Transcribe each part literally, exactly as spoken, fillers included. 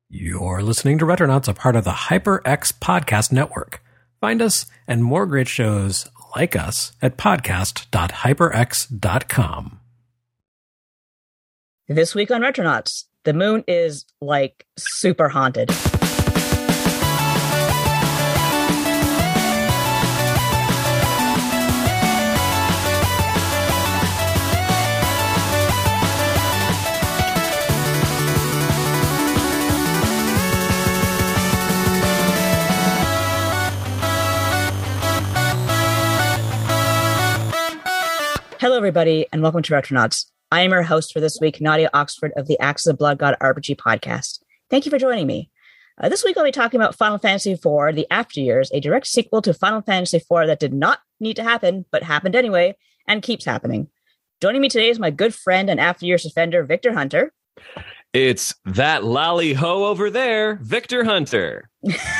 You're listening to Retronauts, a part of the HyperX Podcast Network. Find us and more great shows like us at podcast dot hyperx dot com. This week on Retronauts, the moon is, like, super haunted. Hello, everybody, and welcome to Retronauts. I am your host for this week, Nadia Oxford of the Axis of Blood God R P G podcast. Thank you for joining me. Uh, this week, I'll be talking about Final Fantasy four, The After Years, a direct sequel to Final Fantasy four that did not need to happen, but happened anyway, and keeps happening. Joining me today is my good friend and After Years defender, Victor Hunter. It's that lolly ho over there, Victor Hunter.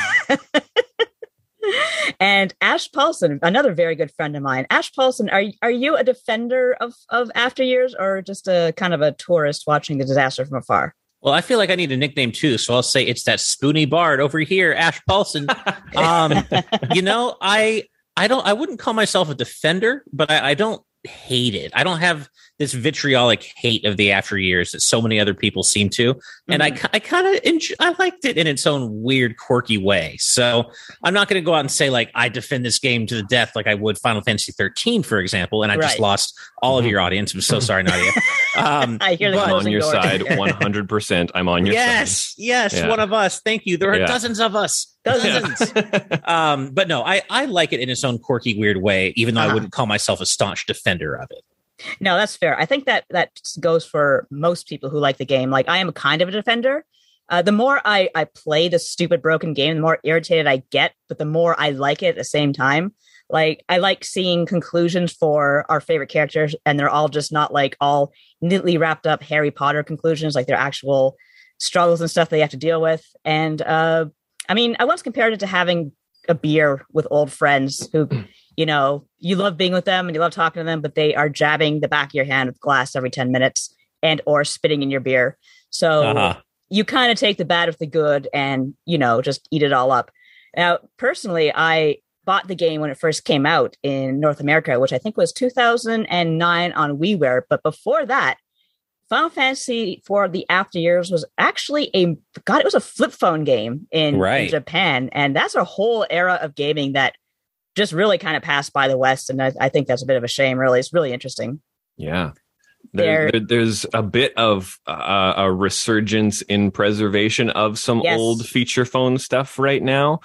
And Ash Paulson, another very good friend of mine. Ash Paulson, are are you a defender of, of After Years or just a kind of a tourist watching the disaster from afar? Well, I feel like I need a nickname too, so I'll say it's that spoony bard over here, Ash Paulson. um, you know, I I don't I wouldn't call myself a defender, but I, I don't hate it. I don't have this vitriolic hate of the After Years that so many other people seem to. Mm-hmm. And I, I kind of enjoy, I liked it in its own weird, quirky way. So I'm not going to go out and say, like, I defend this game to the death like I would Final Fantasy thirteen, for example. And I right. just lost all mm-hmm. of your audience. I'm so sorry, Nadia. Um, I hear the I'm on your side, one hundred percent. I'm on your yes, side. Yes, yes, yeah. One of us. Thank you. There are yeah. dozens of us. Dozens. Yeah. um, but no, I, I like it in its own quirky, weird way, even though uh-huh. I wouldn't call myself a staunch defender of it. No, that's fair. I think that that goes for most people who like the game. Like, I am kind of a defender. Uh, the more I, I play this stupid broken game, the more irritated I get, but the more I like it at the same time. Like, I like seeing conclusions for our favorite characters, and they're all just not like all neatly wrapped up Harry Potter conclusions, like their actual struggles and stuff they have to deal with. And uh, I mean, I once compared it to having a beer with old friends who, you know, you love being with them and you love talking to them, but they are jabbing the back of your hand with glass every ten minutes and or spitting in your beer. So uh-huh. you kind of take the bad with the good and, you know, just eat it all up. Now, personally, I bought the game when it first came out in North America, which I think was two thousand nine on WiiWare. But before that, Final Fantasy four, The After Years was actually a, God, it was a flip phone game in, right. in Japan. And that's a whole era of gaming that just really kind of passed by the West. And I, I think that's a bit of a shame, really. It's really interesting. Yeah. There, there, there's a bit of uh, a resurgence in preservation of some yes. old feature phone stuff right now.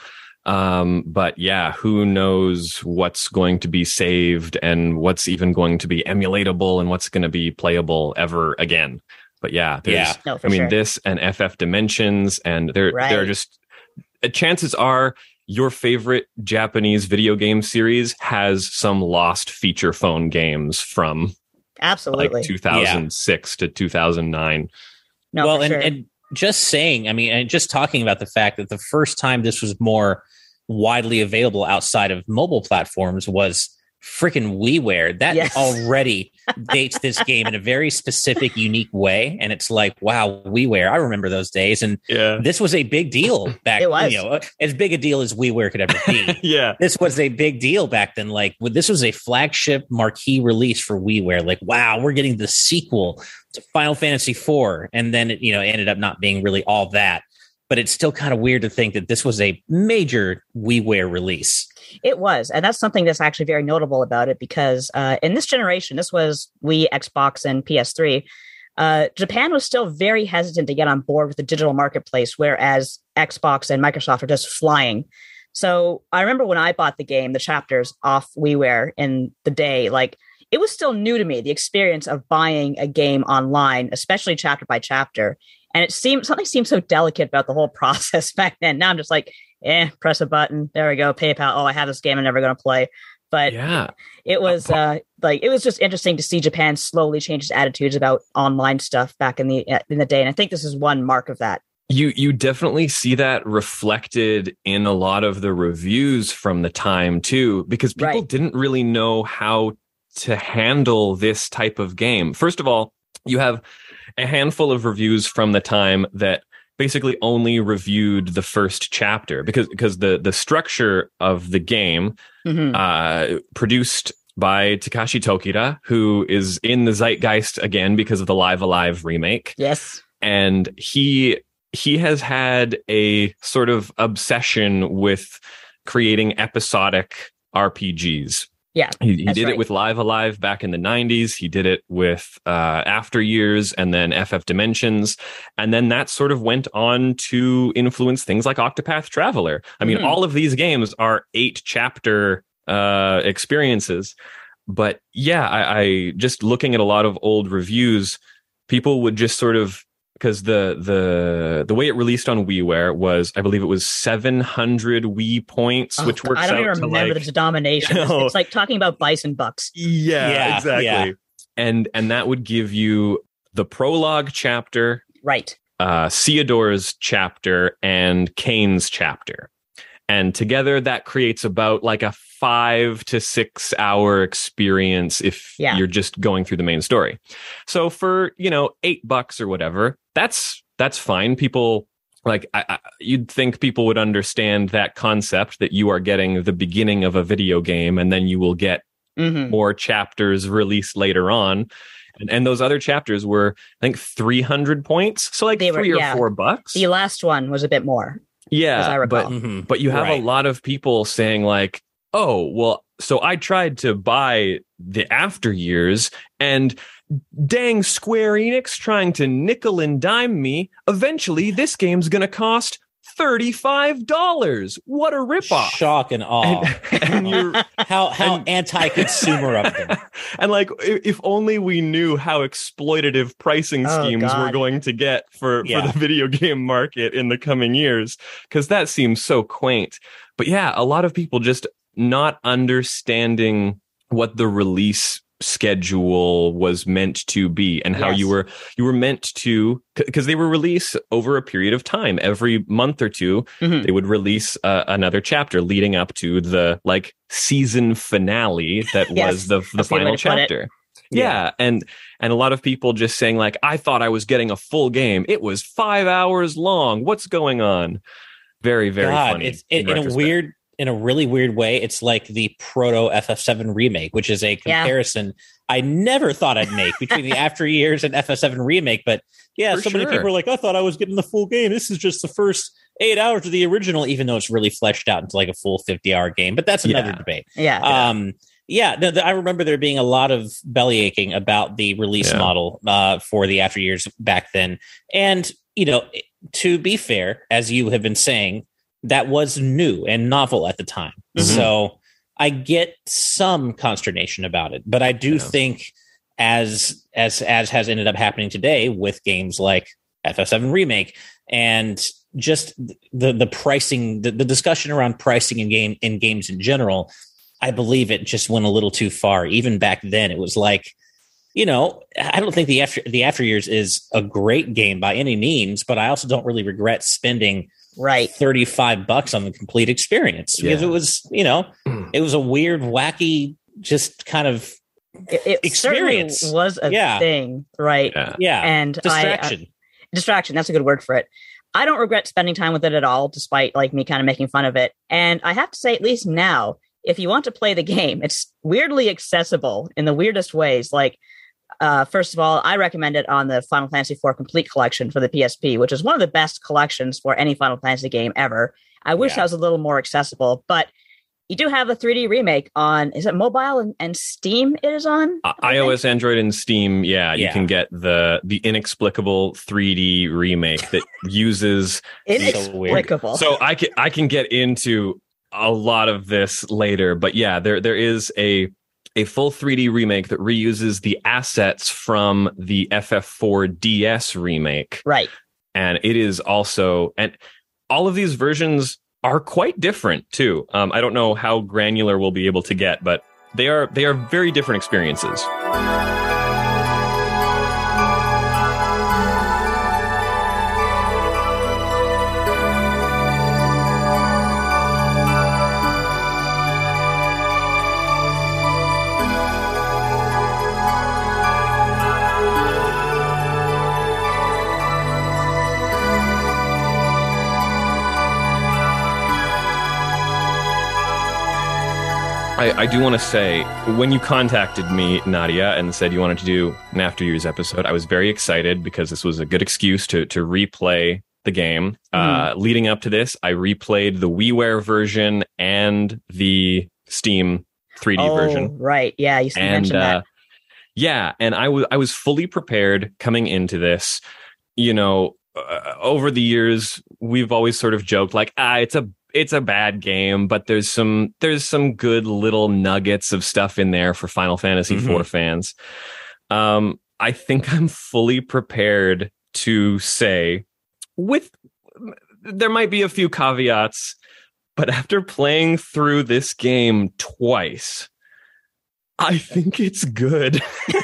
Um, but yeah, who knows what's going to be saved and what's even going to be emulatable and what's going to be playable ever again. But yeah, there's, yeah. No, I mean, sure. this and F F Dimensions, and they're, right. they're just, chances are your favorite Japanese video game series has some lost feature phone games from absolutely like two thousand six yeah. to two thousand nine. No, well, and, sure. and just saying, I mean, and just talking about the fact that the first time this was more widely available outside of mobile platforms was freaking WiiWare. That yes. already dates this game in a very specific, unique way. And it's like, wow, WiiWare. I remember those days. And yeah. this was a big deal back it was. You know, as big a deal as WiiWare could ever be. yeah. This was a big deal back then. Like, this was a flagship marquee release for WiiWare. Like, wow, we're getting the sequel to Final Fantasy four. And then it, you know, ended up not being really all that. But it's still kind of weird to think that this was a major WiiWare release. It was. And that's something that's actually very notable about it, because uh, in this generation, this was Wii, Xbox, and P S three. Uh, Japan was still very hesitant to get on board with the digital marketplace, whereas Xbox and Microsoft are just flying. So I remember when I bought the game, the chapters off WiiWare in the day, like, it was still new to me, the experience of buying a game online, especially chapter by chapter. And it seemed something seemed so delicate about the whole process back then. Now I'm just like, eh, press a button. There we go. PayPal. Oh, I have this game I'm never going to play. But yeah. it was uh, like it was just interesting to see Japan slowly change its attitudes about online stuff back in the in the day. And I think this is one mark of that. You you definitely see that reflected in a lot of the reviews from the time, too, because people right. didn't really know how to handle this type of game. First of all, you have a handful of reviews from the time that basically only reviewed the first chapter because because the the structure of the game mm-hmm. uh, produced by Takashi Tokira, who is in the zeitgeist again because of the Live Alive remake. Yes. And he he has had a sort of obsession with creating episodic R P Gs. Yeah, he, he did right. it with Live Alive back in the nineties. He did it with uh, After Years and then F F Dimensions. And then that sort of went on to influence things like Octopath Traveler. I mean, mm. all of these games are eight chapter uh, experiences. But yeah, I, I just looking at a lot of old reviews, people would just sort of, because the the the way it released on WiiWare was, I believe it was seven hundred Wii points, oh, which works out I don't even to remember like, the denomination. You know, it's, it's like talking about bison bucks. Yeah, yeah exactly. Yeah. And and that would give you the prologue chapter, right? Uh, Theodore's chapter and Kane's chapter, and together that creates about like a five to six hour experience if yeah. you're just going through the main story. So for, you know, eight bucks or whatever, that's that's fine. People like I, I, you'd think people would understand that concept that you are getting the beginning of a video game and then you will get mm-hmm. more chapters released later on. And, and those other chapters were, I think, three hundred points. So like they three were, or yeah. four bucks. The last one was a bit more. Yeah, as I recall. but mm-hmm. but you have right. a lot of people saying like, oh, well, so I tried to buy the After Years and dang Square Enix trying to nickel and dime me. Eventually, this game's going to cost thirty-five dollars. What a ripoff. Shock and awe. And, and you're, how how and, anti-consumer of them. And like, if only we knew how exploitative pricing schemes oh, we're going to get for, yeah. for the video game market in the coming years, because that seems so quaint. But yeah, a lot of people just not understanding what the release schedule was meant to be and how yes. you were you were meant to, because they were released over a period of time. Every month or two mm-hmm. they would release uh, another chapter leading up to the like season finale that yes. was the the final chapter. Yeah. yeah and and a lot of people just saying like, I thought I was getting a full game, it was five hours long, what's going on? Very very God, funny. It's in, in a weird in a really weird way, it's like the proto F F seven remake, which is a comparison yeah. I never thought I'd make between the After Years and F F seven remake. But yeah, For so many sure. people are like, I thought I was getting the full game. This is just the first eight hours of the original, even though it's really fleshed out into like a full fifty hour game. But that's another yeah. debate. Yeah. Um, yeah, no, the, I remember there being a lot of belly aching about the release yeah. model uh, for the After Years back then. And, you know, to be fair, as you have been saying, that was new and novel at the time. Mm-hmm. So I get some consternation about it, but I do yeah. think as, as, as has ended up happening today with games like F F seven remake and just the, the pricing, the, the discussion around pricing in game in games in general, I believe it just went a little too far. Even back then it was like, you know, I don't think the after the After Years is a great game by any means, but I also don't really regret spending right thirty-five bucks on the complete experience because yeah. it was, you know, it was a weird, wacky, just kind of it, it experience. Was a yeah. thing, right? Yeah, yeah. And distraction, I, uh, distraction. That's a good word for it. I don't regret spending time with it at all, despite like me kind of making fun of it. And I have to say, at least now, if you want to play the game, it's weirdly accessible in the weirdest ways. Like, uh, first of all, I recommend it on the Final Fantasy four Complete Collection for the P S P, which is one of the best collections for any Final Fantasy game ever. I wish yeah. that was a little more accessible, but you do have the three D remake on, is it mobile and, and Steam it is on? Uh, iOS, Android, and Steam, yeah, yeah. You can get the the inexplicable three D remake that uses... Inexplicable. So I can, I can get into a lot of this later, but yeah, there there is a a full three D remake that reuses the assets from the F F four D S remake. Right. And it is also, and all of these versions are quite different too. Um, I don't know how granular we'll be able to get, but they are they are very different experiences. I, I do want to say, when you contacted me, Nadia, and said you wanted to do an After Years episode, I was very excited because this was a good excuse to to replay the game. Mm. Uh, leading up to this, I replayed the WiiWare version and the Steam three D oh, version. Right, yeah, you and, mentioned that. Uh, yeah, and I was I was fully prepared coming into this. You know, uh, over the years, we've always sort of joked like, ah, it's a It's a bad game, but there's some there's some good little nuggets of stuff in there for Final Fantasy mm-hmm. four fans. Um, I think I'm fully prepared to say, with there might be a few caveats, but after playing through this game twice, I think it's good.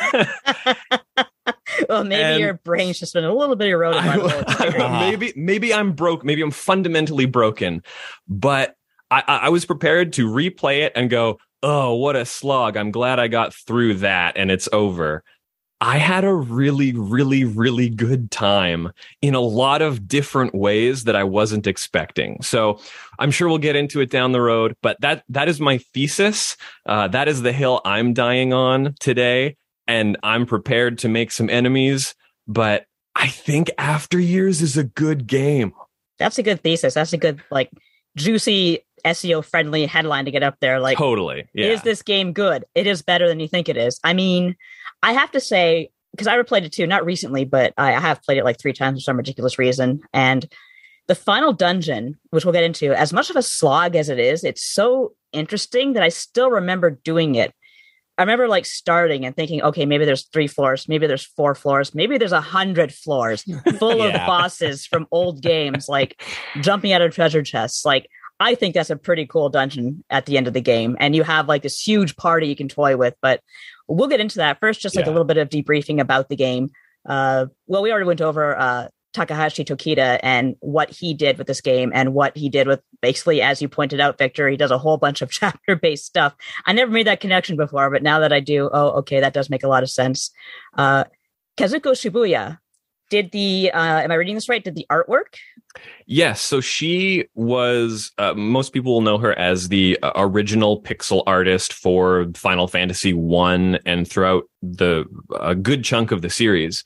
Well, maybe and your brain's just been a little bit eroded by the whole experience. I, maybe, maybe I'm broke. Maybe I'm fundamentally broken. But I, I was prepared to replay it and go, oh, what a slog. I'm glad I got through that and it's over. I had a really, really, really good time in a lot of different ways that I wasn't expecting. So I'm sure we'll get into it down the road. But that that is my thesis. Uh, that is the hill I'm dying on today. And I'm prepared to make some enemies, but I think After Years is a good game. That's a good thesis. That's a good, like, juicy S E O friendly headline to get up there. Like, totally. Yeah. Is this game good? It is better than you think it is. I mean, I have to say, because I replayed it too, not recently, but I have played it like three times for some ridiculous reason. And the final dungeon, which we'll get into, as much of a slog as it is, it's so interesting that I still remember doing it. I remember like starting and thinking, okay, maybe there's three floors, maybe there's four floors, maybe there's a hundred floors full yeah. of bosses from old games, like jumping out of treasure chests. Like, I think that's a pretty cool dungeon at the end of the game. And you have like this huge party you can toy with, but we'll get into that first, just like yeah. a little bit of debriefing about the game. Uh, well, we already went over uh, Takahashi Tokita and what he did with this game and what he did with basically, as you pointed out, Victor, he does a whole bunch of chapter based stuff. I never made that connection before, but now that I do, oh, okay, that does make a lot of sense. Uh, Kazuko Shibuya did the, uh, am I reading this right? Did the artwork? Yes. So she was, uh, most people will know her as the uh, original pixel artist for Final Fantasy one and throughout the a good chunk of the series.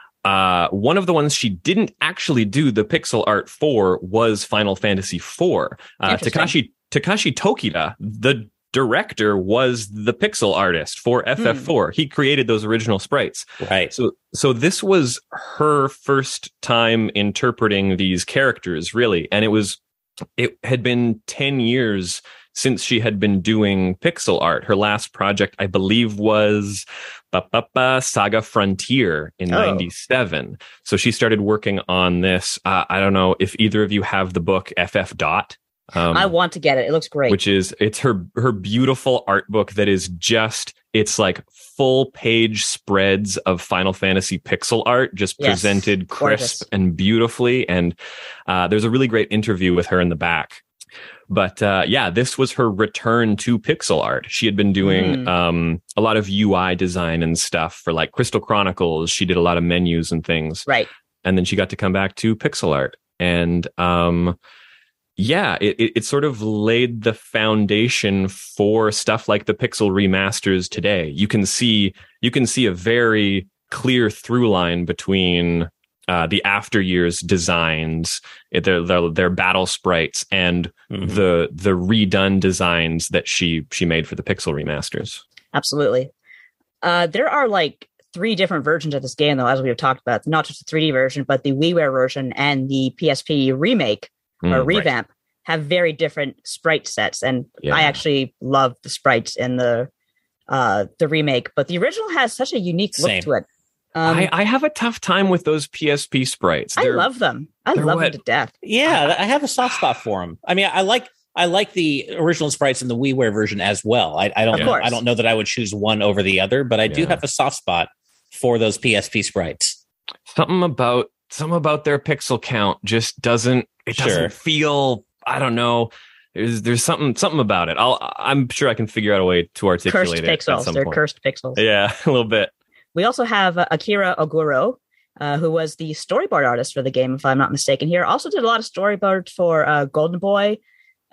Uh, one of the ones she didn't actually do the pixel art for was Final Fantasy four. Uh, Takashi Takashi Tokita, the director, was the pixel artist for F F four. Mm. He created those original sprites. Right. So, so this was her first time interpreting these characters, really, and it was it had been ten years since she had been doing pixel art. Her last project, I believe, was ba, ba, ba, Saga Frontier in oh. ninety-seven. So she started working on this. Uh, I don't know if either of you have the book F F Dot. Um, I want to get it. It looks great. Which is, it's her her beautiful art book that is just, it's like full page spreads of Final Fantasy pixel art, just yes. presented crisp Gorgeous. and beautifully. And uh, there's a really great interview with her in the back. But uh, yeah, this was her return to pixel art. She had been doing mm. um, a lot of U I design and stuff for like Crystal Chronicles. She did a lot of menus and things. Right. And then she got to come back to pixel art. And um, yeah, it, it, it sort of laid the foundation for stuff like the pixel remasters today. You can see you can see a very clear through line between Uh, the After Years designs, their their, their battle sprites, and mm-hmm. the the redone designs that she she made for the Pixel remasters. Absolutely. Uh, there are like three different versions of this game, though, as we have talked about. Not just the three D version, but the WiiWare version and the P S P remake mm, or revamp right. have very different sprite sets. And yeah. I actually love the sprites in the uh, the remake, but the original has such a unique look Same. to it. Um, I, I have a tough time with those P S P sprites. They're, I love them. I love what? them to death. Yeah, I have a soft spot for them. I mean, I like I like the original sprites in the WiiWare version as well. I, I don't know, I don't know that I would choose one over the other, but I yeah. do have a soft spot for those P S P sprites. Something about something about their pixel count just doesn't it sure. doesn't feel. I don't know. There's there's something something about it. I'll I'm sure I can figure out a way to articulate cursed it. Pixels. At some They're point. cursed pixels. Yeah, a little bit. We also have uh, Akira Oguro, uh, who was the storyboard artist for the game, if I'm not mistaken here. Also did a lot of storyboards for uh, Golden Boy,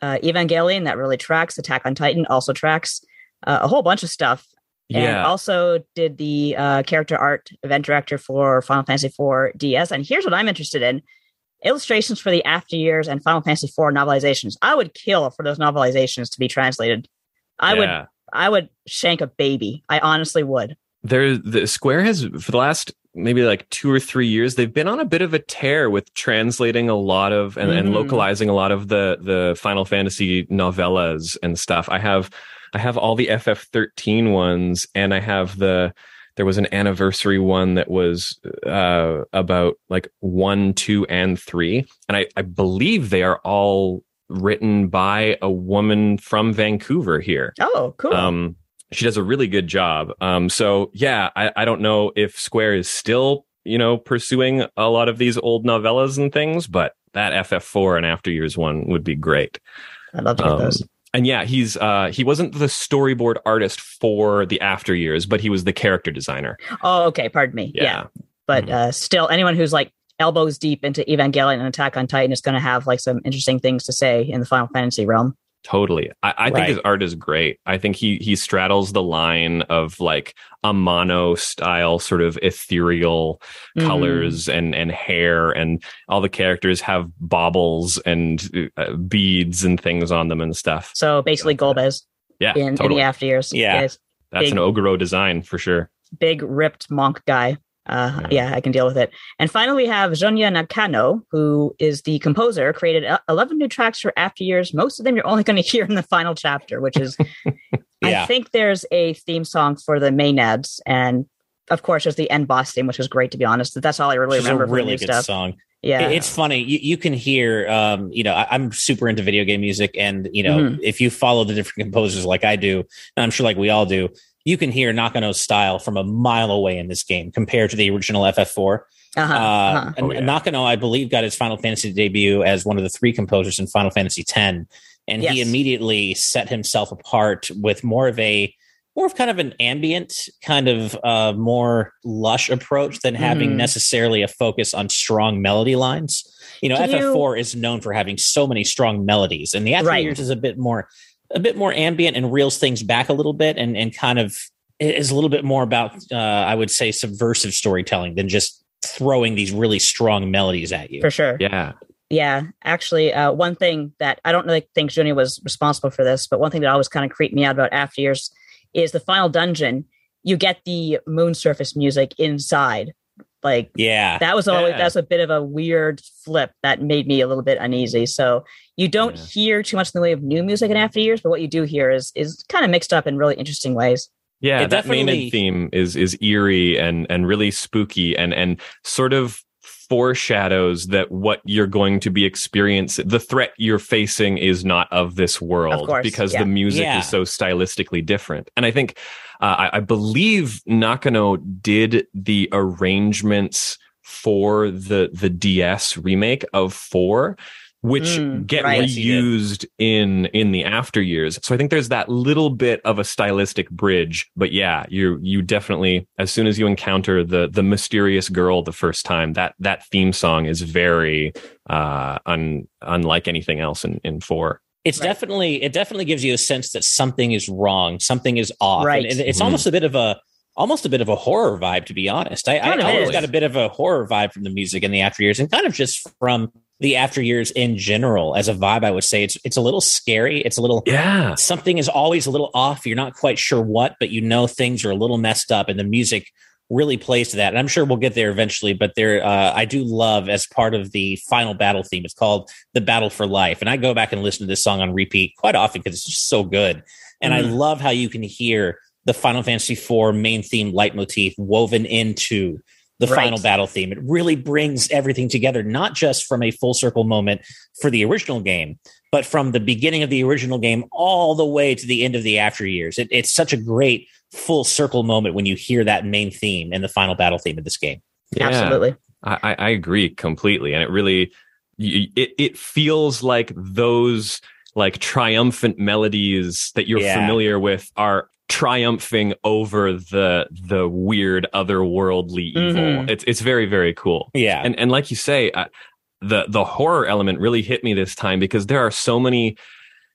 Uh, Evangelion, that really tracks. Attack on Titan also tracks. Uh, a whole bunch of stuff. And Yeah. also did the uh, character art event director for Final Fantasy four D S. And here's what I'm interested in. Illustrations for the After Years and Final Fantasy four novelizations. I would kill for those novelizations to be translated. I Yeah. would I would shank a baby. I honestly would. There, the Square has, for the last maybe like two or three years, they've been on a bit of a tear with translating a lot of and, and Mhm. localizing a lot of the the Final Fantasy novellas and stuff. I have I have all the F F thirteen ones, and I have the there was an anniversary one that was uh, about like one, two, and three, and I, I believe they are all written by a woman from Vancouver here. Oh, cool. Um, she does a really good job. Um, so yeah, I, I don't know if Square is still, you know, pursuing a lot of these old novellas and things, but that F F four and After Years one would be great. I'd love to get Um, those. and yeah, he's uh, he wasn't the storyboard artist for the After Years, but he was the character designer. Oh, okay. Pardon me. Yeah. Yeah. But Mhm. uh, still, anyone who's like elbows deep into Evangelion and Attack on Titan is going to have like some interesting things to say in the Final Fantasy realm. Totally. I, I think Right. his art is great. I think he he straddles the line of like a mono style sort of ethereal Mhm. colors and and hair, and all the characters have baubles and uh, beads and things on them and stuff. So basically, Golbez Yeah, in, in totally. the After Years. Yeah. Yes. That's big- an Ogoro design for sure. Big ripped monk guy. Uh, Yeah. yeah, I can deal with it. And finally, we have Zonya Nakano, who is the composer, created uh, eleven new tracks for After Years. Most of them you're only going to hear in the final chapter, which is, Yeah. I think there's a theme song for the Maenads. And of course, there's the end boss theme, which is great, to be honest. That's all I really Which is remember a from really new good stuff. song. Yeah. It- It's funny. You, you can hear, um, you know, I, I'm super into video game music. And, you know, Mhm. if you follow the different composers like I do, and I'm sure like we all do, you can hear Nakano's style from a mile away in this game compared to the original F F four. uh-huh, Uh, uh-huh. and Oh, yeah. Nakano, I believe, got his Final Fantasy debut as one of the three composers in Final Fantasy X. And he Yes. immediately set himself apart with more of a more of kind of an ambient, kind of uh, more lush approach than having Mhm. necessarily a focus on strong melody lines. You know, Can F F four you- is known for having so many strong melodies, and the After Right. Years is a bit more a bit more ambient and reels things back a little bit, and and kind of is a little bit more about uh, I would say subversive storytelling than just throwing these really strong melodies at you. For sure. Yeah. Yeah, actually, uh, one thing that I don't really think Junia was responsible for this, but one thing that always kind of creeped me out about After Years is the final dungeon. You get the moon surface music inside, like Yeah. that was always Yeah. that's a bit of a weird flip that made me a little bit uneasy. So you don't Yeah. hear too much in the way of new music in After Years, but what you do hear is is kind of mixed up in really interesting ways. Yeah, It that main definitely- theme is is eerie and and really spooky and and sort of foreshadows that what you're going to be experiencing, the threat you're facing, is not of this world, Of course, because yeah. the music Yeah. is so stylistically different. And I think uh, I, I believe Nakano did the arrangements for the the D S remake of four, which Mm, get right. Yes, he did. reused in in the After Years. So I think there's that little bit of a stylistic bridge. But yeah, you you definitely, as soon as you encounter the the mysterious girl the first time, that that theme song is very uh un, unlike anything else in in four. It's Right. definitely it definitely gives you a sense that something is wrong, something is off. Right. And it- it's Mhm. almost a bit of a almost a bit of a horror vibe, to be honest. I, I Kind of always is. got a bit of a horror vibe from the music in the After Years, and kind of just from the After Years in general as a vibe. I would say it's it's a little scary. It's a little Yeah. something is always a little off. You're not quite sure what, but you know things are a little messed up, and the music really plays to that. And I'm sure we'll get there eventually, but there, uh, I do love as part of the final battle theme. It's called "The Battle for Life," and I go back and listen to this song on repeat quite often because it's just so good. And Mm. I love how you can hear the Final Fantasy four main theme leitmotif woven into the Right. final battle theme. It really brings everything together, not just from a full circle moment for the original game, but from the beginning of the original game all the way to the end of the After Years. It, it's such a great full circle moment when you hear that main theme and the final battle theme of this game. Yeah. Absolutely. I, I I agree completely, and it really y- it it feels like those like triumphant melodies that you're Yeah. familiar with are triumphing over the the weird otherworldly evil. Mhm. It's it's very very cool. Yeah. And and like you say, uh, the the horror element really hit me this time because there are so many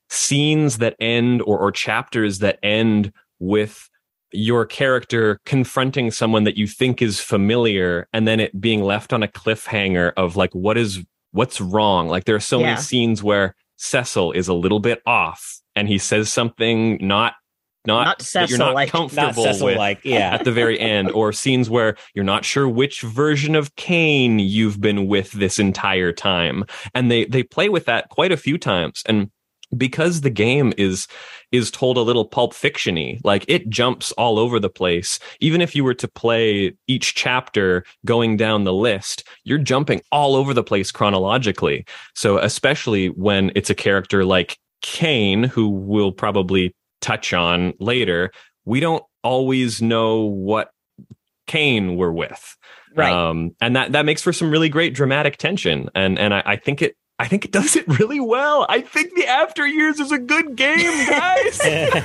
scenes that end or, or chapters that end with your character confronting someone that you think is familiar and then it being left on a cliffhanger of like, what is, what's wrong? Like there are so yeah. many scenes where Cecil is a little bit off and he says something not Not, not Cecil, that you're not like, comfortable not Cecil, with like, yeah. at the very end, or scenes where you're not sure which version of Kane you've been with this entire time. And they, they play with that quite a few times. And because the game is is told a little Pulp Fiction-y, like it jumps all over the place. Even if you were to play each chapter going down the list, you're jumping all over the place chronologically. So especially when it's a character like Kane, who we'll probably touch on later, we don't always know what Kane we're with. Right. Um, and that, that makes for some really great dramatic tension. And, and I, I think it, I think it does it really well. I think the After Years is a good game, guys.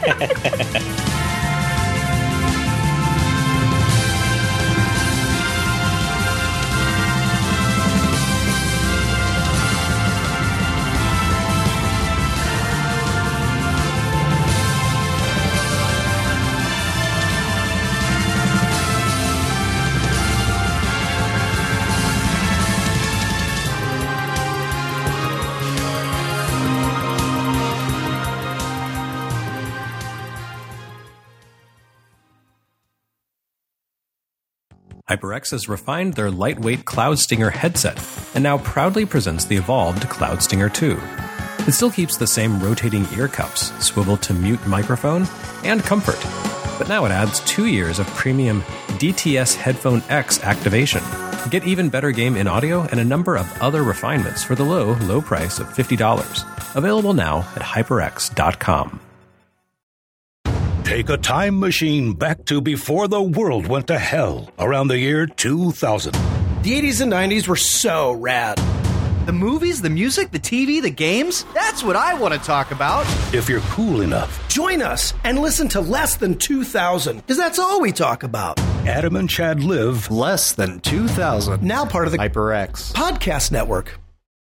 HyperX has refined their lightweight Cloud Stinger headset and now proudly presents the evolved Cloud Stinger two. It still keeps the same rotating ear cups, swivel to mute microphone, and comfort, but now it adds two years of premium D T S Headphone X activation. Get even better game in audio and a number of other refinements for the low, low price of fifty dollars. Available now at hyperx dot com. Take a time machine back to before the world went to hell, around the year two thousand. The eighties and nineties were so rad. The movies, the music, the T V, the games, that's what I want to talk about. If you're cool enough, join us and listen to Less Than two thousand, because that's all we talk about. Adam and Chad live Less Than two thousand. Now part of the HyperX Podcast Network.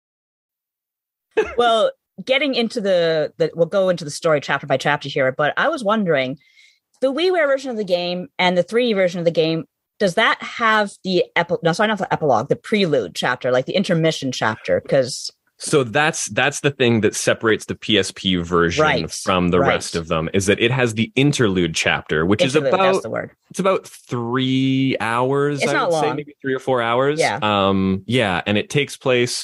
Well, getting into the, the, we'll go into the story chapter by chapter here, but I was wondering, the WiiWare version of the game and the three D version of the game, does that have the, epi- no, sorry, not the epilogue, the prelude chapter, like the intermission chapter? Because So that's that's the thing that separates the P S P version right, from the right. rest of them, is that it has the interlude chapter, which interlude, is about that's the word. It's about three hours. It's I not would long. say maybe three or four hours. Yeah. Um. Yeah, and it takes place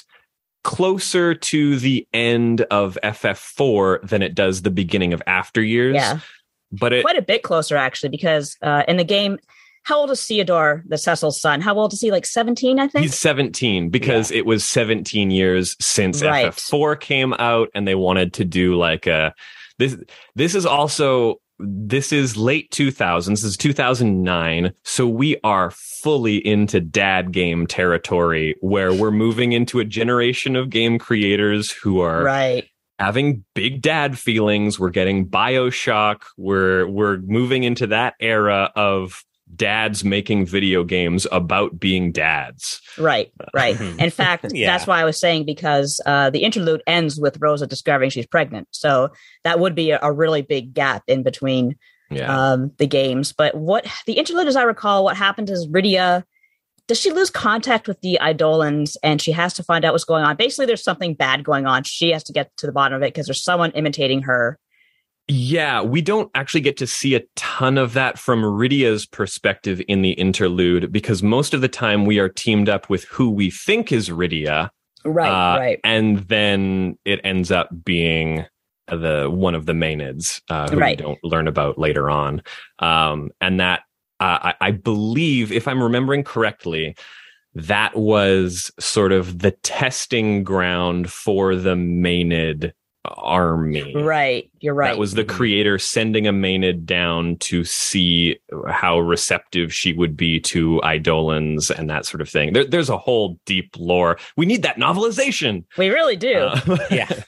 closer to the end of F F four than it does the beginning of After Years. Yeah, but it, quite a bit closer actually, because uh, in the game, how old is Theodore, the Cecil's son? How old is he? Like seventeen, I think. He's seventeen because yeah. it was seventeen years since right. F F four came out, and they wanted to do like a this. This is also this is late two thousands. This is two thousand nine, so we are fully into dad game territory, where we're moving into a generation of game creators who are right. having big dad feelings. We're getting BioShock. We're we're moving into that era of dads making video games about being dads. Right, right. In fact, yeah. that's why I was saying, because uh, the interlude ends with Rosa discovering she's pregnant. So that would be a, a really big gap in between yeah. um, the games. But what the interlude, as I recall, what happened is Rydia, does she lose contact with the Eidolons and she has to find out what's going on? Basically, there's something bad going on. She has to get to the bottom of it because there's someone imitating her. Yeah, we don't actually get to see a ton of that from Rydia's perspective in the interlude, because most of the time we are teamed up with who we think is Rydia. Right, uh, right. And then it ends up being the one of the Maenads, uh, who right. we don't learn about later on. Um, and that, uh, I, I believe, if I'm remembering correctly, that was sort of the testing ground for the Maenad army. Right, you're right. That was the creator sending a Maenad down to see how receptive she would be to Eidolons and that sort of thing. There, there's a whole deep lore. We need that novelization. We really do. Uh, yeah.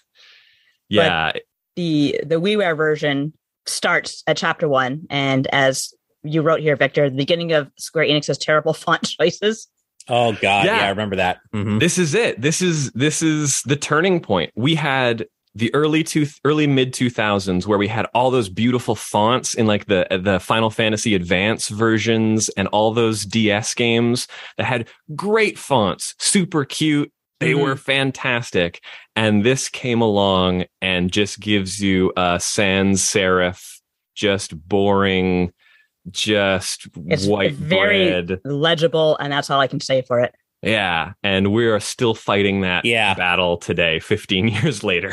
Yeah. But the the WiiWare version starts at chapter one, and as you wrote here, Victor, the beginning of Square Enix's terrible font choices. Oh God, yeah, yeah I remember that. Mm-hmm. This is it. This is this is the turning point. We had the early two early mid two thousands, where we had all those beautiful fonts in like the the Final Fantasy Advance versions and all those D S games that had great fonts, super cute. They mm-hmm. were fantastic. And this came along and just gives you a sans serif, just boring, just it's white very bread. Legible, and that's all I can say for it. Yeah, and we are still fighting that yeah. battle today, fifteen years later.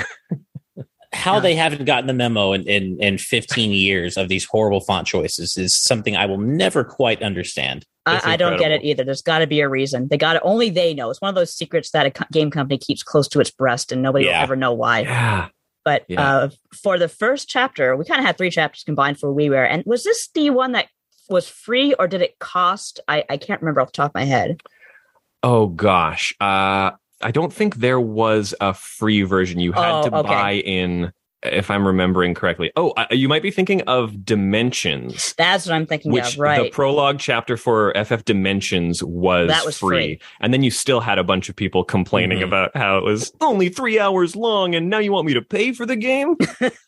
How they haven't gotten the memo in, in, in fifteen years of these horrible font choices is something I will never quite understand. I, I don't get it either. There's got to be a reason. They got it. Only they know. It's one of those secrets that a co- game company keeps close to its breast, and nobody yeah. will ever know why. Yeah. But yeah. Uh, for the first chapter, we kind of had three chapters combined for WiiWare. And was this the one that was free, or did it cost? I, I can't remember off the top of my head. Oh, gosh. Uh, I don't think there was a free version. You had oh, to okay. buy in, if I'm remembering correctly. Oh, uh, you might be thinking of Dimensions. That's what I'm thinking which of, right. The prologue chapter for F F Dimensions was, that was free. free. And then you still had a bunch of people complaining mm-hmm. about how it was only three hours long, and now you want me to pay for the game?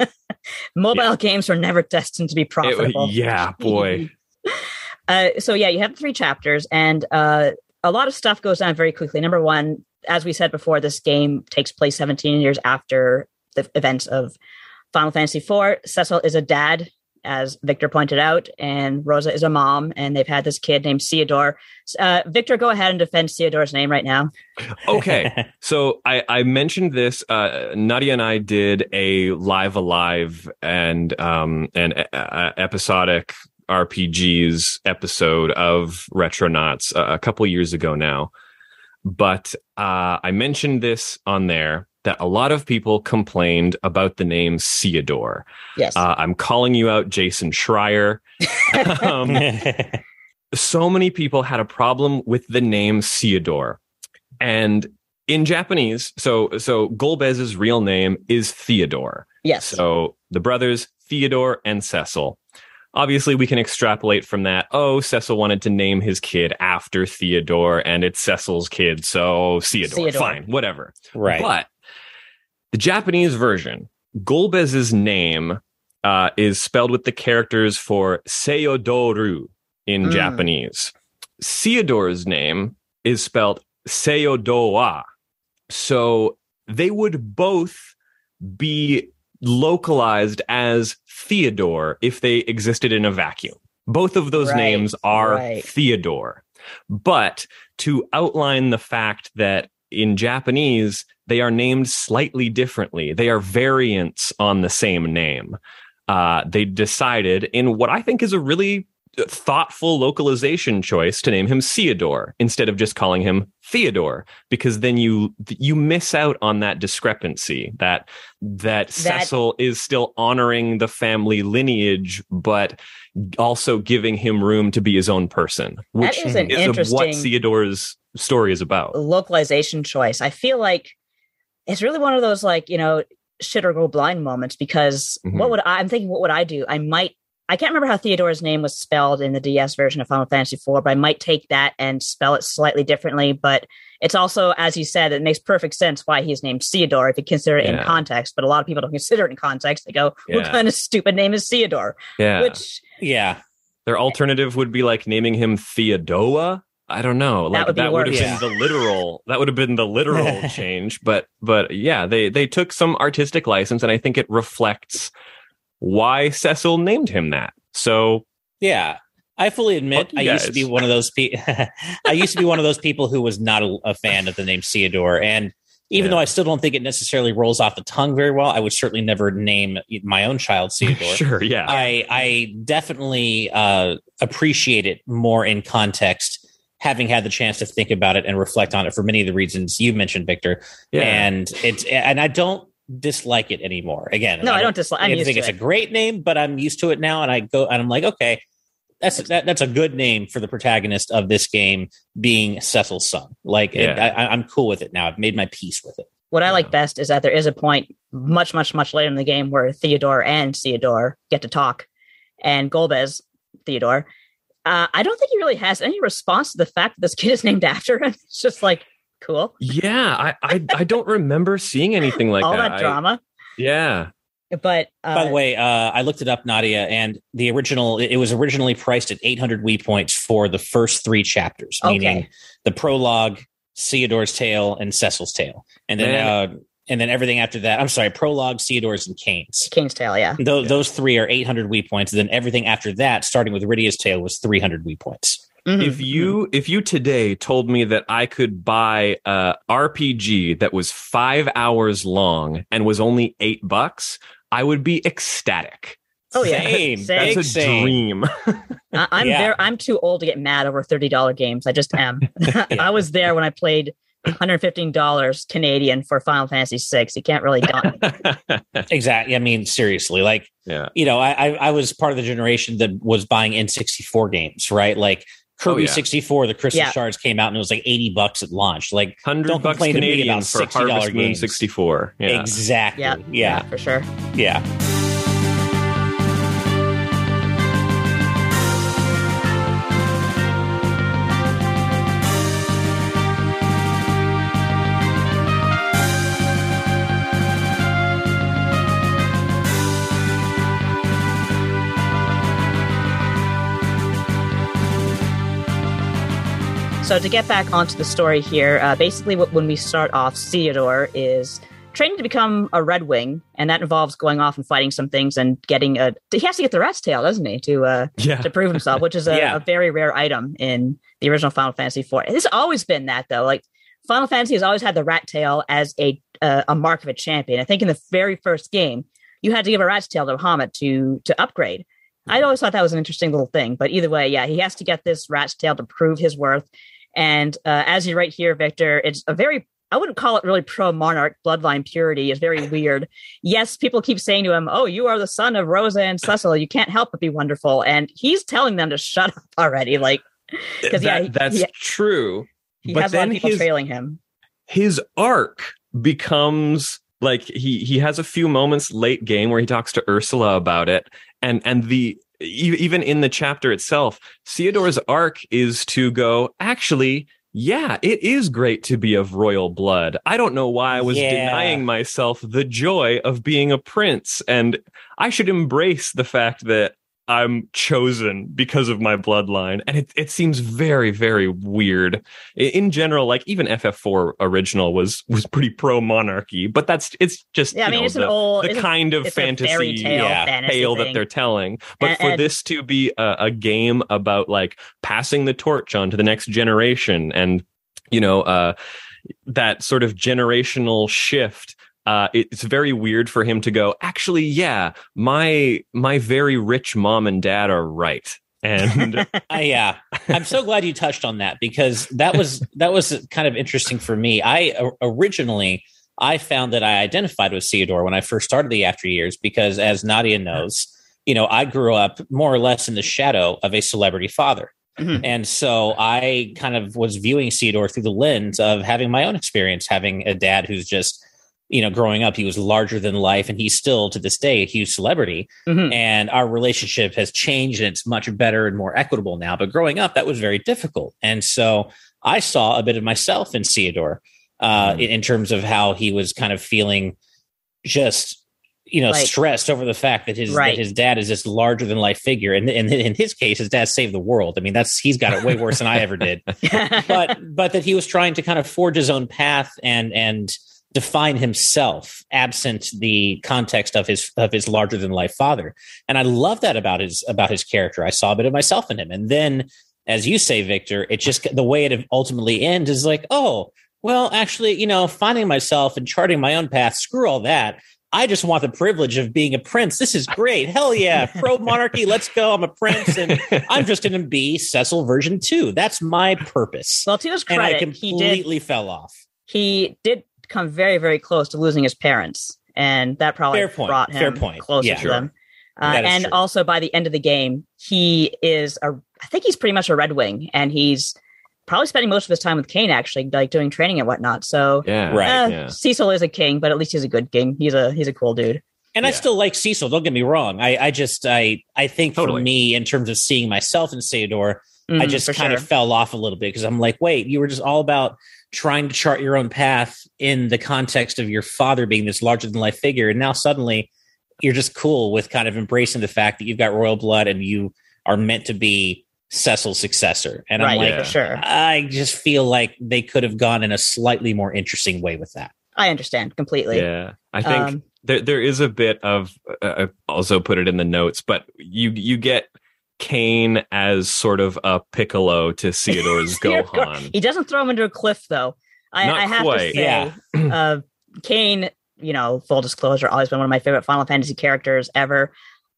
Mobile yeah. games are never destined to be profitable. It, yeah, boy. uh, so, yeah, you have three chapters, and uh, a lot of stuff goes down very quickly. Number one, as we said before, this game takes place seventeen years after the events of Final Fantasy four. Cecil is a dad, as Victor pointed out, and Rosa is a mom, and they've had this kid named Ceodore. Uh, Victor, go ahead and defend Ceodore's name right now. Okay, so I, I mentioned this. Uh, Nadia and I did a Live Alive and um, an uh, episodic R P Gs episode of Retronauts uh, a couple years ago now. But uh, I mentioned this on there, that a lot of people complained about the name Ceodore. Yes. Uh, I'm calling you out, Jason Schreier. um, so many people had a problem with the name Ceodore. And in Japanese, so so Golbez's real name is Theodore. Yes. So the brothers, Theodore and Cecil. Obviously, we can extrapolate from that. Oh, Cecil wanted to name his kid after Theodore, and it's Cecil's kid, so Ceodore. Ceodore. Fine, whatever. Right. But the Japanese version, Golbez's name uh, is spelled with the characters for Seodoru in mm. Japanese. Ceodore's name is spelled Seodoa. So they would both be localized as Theodore if they existed in a vacuum. Both of those right, names are right. Theodore. But to outline the fact that in Japanese, they are named slightly differently. They are variants on the same name. Uh, they decided, in what I think is a really thoughtful localization choice, to name him Ceodore instead of just calling him Theodore, because then you you miss out on that discrepancy, that that, that Cecil is still honoring the family lineage, but also giving him room to be his own person, which that is, an is interesting what Ceodore's story is about. Localization choice. I feel like it's really one of those, like, you know, shit or go blind moments, because mm-hmm. what would I, I'm thinking, what would I do? I might, I can't remember how Theodore's name was spelled in the D S version of Final Fantasy four, but I might take that and spell it slightly differently. But it's also, as you said, it makes perfect sense why he's named Ceodore if you consider it yeah. in context. But a lot of people don't consider it in context. They go, what yeah. kind of stupid name is Ceodore? Yeah. Which, yeah. Their alternative would be like naming him Theodoa. I don't know. Like that would, that would have yeah. been the literal. That would have been the literal change. But but yeah, they they took some artistic license, and I think it reflects why Cecil named him that. So yeah, I fully admit I used to be one of those people. I used to be one of those people who was not a, a fan of the name Ceodore, and even yeah. though I still don't think it necessarily rolls off the tongue very well, I would certainly never name my own child Ceodore. Sure, yeah. I I definitely uh, appreciate it more in context, having had the chance to think about it and reflect on it for many of the reasons you mentioned, Victor. Yeah. And it's and I don't dislike it anymore. Again, no, I don't, I don't dislike. I don't think it's it. a great name, but I'm used to it now, and I go and I'm like, okay, that's that, that's a good name for the protagonist of this game being Cecil's son. Like, yeah. it, I, I'm cool with it now. I've made my peace with it. What I yeah. like best is that there is a point much, much, much later in the game where Theodore and Ceodore get to talk, and Golbez, Theodore, uh, I don't think he really has any response to the fact that this kid is named after him. It's just like, cool. Yeah, I I, I don't remember seeing anything like all that. that drama. Yeah. But uh, by the way, uh, I looked it up, Nadia, and the original it was originally priced at eight hundred Wii points for the first three chapters, okay. meaning the prologue, Theodore's Tale, and Cecil's Tale, and then uh, and then everything after that. I'm sorry, prologue, Theodore's, and Kane's. Kane's Tale, yeah. Th- yeah. Those three are eight hundred Wii points, and then everything after that, starting with Rydia's Tale, was three hundred Wii points. Mm-hmm. If you if you today told me that I could buy a R P G that was five hours long and was only eight bucks, I would be ecstatic. Oh yeah, same. That's a same. dream. I, I'm yeah. there. I'm too old to get mad over thirty dollar games. I just am. I was there when I played one hundred fifteen dollars Canadian for Final Fantasy six. You can't really dump me. Exactly. I mean, seriously, like, yeah. you know, I, I I was part of the generation that was buying N sixty-four games, right? Like Kirby oh, yeah. sixty-four, the Crystal yeah. Shards came out and it was like eighty bucks at launch. Like, one hundred don't bucks complain Canadian to me about for sixty dollars Harvest Moon games. sixty-four. Yeah. Exactly. Yeah. Yeah. yeah, for sure. Yeah. So to get back onto the story here, uh, basically what, when we start off, Theodore is training to become a Red Wing, and that involves going off and fighting some things and getting a... He has to get the rat's tail, doesn't he, to uh, yeah. to prove himself, which is a, yeah. a very rare item in the original Final Fantasy four. It's always been that, though. Like, Final Fantasy has always had the rat tail as a uh, a mark of a champion. I think in the very first game, you had to give a rat's tail to Bahamut to to upgrade. I always thought that was an interesting little thing, but either way, yeah, he has to get this rat's tail to prove his worth. And uh, as you write here, Victor, it's a very, I wouldn't call it really pro-monarch bloodline purity. It's very weird. Yes, people keep saying to him, oh, you are the son of Rosa and Cecil. You can't help but be wonderful. And he's telling them to shut up already. Like, because that, yeah, that's he, true. He but has then a lot of people his, trailing him. His arc becomes like he he has a few moments late game where he talks to Ursula about it. And and the even in the chapter itself, Theodore's arc is to go, actually, yeah, it is great to be of royal blood. I don't know why I was yeah. denying myself the joy of being a prince. And I should embrace the fact that I'm chosen because of my bloodline. And it, it seems very, very weird. In general, like even F F four original was was pretty pro-monarchy, but that's it's just yeah, I mean, know, it's the, an old, the it's kind a, of it's fantasy, a fairy tale, yeah, fantasy tale thing. that they're telling. But and, for and, this to be a, a game about like passing the torch on to the next generation and, you know, uh, that sort of generational shift. Uh, it's very weird for him to go, actually, yeah, my my very rich mom and dad are right. And uh, yeah, I'm so glad you touched on that, because that was that was kind of interesting for me. I uh, originally I found that I identified with Theodore when I first started the After Years, because as Nadia knows, you know, I grew up more or less in the shadow of a celebrity father. Mm-hmm. And so I kind of was viewing Theodore through the lens of having my own experience, having a dad who's just, you know, growing up, he was larger than life, and he's still to this day a huge celebrity. Mm-hmm. And our relationship has changed, and it's much better and more equitable now. But growing up, that was very difficult. And so I saw a bit of myself in Theodore uh, mm-hmm. in, in terms of how he was kind of feeling just, you know, like, stressed over the fact that his right. that his dad is this larger than life figure. And, and in his case, his dad saved the world. I mean, that's he's got it way worse than I ever did. But but that he was trying to kind of forge his own path and and. define himself absent the context of his of his larger than life father. And I love that about his about his character. I saw a bit of myself in him. And then, as you say, Victor, it just the way it ultimately ends is like, oh, well, actually, you know, finding myself and charting my own path, screw all that. I just want the privilege of being a prince. This is great. Hell yeah. Pro monarchy. Let's go. I'm a prince. And I'm just going to be Cecil version two. That's my purpose. Well, to his credit, and I completely he did, fell off. He did come very, very close to losing his parents. And that probably Fair point. brought him Fair point. closer yeah, to sure. them. Uh, and true. Also by the end of the game, he is a, I think he's pretty much a Red Wing, and he's probably spending most of his time with Kane, actually, like doing training and whatnot. So yeah, right. Uh, yeah. Cecil is a king, but at least he's a good king. He's a, he's a cool dude. And yeah. I still like Cecil. Don't get me wrong. I, I just, I, I think totally. For me, in terms of seeing myself in Theodore, mm, I just kind sure. of fell off a little bit, because I'm like, wait, you were just all about trying to chart your own path in the context of your father being this larger than life figure. And now suddenly you're just cool with kind of embracing the fact that you've got royal blood and you are meant to be Cecil's successor. And right, I'm like, yeah. for sure. I just feel like they could have gone in a slightly more interesting way with that. I understand completely. Yeah. I think Um, there there is a bit of, uh, I also put it in the notes, but you, you get Kain as sort of a Piccolo to Theodore's Gohan. He doesn't throw him into a cliff, though. I, Not I have quite. to say, Yeah. uh, Kain, you know, full disclosure, always been one of my favorite Final Fantasy characters ever.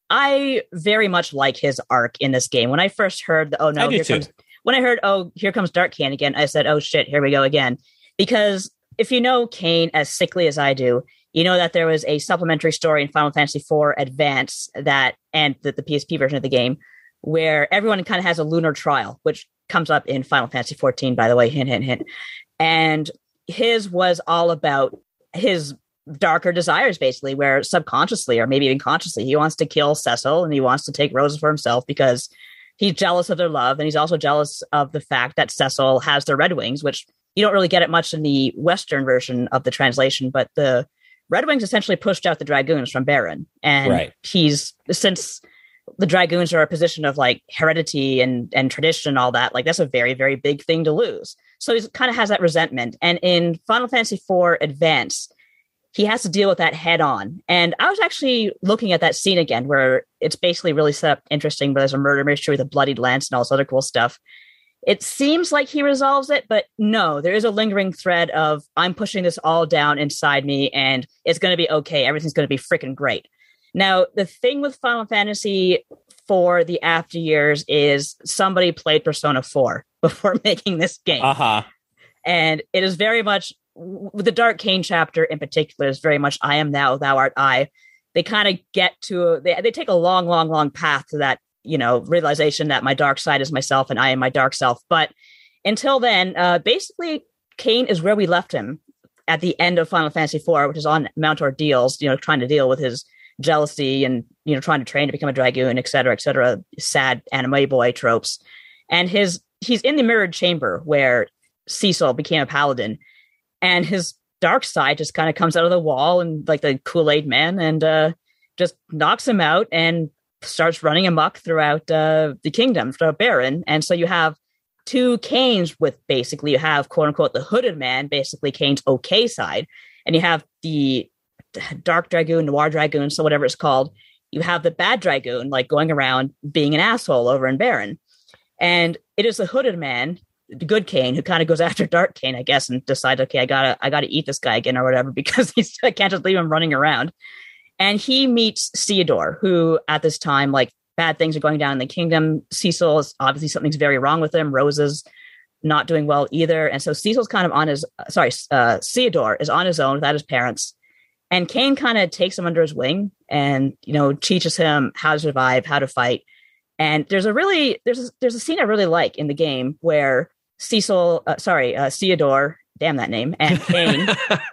I very much like his arc in this game. When I first heard, the, oh no, I do here too. comes, when I heard, oh, here comes Dark Kain again, I said, oh shit, here we go again. Because if you know Kain as sickly as I do, you know that there was a supplementary story in Final Fantasy four Advance that, and the, the P S P version of the game, where everyone kind of has a lunar trial, which comes up in Final Fantasy fourteen, by the way, hint, hint, hint. And his was all about his darker desires, basically, where subconsciously or maybe even consciously, he wants to kill Cecil and he wants to take Rosa for himself because he's jealous of their love. And he's also jealous of the fact that Cecil has the Red Wings, which you don't really get it much in the Western version of the translation, but the Red Wings essentially pushed out the Dragoons from Baron. And Right. he's, since the Dragoons are a position of like heredity and, and tradition and all that, like that's a very, very big thing to lose. So he kind of has that resentment. And in Final Fantasy four Advance, he has to deal with that head on. And I was actually looking at that scene again, where it's basically really set up interesting, but there's a murder mystery with a bloodied lance and all this other cool stuff. It seems like he resolves it, but no, there is a lingering thread of I'm pushing this all down inside me and it's going to be okay. Everything's going to be freaking great. Now, the thing with Final Fantasy for the after years is somebody played Persona four before making this game. Uh-huh. And it is very much, the Dark Kain chapter in particular is very much I am thou, thou art I. They kind of get to, they, they take a long, long, long path to that, you know, realization that my dark side is myself and I am my dark self. But until then, uh, basically, Kain is where we left him at the end of Final Fantasy four, which is on Mount Ordeals, you know, trying to deal with his jealousy and, you know, trying to train to become a Dragoon, et cetera, et cetera, sad anime boy tropes. And his, he's in the mirrored chamber where Cecil became a paladin, and his dark side just kind of comes out of the wall and like the Kool-Aid man and uh, just knocks him out and starts running amok throughout uh, the kingdom, throughout Baron. And so you have two Kains with basically, you have quote unquote the hooded man, basically Kain's okay side, and you have the Dark Dragoon, Noir Dragoon, so whatever it's called. You have the bad Dragoon, like going around being an asshole over in Baron. And it is the hooded man, the good Kain, who kind of goes after Dark Kain, I guess, and decides, okay, I gotta, I gotta eat this guy again or whatever, because he's, I can't just leave him running around. And he meets Theodore, who at this time, like, bad things are going down in the kingdom. Cecil is obviously something's very wrong with him. Rosa's not doing well either. And so Cecil's kind of on his, sorry, uh, Theodore is on his own without his parents. And Kain kind of takes him under his wing and, you know, teaches him how to survive, how to fight. And there's a really, there's a, there's a scene I really like in the game where Cecil, uh, sorry, uh, Theodore, damn that name, and Kain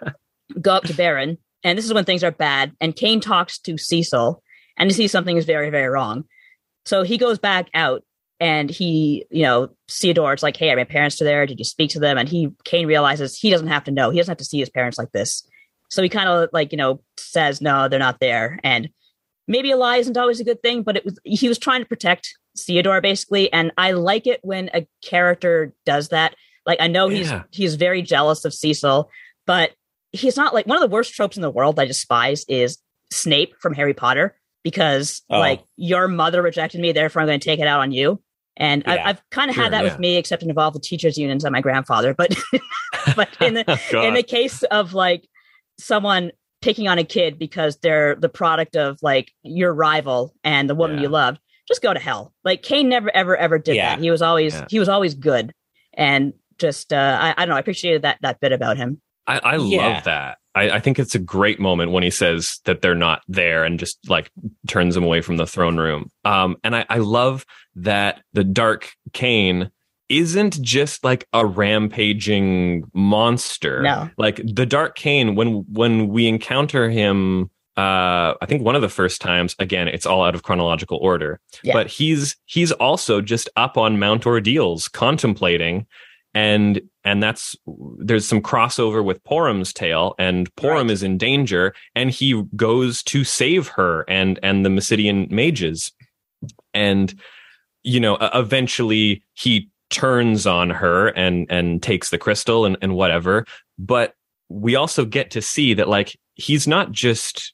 go up to Baron. And this is when things are bad. And Kain talks to Cecil and he sees something is very, very wrong. So he goes back out and he, you know, Theodore, it's like, hey, are my parents there? Did you speak to them? And he, Kain realizes he doesn't have to know. He doesn't have to see his parents like this. So he kind of like, you know, says, no, they're not there. And maybe a lie isn't always a good thing, but it was, he was trying to protect Theodore basically. And I like it when a character does that. Like, I know he's, yeah. he's very jealous of Cecil, but he's not like, one of the worst tropes in the world I despise is Snape from Harry Potter, because oh. like your mother rejected me, therefore I'm going to take it out on you. And yeah. I, I've kind of sure, had that yeah. with me, except it involved the teachers unions and my grandfather. But, but in the, oh, in the case of like, someone picking on a kid because they're the product of like your rival and the woman yeah. you loved, just go to hell. Like Kain never, ever, ever did yeah. that. He was always, yeah. he was always good. And just, uh, I, I don't know. I appreciated that, that bit about him. I, I yeah. love that. I, I think it's a great moment when he says that they're not there and just like turns them away from the throne room. Um, and I, I love that the Dark Kain isn't just like a rampaging monster. No. Like the Dark Kain, when when we encounter him, uh, I think one of the first times, again, it's all out of chronological order. Yeah. But he's he's also just up on Mount Ordeals, contemplating and and that's there's some crossover with Porum's tale, and Porum right. is in danger, and he goes to save her and and the Mysidian mages, and you know, eventually he turns on her and and takes the crystal and, and whatever. But we also get to see that, like, he's not just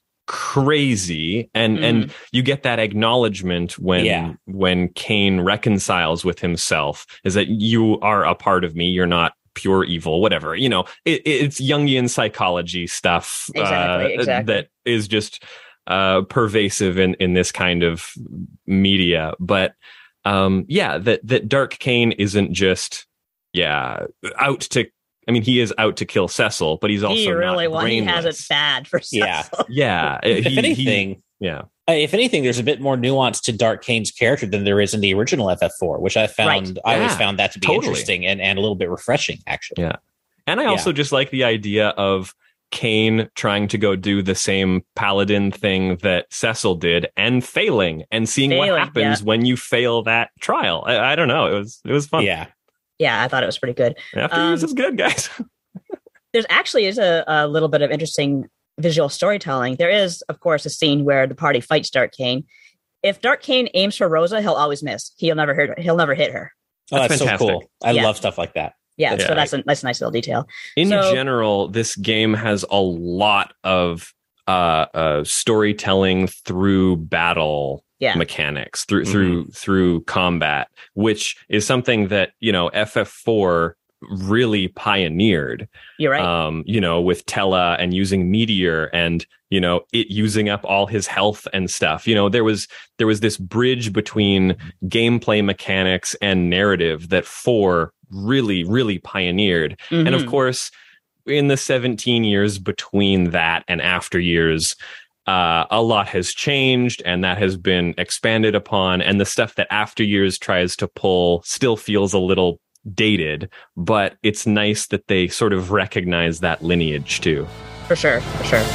crazy, and mm. and you get that acknowledgement when yeah. when Cain reconciles with himself, is that you are a part of me, you're not pure evil, whatever, you know. It, it's Jungian psychology stuff exactly, uh, exactly. that is just uh pervasive in in this kind of media. But Um, yeah, that, that Dark Cain isn't just, yeah, out to, I mean, he is out to kill Cecil, but he's also he really not well, he brainless. has it bad for Cecil. Yeah. Yeah. If he, anything, he, yeah. If anything, there's a bit more nuance to Dark Cain's character than there is in the original F F four, which I found, right. I yeah, always found that to be totally. interesting and, and a little bit refreshing, actually. Yeah. And I also yeah. just like the idea of Cain trying to go do the same paladin thing that Cecil did and failing and seeing failing, what happens yeah. when you fail that trial. I, I don't know. It was it was fun. Yeah. Yeah, I thought it was pretty good. After um, years is good, guys. There's actually is a, a little bit of interesting visual storytelling. There is, of course, a scene where the party fights Dark Cain. If Dark Cain aims for Rosa, he'll always miss. He'll never hit her. He'll never hit her. Oh, that's, that's so cool. I yeah. love stuff like that. Yeah, yeah, so that's a that's a nice little detail. In so, general, this game has a lot of uh, uh, storytelling through battle yeah. mechanics, through mm-hmm. through through combat, which is something that, you know, F F four really pioneered. You're right. Um, you know, with Tella and using Meteor and, you know, it using up all his health and stuff. You know, there was there was this bridge between gameplay mechanics and narrative that four really, really pioneered. Mm-hmm. And of course, in the seventeen years between that and after years, uh, a lot has changed, and that has been expanded upon. And the stuff that After Years tries to pull still feels a little dated, but it's nice that they sort of recognize that lineage too. For sure, for sure.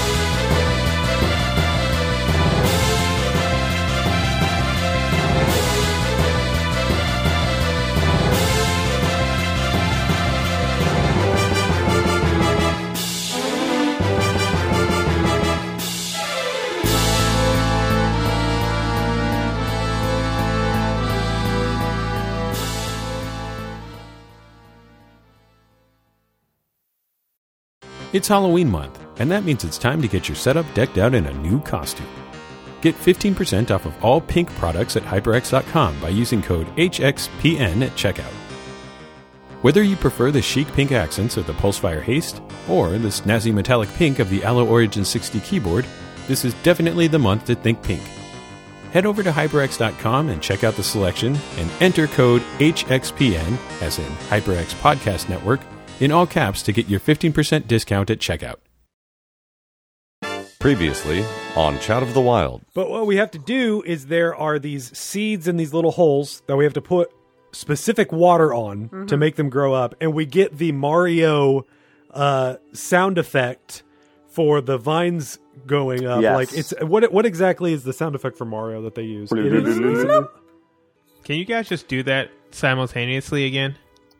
It's Halloween month, and that means it's time to get your setup decked out in a new costume. Get fifteen percent off of all pink products at HyperX dot com by using code H X P N at checkout. Whether you prefer the chic pink accents of the Pulsefire Haste, or the snazzy metallic pink of the Allo Origin sixty keyboard, this is definitely the month to think pink. Head over to HyperX dot com and check out the selection, and enter code H X P N, as in HyperX Podcast Network, in all caps to get your fifteen percent discount at checkout. Previously on Chat of the Wild. But what we have to do is there are these seeds in these little holes that we have to put specific water on mm-hmm. to make them grow up. And we get the Mario uh, sound effect for the vines going up. Yes. Like it's what what exactly is the sound effect for Mario that they use? It is, Can you guys just do that simultaneously again?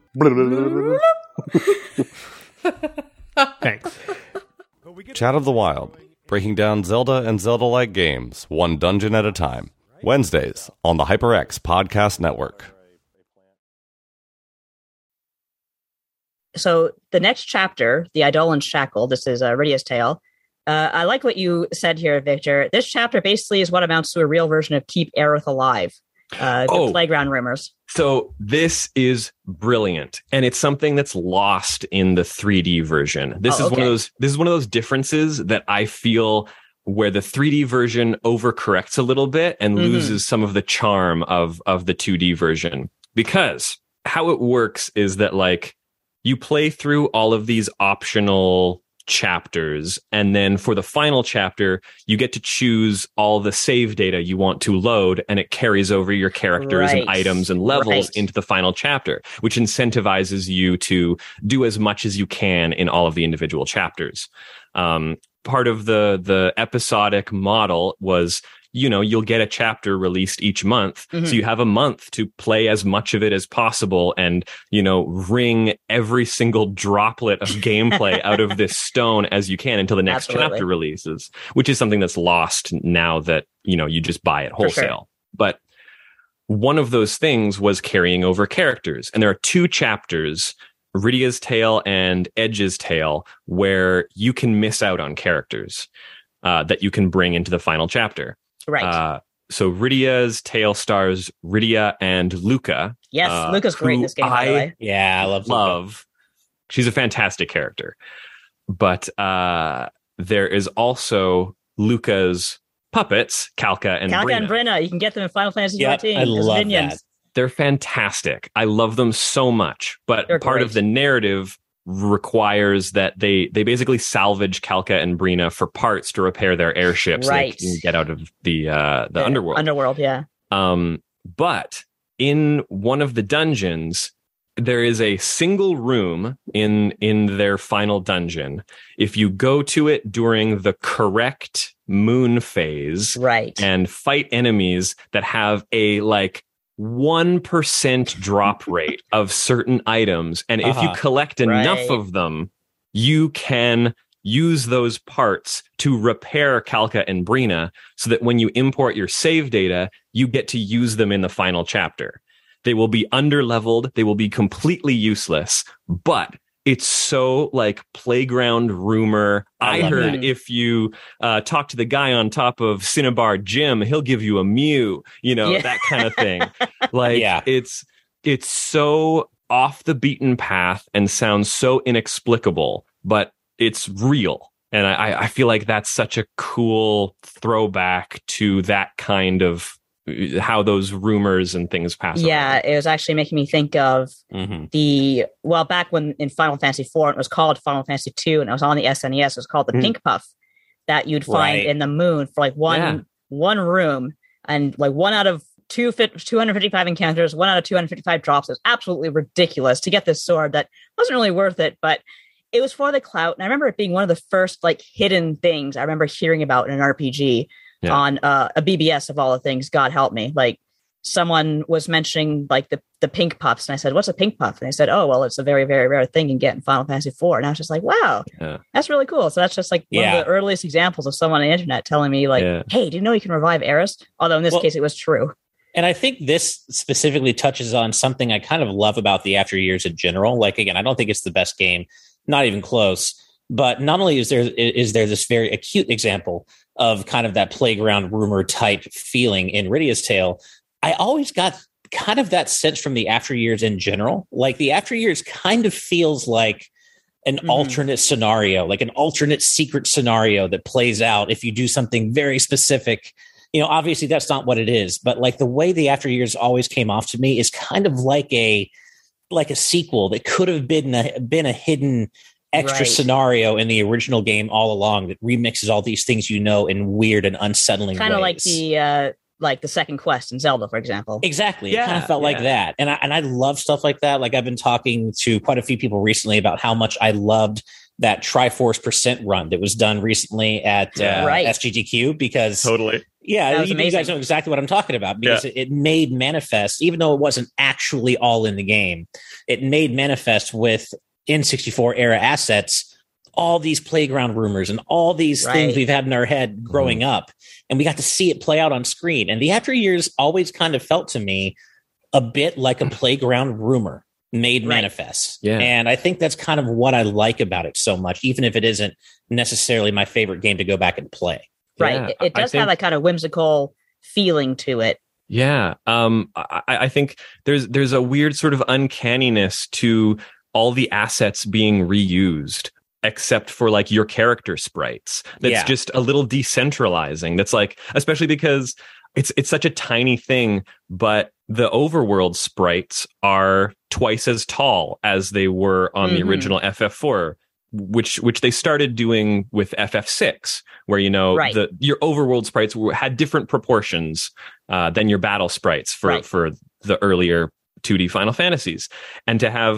Thanks. Chat of the Wild, breaking down Zelda and Zelda-like games, one dungeon at a time. Wednesdays on the HyperX Podcast Network. So the next chapter, the Eidolon Shackle, this is uh, Rydia's Tale. Uh, I like what you said here, Victor. This chapter basically is what amounts to a real version of Keep Aerith Alive. Uh, oh, the Playground Rumors. So this is brilliant, and it's something that's lost in the three D version. This oh, is okay. one of those. This is one of those differences that I feel where the three D version overcorrects a little bit and mm-hmm. loses some of the charm of of the two D version. Because how it works is that, like, you play through all of these optional chapters, and then for the final chapter you get to choose all the save data you want to load, and it carries over your characters right. and items and levels right. into the final chapter, which incentivizes you to do as much as you can in all of the individual chapters. Um, part of the the episodic model was you know, you'll get a chapter released each month. Mm-hmm. So you have a month to play as much of it as possible and, you know, wring every single droplet of gameplay out of this stone as you can until the next Absolutely. chapter releases, which is something that's lost now that, you know, you just buy it wholesale. Sure. But one of those things was carrying over characters. And there are two chapters, Rydia's Tale and Edge's Tale, where you can miss out on characters uh, that you can bring into the final chapter. Right. Uh, so Rydia's Tale stars Rydia and Luca. Yes, uh, Luca's great in this game, by the I way. Yeah, I love love. She's a fantastic character. But uh, there is also Luca's puppets, Calca and Calca Brina. and Brenna, you can get them in Final Fantasy Yep, fourteen. I as love minions. that. They're fantastic. I love them so much. But They're part great. of the narrative requires that they they basically salvage Calca and Brina for parts to repair their airships Right. so they can get out of the uh, the underworld. Underworld, yeah. Um, but in one of the dungeons, there is a single room in in their final dungeon. If you go to it during the correct moon phase, right, and fight enemies that have a like one percent drop rate of certain items, and if you Uh-huh. collect enough Right. of them, you can use those parts to repair Calca and Brina so that when you import your save data, you get to use them in the final chapter. They will be underleveled. They will be completely useless, but it's so like playground rumor. I I, love heard that. if you uh, talk to the guy on top of Cinnabar Gym, he'll give you a Mew, you know, Yeah. that kind of thing. Like Yeah. it's, it's so off the beaten path and sounds so inexplicable, but it's real. And I, I feel like that's such a cool throwback to that kind of how those rumors and things pass Yeah, around. it was actually making me think of Mhm. the, well, back when in Final Fantasy four, it was called Final Fantasy two, and it was on the S N E S, it was called the Mm. Pink Puff that you'd find Right. in the moon for like one Yeah. one room, and like one out of two, two hundred fifty-five encounters, one out of two hundred fifty-five drops. It was absolutely ridiculous to get this sword that wasn't really worth it, but it was for the clout. And I remember it being one of the first like hidden things I remember hearing about in an R P G. Yeah. On uh, a B B S of all the things, God help me. Like someone was mentioning like the, the pink puffs, and I said, what's a pink puff? And they said, oh, well, it's a very, very rare thing you can get in Final Fantasy four. And I was just like, wow, Yeah. that's really cool. So that's just like one Yeah. of the earliest examples of someone on the internet telling me like, Yeah. hey, do you know you can revive Eris? Although in this Well- case, it was true. And I think this specifically touches on something I kind of love about the After Years in general. Like, again, I don't think it's the best game, not even close. But not only is there is there this very acute example of kind of that playground rumor type feeling in Rydia's Tale, I always got kind of that sense from the After Years in general. Like the After Years kind of feels like an Mhm. alternate scenario, like an alternate secret scenario that plays out if you do something very specific. You know, obviously that's not what it is, but like the way the After Years always came off to me is kind of like a like a sequel that could have been a, been a hidden extra Right. scenario in the original game all along that remixes all these things, you know, in weird and unsettling Kind of like ways. the uh, like the second quest in Zelda, for example. Exactly. Yeah, it kind of felt like yeah. that. And I, and I love stuff like that. Like I've been talking to quite a few people recently about how much I loved that Triforce percent run that was done recently at uh, Right. S G T Q because Totally. yeah, That was you, you guys amazing. know exactly what I'm talking about because it, it made manifest, even though it wasn't actually all in the game, it made manifest with N sixty-four era assets, all these playground rumors and all these Right. things we've had in our head growing up. And we got to see it play out on screen. And the After Years always kind of felt to me a bit like a playground rumor made Right. manifest. Yeah. And I think that's kind of what I like about it so much, even if it isn't necessarily my favorite game to go back and play. Right. Yeah, it, it I does think- have that kind of whimsical feeling to it. Yeah. Um, I, I think there's there's a weird sort of uncanniness to all the assets being reused, except for like your character sprites. That's Yeah. just a little decentralizing. That's like, especially because it's it's such a tiny thing, but the overworld sprites are twice as tall as they were on Mhm. the original F F four. Which which they started doing with F F six, where you know Right. the your overworld sprites were, had different proportions uh, than your battle sprites for Right. for the earlier two D Final Fantasies, and to have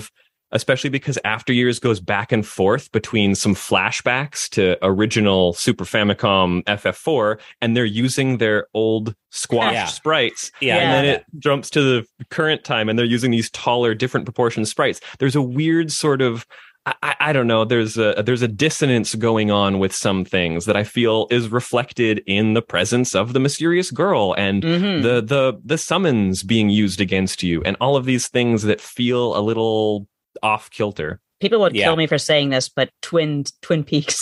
especially because After Years goes back and forth between some flashbacks to original Super Famicom F F four, and they're using their old squashed Yeah. sprites. Yeah. And then it jumps to the current time, and they're using these taller, different proportion sprites. There's a weird sort of I, I don't know. There's a there's a dissonance going on with some things that I feel is reflected in the presence of the mysterious girl and Mhm. the the the summons being used against you, and all of these things that feel a little off kilter. People would Yeah. kill me for saying this, but Twin Twin Peaks.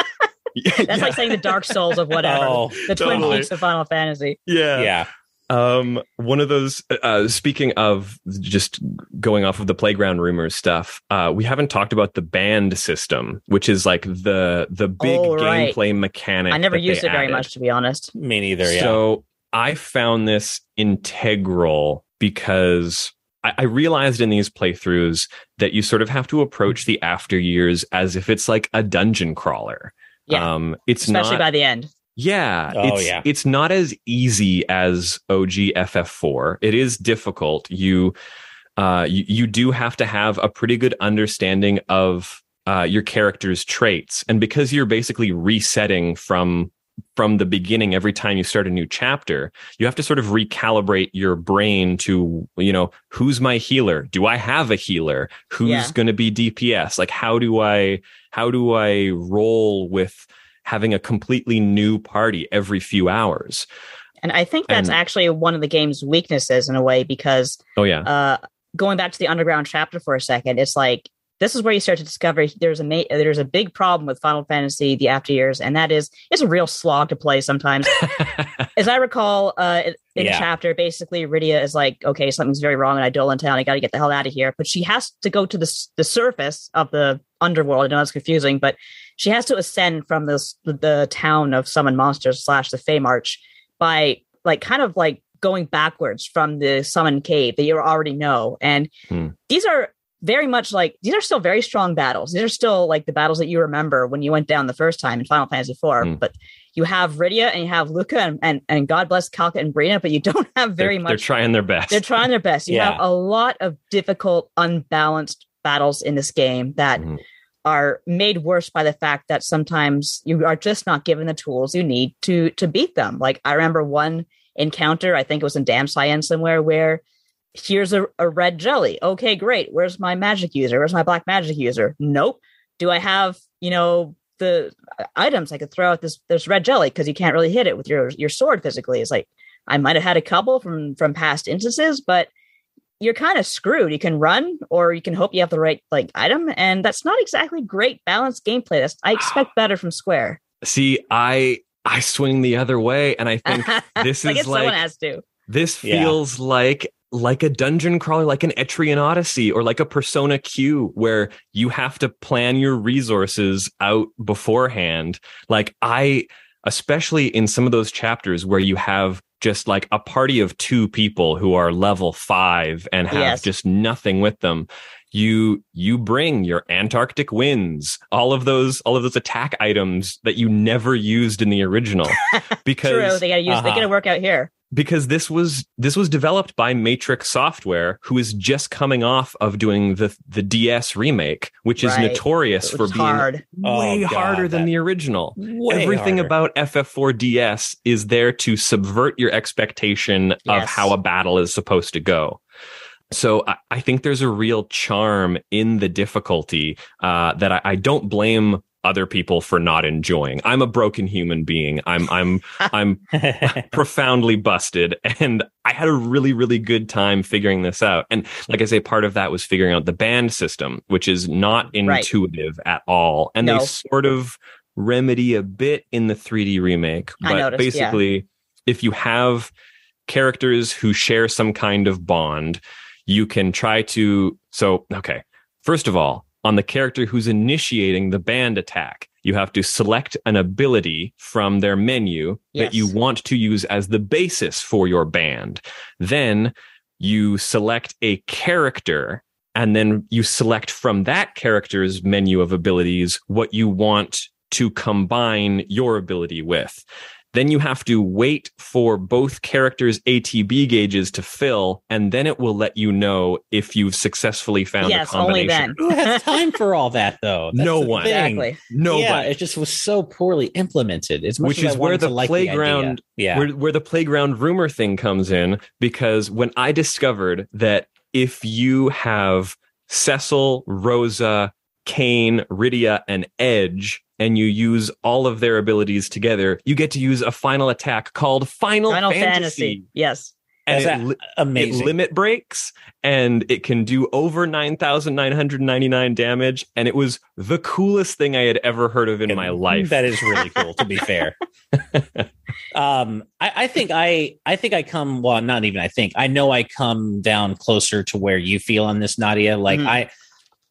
That's like saying the Dark Souls of whatever. Oh, the Twin totally. Peaks of Final Fantasy. Yeah. Yeah. Um, one of those, uh, speaking of just going off of the playground rumors stuff, uh, we haven't talked about the band system, which is like the, the big Oh, right. gameplay mechanic. I never that used they it very added. much, to be honest. Me neither. Yeah. So I found this integral because I, I realized in these playthroughs that you sort of have to approach the After Years as if it's like a dungeon crawler. Yeah. Um, it's Especially not, by the end. Yeah, Oh, it's, yeah. it's not as easy as O G F F four. It is difficult. You, uh, you, you do have to have a pretty good understanding of uh, your character's traits, and because you're basically resetting from from the beginning every time you start a new chapter, you have to sort of recalibrate your brain to, you know, who's my healer? Do I have a healer? Who's Yeah. going to be D P S? Like, how do I how do I roll with having a completely new party every few hours? And I think that's And- actually one of the game's weaknesses in a way, because Oh yeah. uh, going back to the underground chapter for a second, it's like this is where you start to discover there's a ma- there's a big problem with Final Fantasy: The After Years, and that is it's a real slog to play sometimes. As I recall, uh, in Yeah. a chapter, basically Rydia is like, okay, something's very wrong in Idolan Town. I got to get the hell out of here. But she has to go to the s- the surface of the underworld. I know it's confusing, but she has to ascend from this the town of summoned monsters slash the Fey March by like kind of like going backwards from the summoned cave that you already know. And Hmm. these are very much like these are still very strong battles. These are still like the battles that you remember when you went down the first time in Final Fantasy four. Hmm. But you have Rydia and you have Luca and, and, and God bless Kalka and Brina, but you don't have very they're, much. They're trying their best. They're trying their best. You Yeah. have a lot of difficult, unbalanced battles in this game that Mhm. are made worse by the fact that sometimes you are just not given the tools you need to to beat them. Like I remember one encounter, I think it was in Dam Cyan somewhere, where here's a, a red jelly. Okay, great. Where's my magic user? Where's my black magic user? Nope. Do I have, you know, the items I could throw at this this red jelly? Because you can't really hit it with your your sword physically. It's like I might have had a couple from from past instances, but you're kind of screwed. You can run, or you can hope you have the right like item, and that's not exactly great balanced gameplay. That's I expect better from Square. See, I I swing the other way, and I think this I is guess like someone has to. this Yeah. feels like like a dungeon crawler, like an Etrian Odyssey, or like a Persona Q, where you have to plan your resources out beforehand. Like I, especially in some of those chapters where you have just like a party of two people who are level five and have Yes. just nothing with them. You you bring your Antarctic winds, all of those all of those attack items that you never used in the original, because True, they gotta use. They Uh-huh. gotta work out here. because this was this was developed by Matrix Software, who is just coming off of doing the the D S remake, which is Right. notorious It for was being hard. way Oh, God, harder than that- the original. Way Everything harder. about F F four D S is there to subvert your expectation of Yes. how a battle is supposed to go. So I, I think there's a real charm in the difficulty uh, that I, I don't blame other people for not enjoying. I'm a broken human being. I'm I'm I'm profoundly busted, and I had a really really good time figuring this out. And like I say, part of that was figuring out the band system, which is not Right. intuitive at all, and No. they sort of remedy a bit in the three D remake. I But noticed, yeah. basically, if you have characters who share some kind of bond, you can try to. So, okay, first of all, on the character who's initiating the band attack, you have to select an ability from their menu Yes. that you want to use as the basis for your band. Then you select a character, and then you select from that character's menu of abilities what you want to combine your ability with. Then you have to wait for both characters' A T B gauges to fill, and then it will let you know if you've successfully found yes, a combination. Only then. Who has time for all that, though? That's no one. Exactly. Nobody. Yeah, it just was so poorly implemented. As much Which as is I where wanted the to like playground, the idea. Yeah. where, where the playground rumor thing comes in, because when I discovered that if you have Cecil, Rosa, Kane, Rydia, and Edge, and you use all of their abilities together, you get to use a final attack called Final, Final Fantasy. Fantasy. Yes. And That's it, li- amazing. it limit breaks, and it can do over nine thousand nine hundred ninety-nine damage, and it was the coolest thing I had ever heard of in my life. That is really cool, to be fair. um, I, I think I, I think I come. Well, not even. I think I know I come down closer to where you feel on this, Nadia. Like Mm-hmm. I,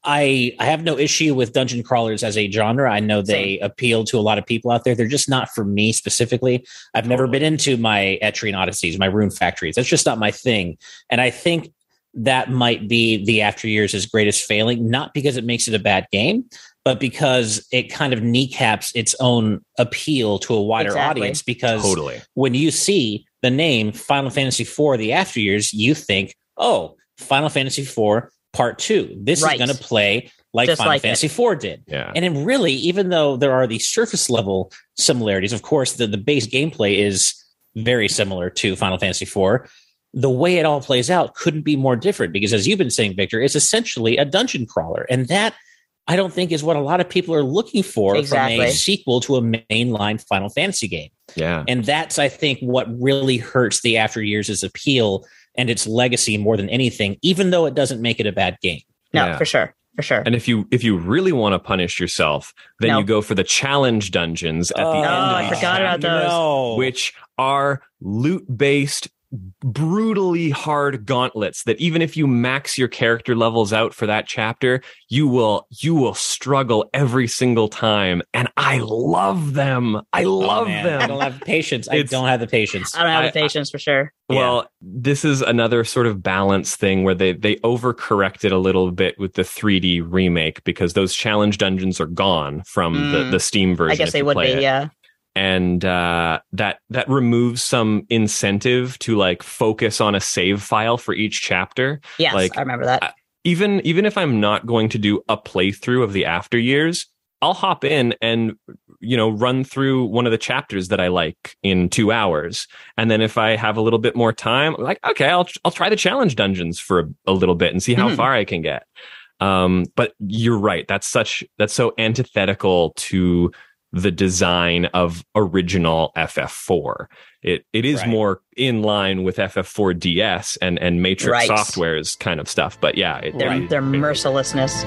I, I have no issue with dungeon crawlers as a genre. I know they Same. appeal to a lot of people out there. They're just not for me specifically. I've never been into my Etrian Odysseys, my Rune Factories. That's just not my thing. And I think that might be the After Years' greatest failing, not because it makes it a bad game, but because it kind of kneecaps its own appeal to a wider Exactly. audience. Because Totally. when you see the name Final Fantasy four, The After Years, you think, oh, Final Fantasy four Part two. This Right. is going to play like Just Final like Fantasy it. four did. Yeah. And then really, even though there are these surface level similarities, of course, the, the base gameplay is very similar to Final Fantasy four. The way it all plays out couldn't be more different because, as you've been saying, Victor, it's essentially a dungeon crawler. And that, I don't think, is what a lot of people are looking for from Exactly. a sequel to a mainline Final Fantasy game. Yeah. And that's, I think, what really hurts the After Years' appeal and its legacy more than anything, even though it doesn't make it a bad game. No, Yeah. for sure. For sure. And if you if you really want to punish yourself, then No. you go for the challenge dungeons at the Oh, end no, of I each forgot about chapter, those. No. which are loot based, brutally hard gauntlets that even if you max your character levels out for that chapter, you will you will struggle every single time. And I love them. I love Oh, man. them. I don't have patience. I It's- don't have the patience. I don't have I- the patience for sure. Well, this is another sort of balance thing where they they overcorrected a little bit with the three D remake because those challenge dungeons are gone from the, Mm. the Steam version. I guess if they you would play be, it. yeah. And uh, that that removes some incentive to like focus on a save file for each chapter. Yes, like, I remember that. I- Even even if I'm not going to do a playthrough of the After Years, I'll hop in and you know run through one of the chapters that I like in two hours, and then if I have a little bit more time, I'm like okay, I'll I'll try the challenge dungeons for a, a little bit and see how Mhm. far I can get. Um, but you're right, that's such that's so antithetical to the design of original F F four. It it is Right. more in line with F F four D S and and Matrix Right. Software's kind of stuff. But yeah, it, Their, it- their mercilessness.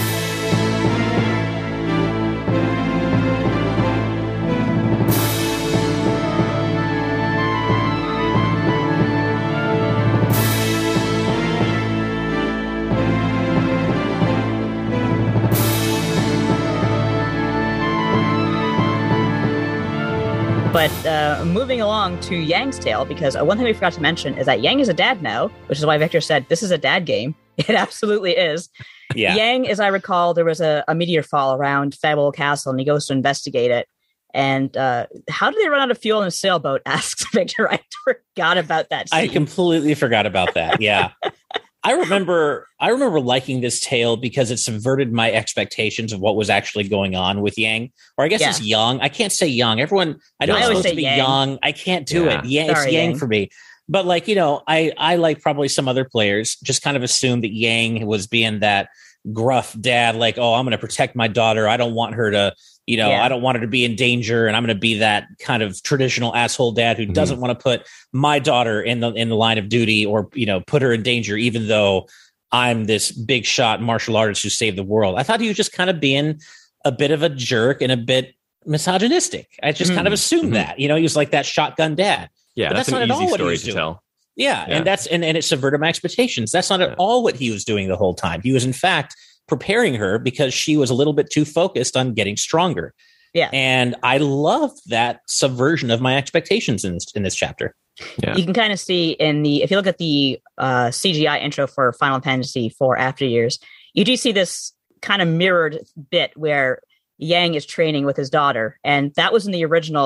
But uh, moving along to Yang's Tale, because uh, one thing we forgot to mention is that Yang is a dad now, which is why Victor said this is a dad game. It absolutely is. Yeah. Yang, as I recall, there was a, a meteor fall around Fable Castle, and he goes to investigate it. And uh, how did they run out of fuel in a sailboat? Asks Victor. I forgot about that scene. I completely forgot about that. Yeah. I remember I remember liking this tale because it subverted my expectations of what was actually going on with Yang. Or I guess Yeah. it's Yang. I can't say Young. Everyone I know I it's always supposed to say be Yang. Young. I can't do Yeah. it. Yeah, it's Sorry, Yang Yang. for me. But like, you know, I, I like probably some other players just kind of assumed that Yang was being that gruff dad, like, oh, I'm going to protect my daughter. I don't want her to, you know, Yeah. I don't want her to be in danger. And I'm going to be that kind of traditional asshole dad who doesn't want to put my daughter in the, in the line of duty or, you know, put her in danger, even though I'm this big shot martial artist who saved the world. I thought he was just kind of being a bit of a jerk and a bit misogynistic. I just kind of assumed Mhm. that, you know, he was like that shotgun dad. yeah, But that's, that's not an at all easy what he story was to doing. tell. Yeah, Yeah. and that's and, and it subverted my expectations. That's not at Yeah. all what he was doing the whole time. He was in fact preparing her because she was a little bit too focused on getting stronger. Yeah. And I loved that subversion of my expectations in this, in this chapter. Yeah. You can kind of see in the, if you look at the uh, C G I intro for Final Fantasy four After Years, you do see this kind of mirrored bit where Yang is training with his daughter. And that was in the original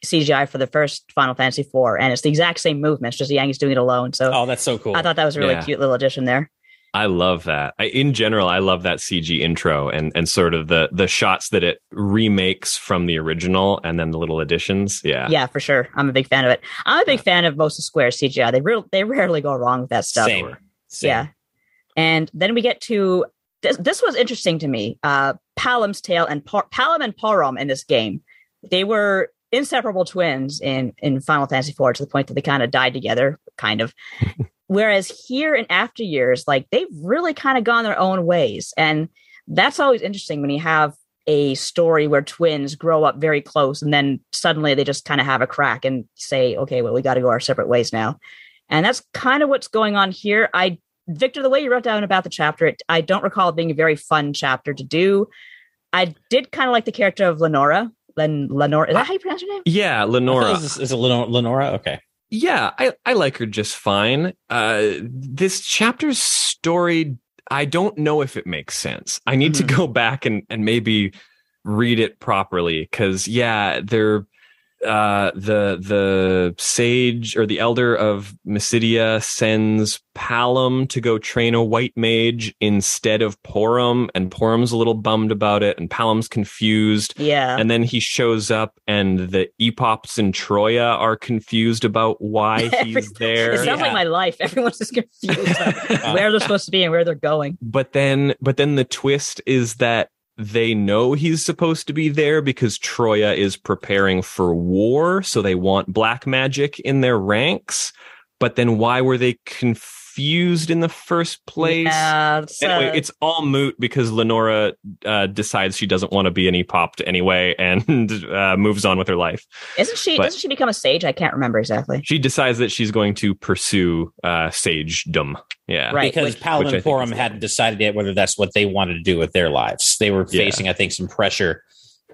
C G I for the first Final Fantasy four, and it's the exact same movements, just Yangi's doing it alone. So, oh, that's so cool. I thought that was a really Yeah. cute little addition there. I love that. I, in general, I love that C G intro and and sort of the the shots that it remakes from the original, and then the little additions. Yeah, Yeah, for sure. I'm a big fan of it. I'm a big fan of most of Square's C G I. They real they rarely go wrong with that stuff. Same. Same. Yeah. And then we get to this. This was interesting to me. Uh, Palam's Tale and Par- Palam and Porom in this game, they were inseparable twins in in Final Fantasy four to the point that they kind of died together, kind of. Whereas here in After Years, like they've really kind of gone their own ways. And that's always interesting when you have a story where twins grow up very close and then suddenly they just kind of have a crack and say, okay, well, we got to go our separate ways now. And that's kind of what's going on here. I, Victor, the way you wrote down about the chapter, it, I don't recall it being a very fun chapter to do. I did kind of like the character of Lenora. Len, Lenora, is that how you pronounce your name? Yeah, Lenora. Is, is it Lenora? Lenora? Okay. Yeah, I, I like her just fine. Uh, this chapter's story, I don't know if it makes sense. I need mm-hmm. to go back and, and maybe read it properly because, yeah, they're uh, the the sage or the elder of Mysidia sends Palam to go train a white mage instead of Porom, and Porum's a little bummed about it, and Palam's confused. Yeah. And then he shows up, and the Epops in Troya are confused about why he's there. It sounds yeah. like my life. Everyone's just confused about where they're supposed to be and where they're going. But then, but then the twist is that they know he's supposed to be there because Troya is preparing for war, so they want black magic in their ranks. But then why were they confused in the first place? Yeah, it's, anyway, uh, it's all moot because Lenora uh, decides she doesn't want to be an Epopt anyway and uh, moves on with her life. Isn't she? But doesn't she become a sage? I can't remember exactly. she decides that she's going to pursue uh, sagedom. Yeah, Right. Because which- Palam which I and think Porom is- hadn't decided yet whether that's what they wanted to do with their lives. They were Yeah. facing, I think, some pressure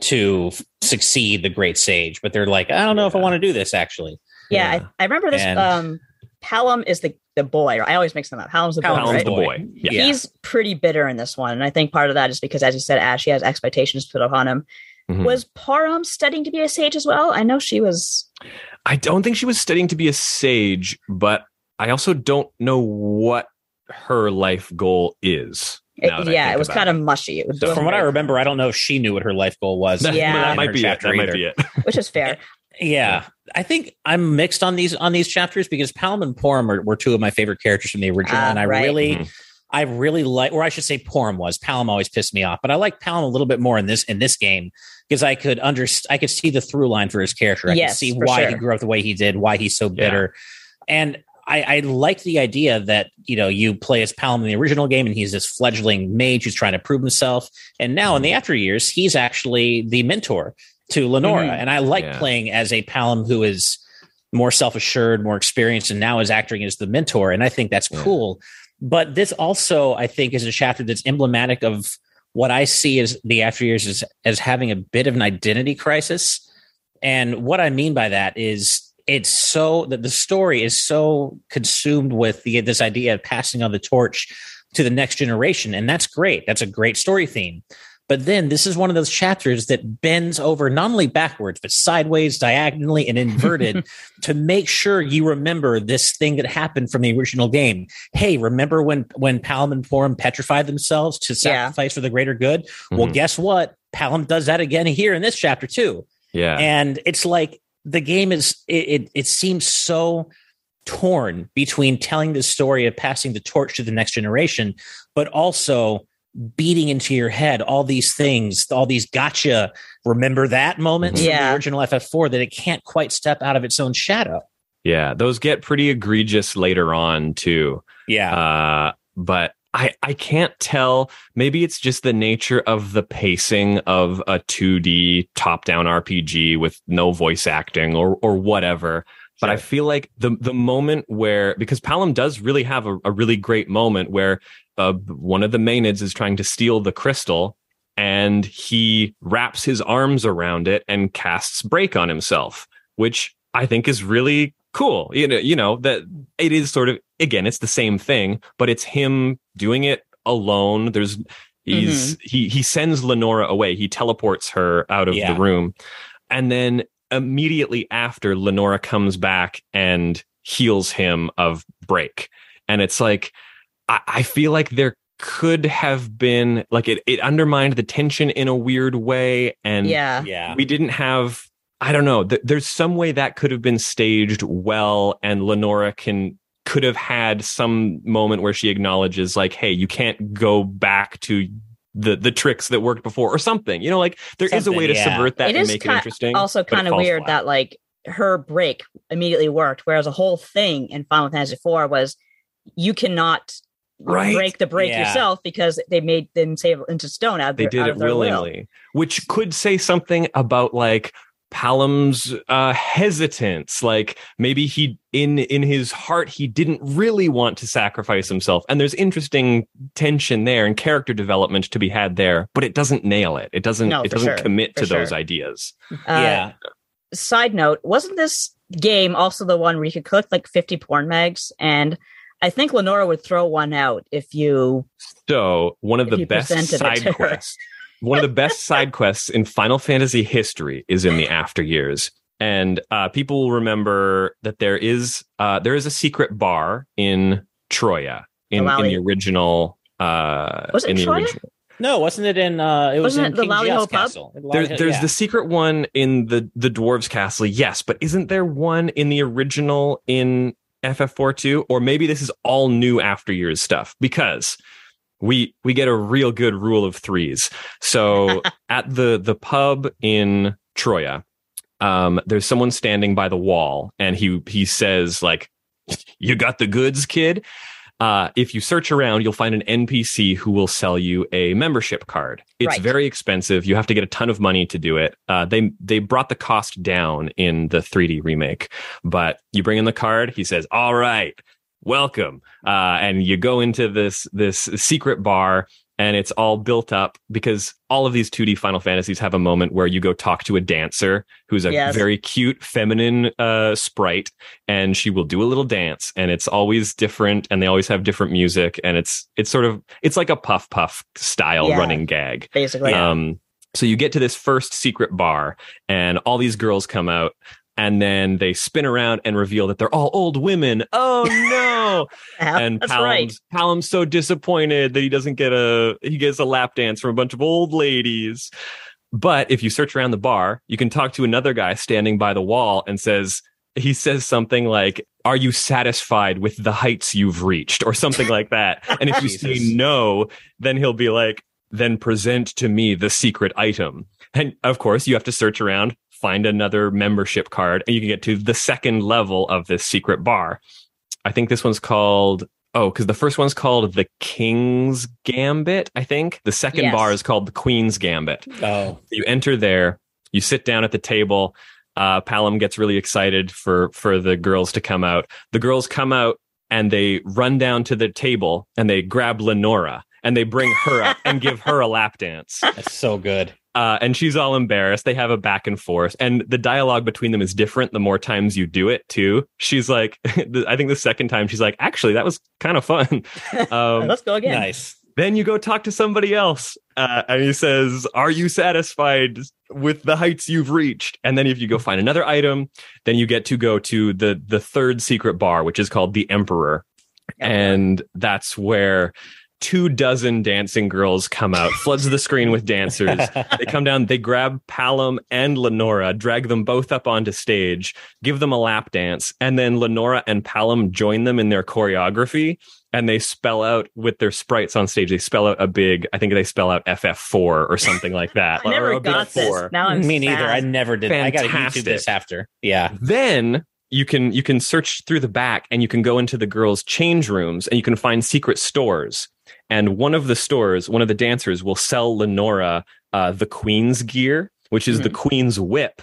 to f- succeed the great sage, but they're like, I don't know if I Yeah. want to do this actually. Yeah, Yeah. I, I remember this. And- um, Palam is the the boy. Or I always mix them up. Palam's the boy, Palam's right? the boy. Yeah. He's pretty bitter in this one, and I think part of that is because, as you said, Ash, he has expectations put upon him. Mhm. Was Porom studying to be a sage as well? I know she was. I don't think she was studying to be a sage, but I also don't know what her life goal is. It, now that I yeah, think it was about kind of mushy. It was So from what I remember, I don't know if she knew what her life goal was. That, Yeah. that in might her be it. chapter That might either. be it. which is fair. Yeah, I think I'm mixed on these on these chapters because Palam and Porom are, were two of my favorite characters from the original, Ah, and I right. really, Mhm. I really like, or I should say, Porom was. Palam always pissed me off, but I like Palam a little bit more in this in this game because I could under I could see the through line for his character. I Yes, could see for why sure. he grew up the way he did, why he's so bitter, and I, I like the idea that, you know, you play as Palam in the original game and he's this fledgling mage who's trying to prove himself. And now in the after years, he's actually the mentor to Lenora. Mhm. And I like Yeah. playing as a Palam who is more self-assured, more experienced, and now is acting as the mentor. And I think that's Yeah. cool. But this also, I think, is a chapter that's emblematic of what I see as the after years as, as having a bit of an identity crisis. And what I mean by that is it's so that the story is so consumed with the, this idea of passing on the torch to the next generation. And that's great. That's a great story theme. But then this is one of those chapters that bends over not only backwards, but sideways, diagonally, and inverted to make sure you remember this thing that happened from the original game. Hey, remember when, when Palam and Porom petrified themselves to Yeah. sacrifice for the greater good? Well, Mhm. guess what? Palam does that again here in this chapter too. Yeah. And it's like the game is, it, it, it seems so torn between telling the story of passing the torch to the next generation, but also beating into your head all these things, all these gotcha, remember that moments from Yeah. the original F F four that it can't quite step out of its own shadow. Yeah. Those get pretty egregious later on too. Yeah. Uh, but I, I can't tell. Maybe it's just the nature of the pacing of a two D top-down R P G with no voice acting or or whatever. But I feel like the the moment where, because Palam does really have a, a really great moment where uh, one of the Maenads is trying to steal the crystal, and he wraps his arms around it and casts Break on himself, which I think is really cool. You know, you know that it is sort of, again, it's the same thing, but it's him doing it alone. There's he's he he sends Lenora away. He teleports her out of Yeah. the room, and then immediately after, Lenora comes back and heals him of break. And it's like, I, I feel like there could have been, like, it, it undermined the tension in a weird way. And yeah, yeah. we didn't have, I don't know, th- there's some way that could have been staged well, and Lenora can could have had some moment where she acknowledges, like, hey, you can't go back to the the tricks that worked before or something. You know, like, there something, is a way to yeah. subvert that it and make it interesting. Also kind of weird flat. that, like, her break immediately worked, whereas the whole thing in Final Fantasy four was you cannot right? break the break yeah. yourself, because they made them say it into stone out of they their, did out it of their willingly, will. Which could say something about, like, Palom's uh, hesitance. Like, maybe he in in his heart he didn't really want to sacrifice himself, and there's interesting tension there and character development to be had there, but it doesn't nail it. It doesn't no, it doesn't sure. commit for to sure. those ideas. Uh, yeah. Side note, wasn't this game also the one where you could collect like fifty porn mags? And I think Lenora would throw one out if you so one of the best side quests One of the best side quests in Final Fantasy history is in the After Years. And uh, people will remember that there is uh, there is a secret bar in Troya in, in the original. Uh, was it in the Troya? Original. No, wasn't it in? Uh, it was wasn't in it the King Lally Ho Geoff's Castle. There, there's yeah. the secret one in the the Dwarves Castle, yes, but isn't there one in the original in F F four too? Or maybe this is all new After Years stuff, because we we get a real good rule of threes. So at the the pub in Troya, um, there's someone standing by the wall, and he he says, like, "You got the goods, kid." Uh, if you search around, you'll find an N P C who will sell you a membership card. It's right. very expensive. You have to get a ton of money to do it. Uh, they they brought the cost down in the three D remake, but you bring in the card. He says, "All right, welcome," uh, and you go into this this secret bar, and it's all built up because all of these two D Final Fantasies have a moment where you go talk to a dancer who's a yes. very cute feminine uh, sprite, and she will do a little dance, and it's always different, and they always have different music, and it's it's sort of it's like a Puff Puff style yeah, running gag, basically. Um, so you get to this first secret bar, and all these girls come out. And then they spin around and reveal that they're all old women. Oh no! and That's Palom's, right. Palom's so disappointed that he doesn't get a he gets a lap dance from a bunch of old ladies. But if you search around the bar, you can talk to another guy standing by the wall and says he says something like, "Are you satisfied with the heights you've reached?" or something like that. And if you say no, then he'll be like, "Then present to me the secret item." And of course, you have to search around, find another membership card, and you can get to the second level of this secret bar. I think this one's called, oh, because the first one's called the King's Gambit, I think. The second yes. bar is called the Queen's Gambit. Oh. You enter there, you sit down at the table. Uh, Palom gets really excited for, for the girls to come out. The girls come out and they run down to the table and they grab Lenora and they bring her up and give her a lap dance. That's so good. Uh, and she's all embarrassed. They have a back and forth, and the dialogue between them is different the more times you do it too. She's like, I think the second time she's like, actually, that was kind of fun. Um, Let's go again. Nice. Then you go talk to somebody else, uh, and he says, "Are you satisfied with the heights you've reached?" And then if you go find another item, then you get to go to the the third secret bar, which is called the Emperor, Emperor. And that's where two dozen dancing girls come out, floods the screen with dancers. They come down, they grab Palom and Lenora, drag them both up onto stage, give them a lap dance, and then Lenora and Palom join them in their choreography, and they spell out with their sprites on stage. They spell out a big, I think they spell out F F four or something like that. I never or a got this. four. Now I'm Me neither. sad. I never did. Fantastic. I got to YouTube this after. Yeah. Then you can you can search through the back, and you can go into the girls' change rooms, and you can find secret stores. And one of the stores, one of the dancers will sell Lenora uh, the Queen's gear, which is mm-hmm. the Queen's whip.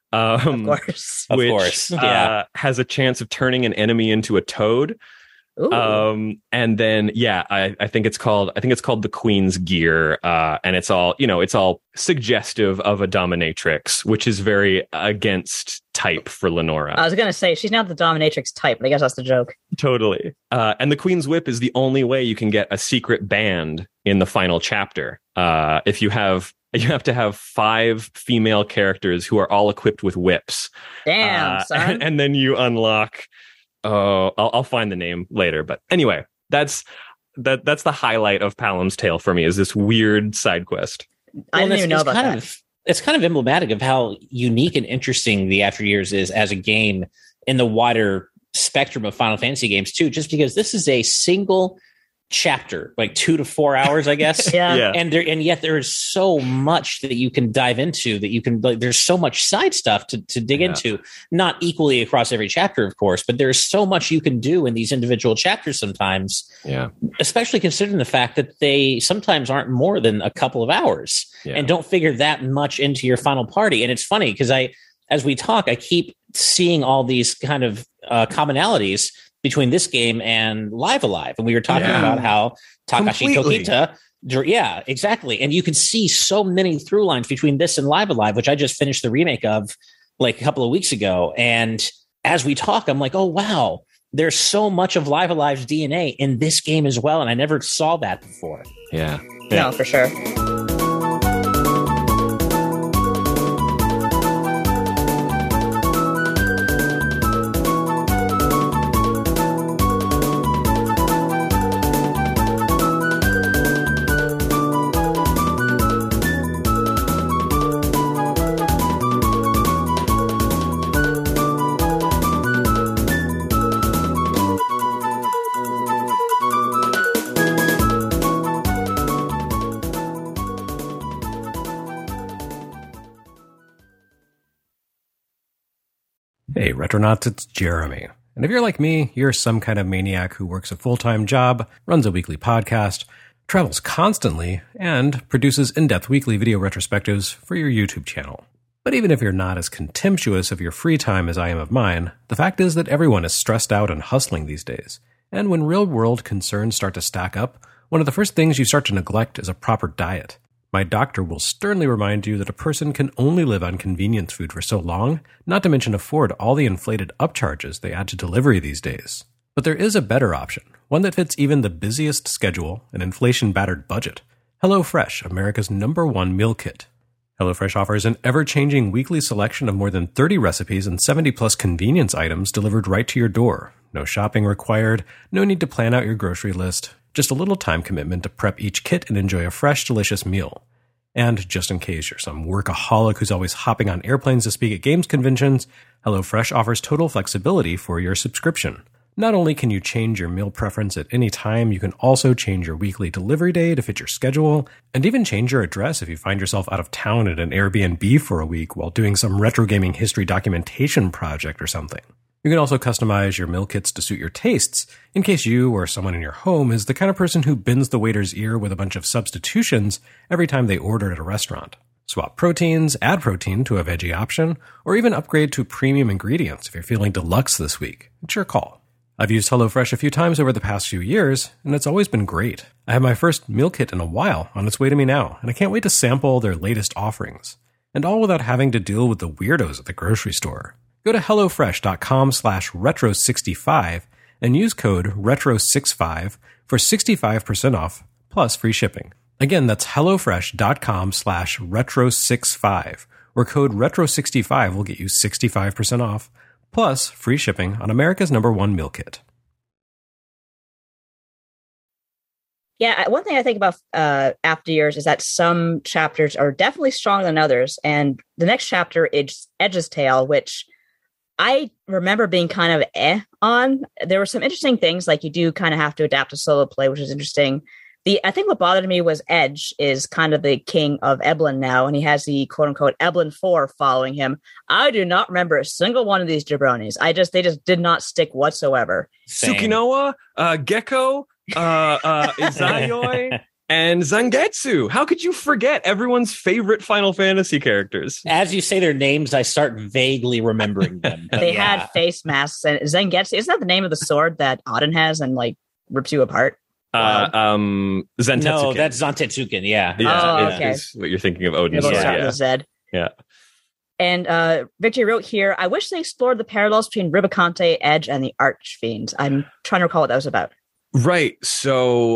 Um, of course. Which of course. Yeah. uh, has a chance of turning an enemy into a toad. Ooh. Um, and then, yeah, I, I think it's called, I think it's called the Queen's gear. Uh, and it's all, you know, it's all suggestive of a dominatrix, which is very against type for Lenora. I was going to say, she's not the dominatrix type, but I guess that's the joke. Totally. Uh, and the Queen's whip is the only way you can get a secret band in the final chapter. Uh, if you have you have to have five female characters who are all equipped with whips. Damn, uh, son. And, and then you unlock. Oh, uh, I'll, I'll find the name later. But anyway, that's that. That's the highlight of Palom's Tale for me. Is this weird side quest? I didn't well, even know about kind that. Of, it's kind of emblematic of how unique and interesting the After Years is as a game in the wider spectrum of Final Fantasy games too. Just because this is a single chapter, like two to four hours, I guess. yeah. Yeah. And there, and yet there is so much that you can dive into, that you can, like, there's so much side stuff to, to dig Yeah. into, not equally across every chapter, of course, but there's so much you can do in these individual chapters sometimes, Yeah. especially considering the fact that they sometimes aren't more than a couple of hours Yeah. and don't figure that much into your final party. And it's funny because I, as we talk, I keep seeing all these kind of uh, commonalities between this game and Live Alive. And we were talking Yeah. about how Takashi Completely. Tokita, yeah, exactly. And you can see so many through lines between this and Live Alive, which I just finished the remake of like a couple of weeks ago. And as we talk, I'm like, oh, wow, there's so much of Live Alive's D N A in this game as well. And I never saw that before. Yeah. Yeah. No, for sure. Hey, Retronauts, it's Jeremy. And if you're like me, you're some kind of maniac who works a full-time job, runs a weekly podcast, travels constantly, and produces in-depth weekly video retrospectives for your YouTube channel. But even if you're not as contemptuous of your free time as I am of mine, the fact is that everyone is stressed out and hustling these days. And when real-world concerns start to stack up, one of the first things you start to neglect is a proper diet. My doctor will sternly remind you that a person can only live on convenience food for so long, not to mention afford all the inflated upcharges they add to delivery these days. But there is a better option, one that fits even the busiest schedule and inflation-battered budget. HelloFresh, America's number one meal kit. HelloFresh offers an ever-changing weekly selection of more than thirty recipes and seventy plus convenience items delivered right to your door. No shopping required, no need to plan out your grocery list, just a little time commitment to prep each kit and enjoy a fresh, delicious meal. And just in case you're some workaholic who's always hopping on airplanes to speak at games conventions, HelloFresh offers total flexibility for your subscription. Not only can you change your meal preference at any time, you can also change your weekly delivery day to fit your schedule, and even change your address if you find yourself out of town at an Airbnb for a week while doing some retro gaming history documentation project or something. You can also customize your meal kits to suit your tastes, in case you or someone in your home is the kind of person who bends the waiter's ear with a bunch of substitutions every time they order at a restaurant. Swap proteins, add protein to a veggie option, or even upgrade to premium ingredients if you're feeling deluxe this week. It's your call. I've used HelloFresh a few times over the past few years, and it's always been great. I have my first meal kit in a while on its way to me now, and I can't wait to sample their latest offerings. And all without having to deal with the weirdos at the grocery store. Go to HelloFresh.com slash Retro65 and use code Retro sixty-five for sixty-five percent off plus free shipping. Again, that's HelloFresh.com slash Retro65, where code Retro sixty-five will get you sixty-five percent off plus free shipping on America's number one meal kit. Yeah, one thing I think about uh, After Years is that some chapters are definitely stronger than others. And the next chapter is Edge's Tale, which I remember being kind of eh on. There were some interesting things, like you do kind of have to adapt to solo play, which is interesting. The I think what bothered me was Edge is kind of the king of Eblin now, and he has the quote unquote Eblin four following him. I do not remember a single one of these jabronis. I just they just did not stick whatsoever. Same. Tsukinoa, uh, Gecko, uh, uh, Izayoi, and Zangetsu. How could you forget everyone's favorite Final Fantasy characters? As you say their names, I start vaguely remembering them. They yeah. had face masks, and Zangetsu, isn't that the name of the sword that Auden has and like rips you apart? Uh, um, Zentetsuken. No, that's Zantetsuken, yeah. Yeah, Oh, is- okay. is what you're thinking of Odin's It'll sword, start yeah. with Z. Yeah. And uh, Victor wrote here, I wish they explored the parallels between Rubicante, Edge, and the Archfiend. I'm trying to recall what that was about. Right. So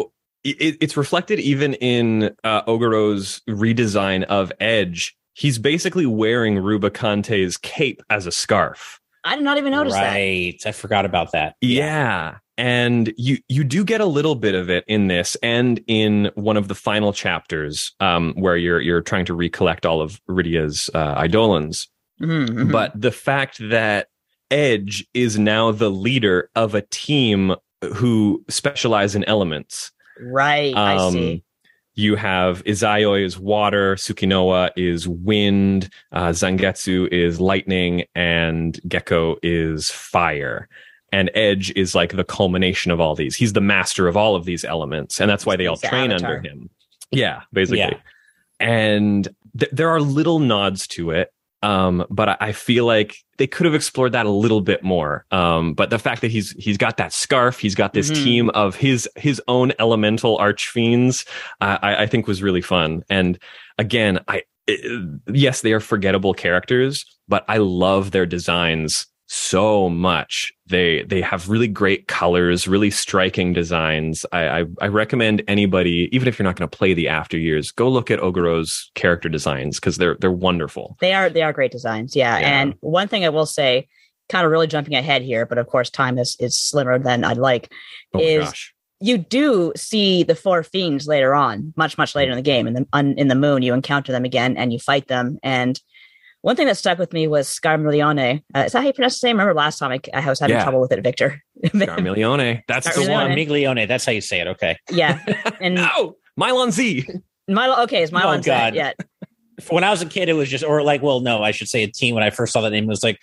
it, it's reflected even in uh, Ogoro's redesign of Edge. He's basically wearing Rubacante's cape as a scarf. I did not even notice right. that. Right. I forgot about that. Yeah. yeah. And you, you do get a little bit of it in this and in one of the final chapters, um, where you're, you're trying to recollect all of Rydia's, uh, Eidolons. Mm-hmm. But the fact that Edge is now the leader of a team who specialize in elements. Right. Um, I see. You have Izayoi is water, Tsukinoa is wind, uh, Zangetsu is lightning, and Gecko is fire. And Edge is like the culmination of all these. He's the master of all of these elements, and that's why they all train under him. Yeah, basically. Yeah. And th- there are little nods to it, um, but I-, I feel like they could have explored that a little bit more. Um, but the fact that he's he's got that scarf, he's got this mm-hmm. team of his his own elemental archfiends, uh, I, I think was really fun. And again, I it, yes, they are forgettable characters, but I love their designs so much. They they have really great colors, really striking designs. I I, I recommend anybody, even if you're not going to play the After Years, go look at Ogoro's character designs because they're they're wonderful. They are they are great designs, yeah. yeah. And one thing I will say, kind of really jumping ahead here, but of course time is is slimmer than I'd like. Oh is gosh. You do see the four fiends later on, much much later in the game. In the on, in the moon, you encounter them again and you fight them. And one thing that stuck with me was Scarmiglione. Uh, is that how you pronounce his name? Remember last time I, I was having yeah. trouble with it, Victor. Scarmiglione. That's the one. Scarmiglione. That's how you say it. Okay. Yeah. And no, Mylon Z. Mylon. Okay, it's Mylon oh, God. Z. Yeah. When I was a kid, it was just, or like, well, no, I should say a teen. When I first saw that name, it was like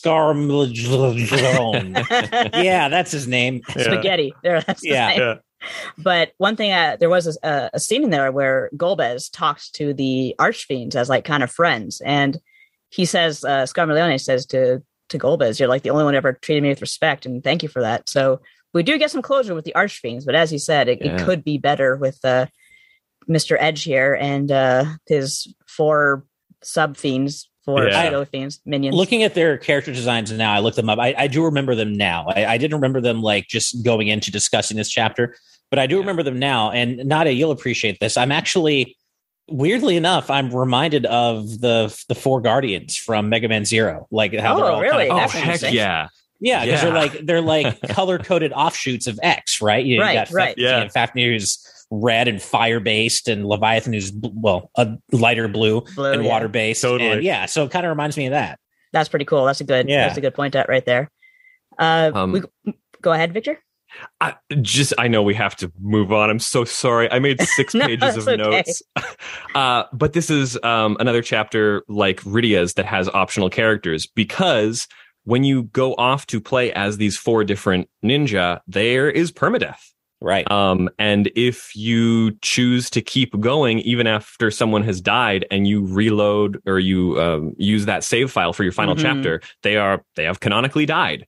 Scarmiglione. Yeah, that's his name. Yeah. Spaghetti. There. That's his yeah. name. Yeah. But one thing, uh, there was a, a scene in there where Golbez talks to the Archfiends as like kind of friends, and he says, uh, Scarmiglione says to to Golbez, "You're like the only one who ever treated me with respect, and thank you for that." So we do get some closure with the Archfiends, but as he said, it, yeah. it could be better with uh, Mister Edge here and uh, his four sub fiends, four yeah. pseudo fiends, minions. Looking at their character designs now, I looked them up. I, I do remember them now. I, I didn't remember them like just going into discussing this chapter, but I do yeah. remember them now. And Nadia, you'll appreciate this. I'm actually. Weirdly enough, I'm reminded of the the four Guardians from Mega Man Zero, like how oh, they're all really? kind of, oh heck yeah, yeah, because yeah. they're like they're like color coded offshoots of X, right? You, right, you got right. Fafnir, yeah. Fafnir who's red and fire based, and Leviathan who's well a lighter blue, blue and yeah. water based. Totally, and yeah. So it kind of reminds me of that. That's pretty cool. That's a good. Yeah. That's a good point out right there. Uh, um, we, go ahead, Victor. I just, I know we have to move on. I'm so sorry. I made six no, pages of okay. notes. Uh, but this is um, another chapter like Rydia's that has optional characters, because when you go off to play as these four different ninja, there is permadeath. Right. Um, and if you choose to keep going, even after someone has died, and you reload or you um, use that save file for your final mm-hmm. chapter, they are, they have canonically died.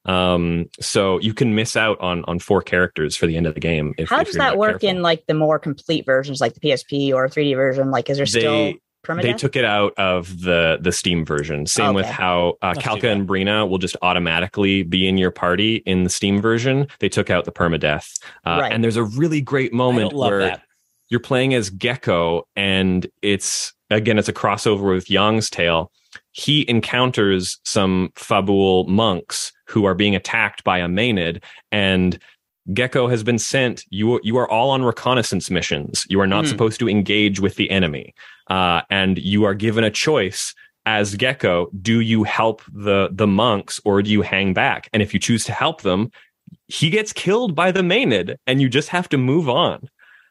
Um, so you can miss out on, on four characters for the end of the game. If, How if does that work careful. in like the more complete versions, like the P S P or three D version? Like, is there still they, permadeath? They took it out of the, the Steam version. Same okay. with how uh, Kalka and Brina will just automatically be in your party in the Steam version. They took out the permadeath. Uh, right. And there's a really great moment where that. you're playing as Gecko, and it's, again, it's a crossover with Yang's Tale. He encounters some Fabul monks who are being attacked by a Maenad, and Gecko has been sent. You, you are all on reconnaissance missions. You are not mm. supposed to engage with the enemy. Uh, and you are given a choice as Gecko. Do you help the, the monks, or do you hang back? And if you choose to help them, he gets killed by the Maenad, and you just have to move on.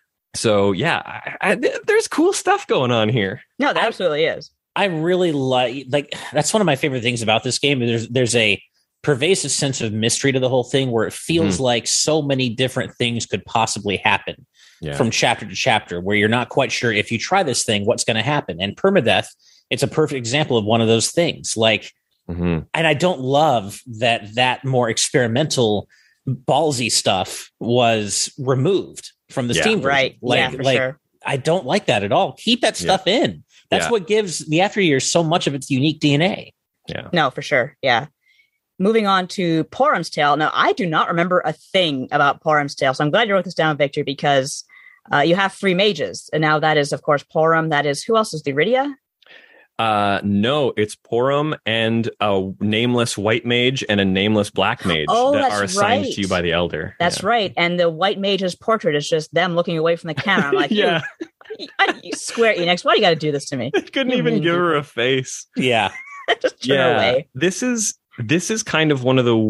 So yeah, I, I, there's cool stuff going on here. No, there absolutely is. I really like, like, that's one of my favorite things about this game. There's, there's a pervasive sense of mystery to the whole thing, where it feels mm. like so many different things could possibly happen yeah. from chapter to chapter, where you're not quite sure if you try this thing, what's going to happen. And permadeath, it's a perfect example of one of those things. Like, mm-hmm. and I don't love that that more experimental ballsy stuff was removed from the yeah. Steam version. Right. Like, yeah, for like sure. I don't like that at all. Keep that stuff yeah. in. That's yeah. what gives the After Years so much of its unique D N A. Yeah. No, for sure. Yeah. moving on to Poram's Tale. Now, I do not remember a thing about Poram's Tale, so I'm glad you wrote this down, Victor, because uh, you have three mages. And now that is, of course, Poram. That is, who else is the Iridia? Uh, no, it's Poram and a nameless white mage and a nameless black mage oh, that are assigned right. to you by the elder. That's yeah. right. And the white mage's portrait is just them looking away from the camera. I'm like, yeah. you, you Square Enix, why do you got to do this to me? They couldn't you even give people. her a face. Yeah. Just turn yeah. away. This is this is kind of one of the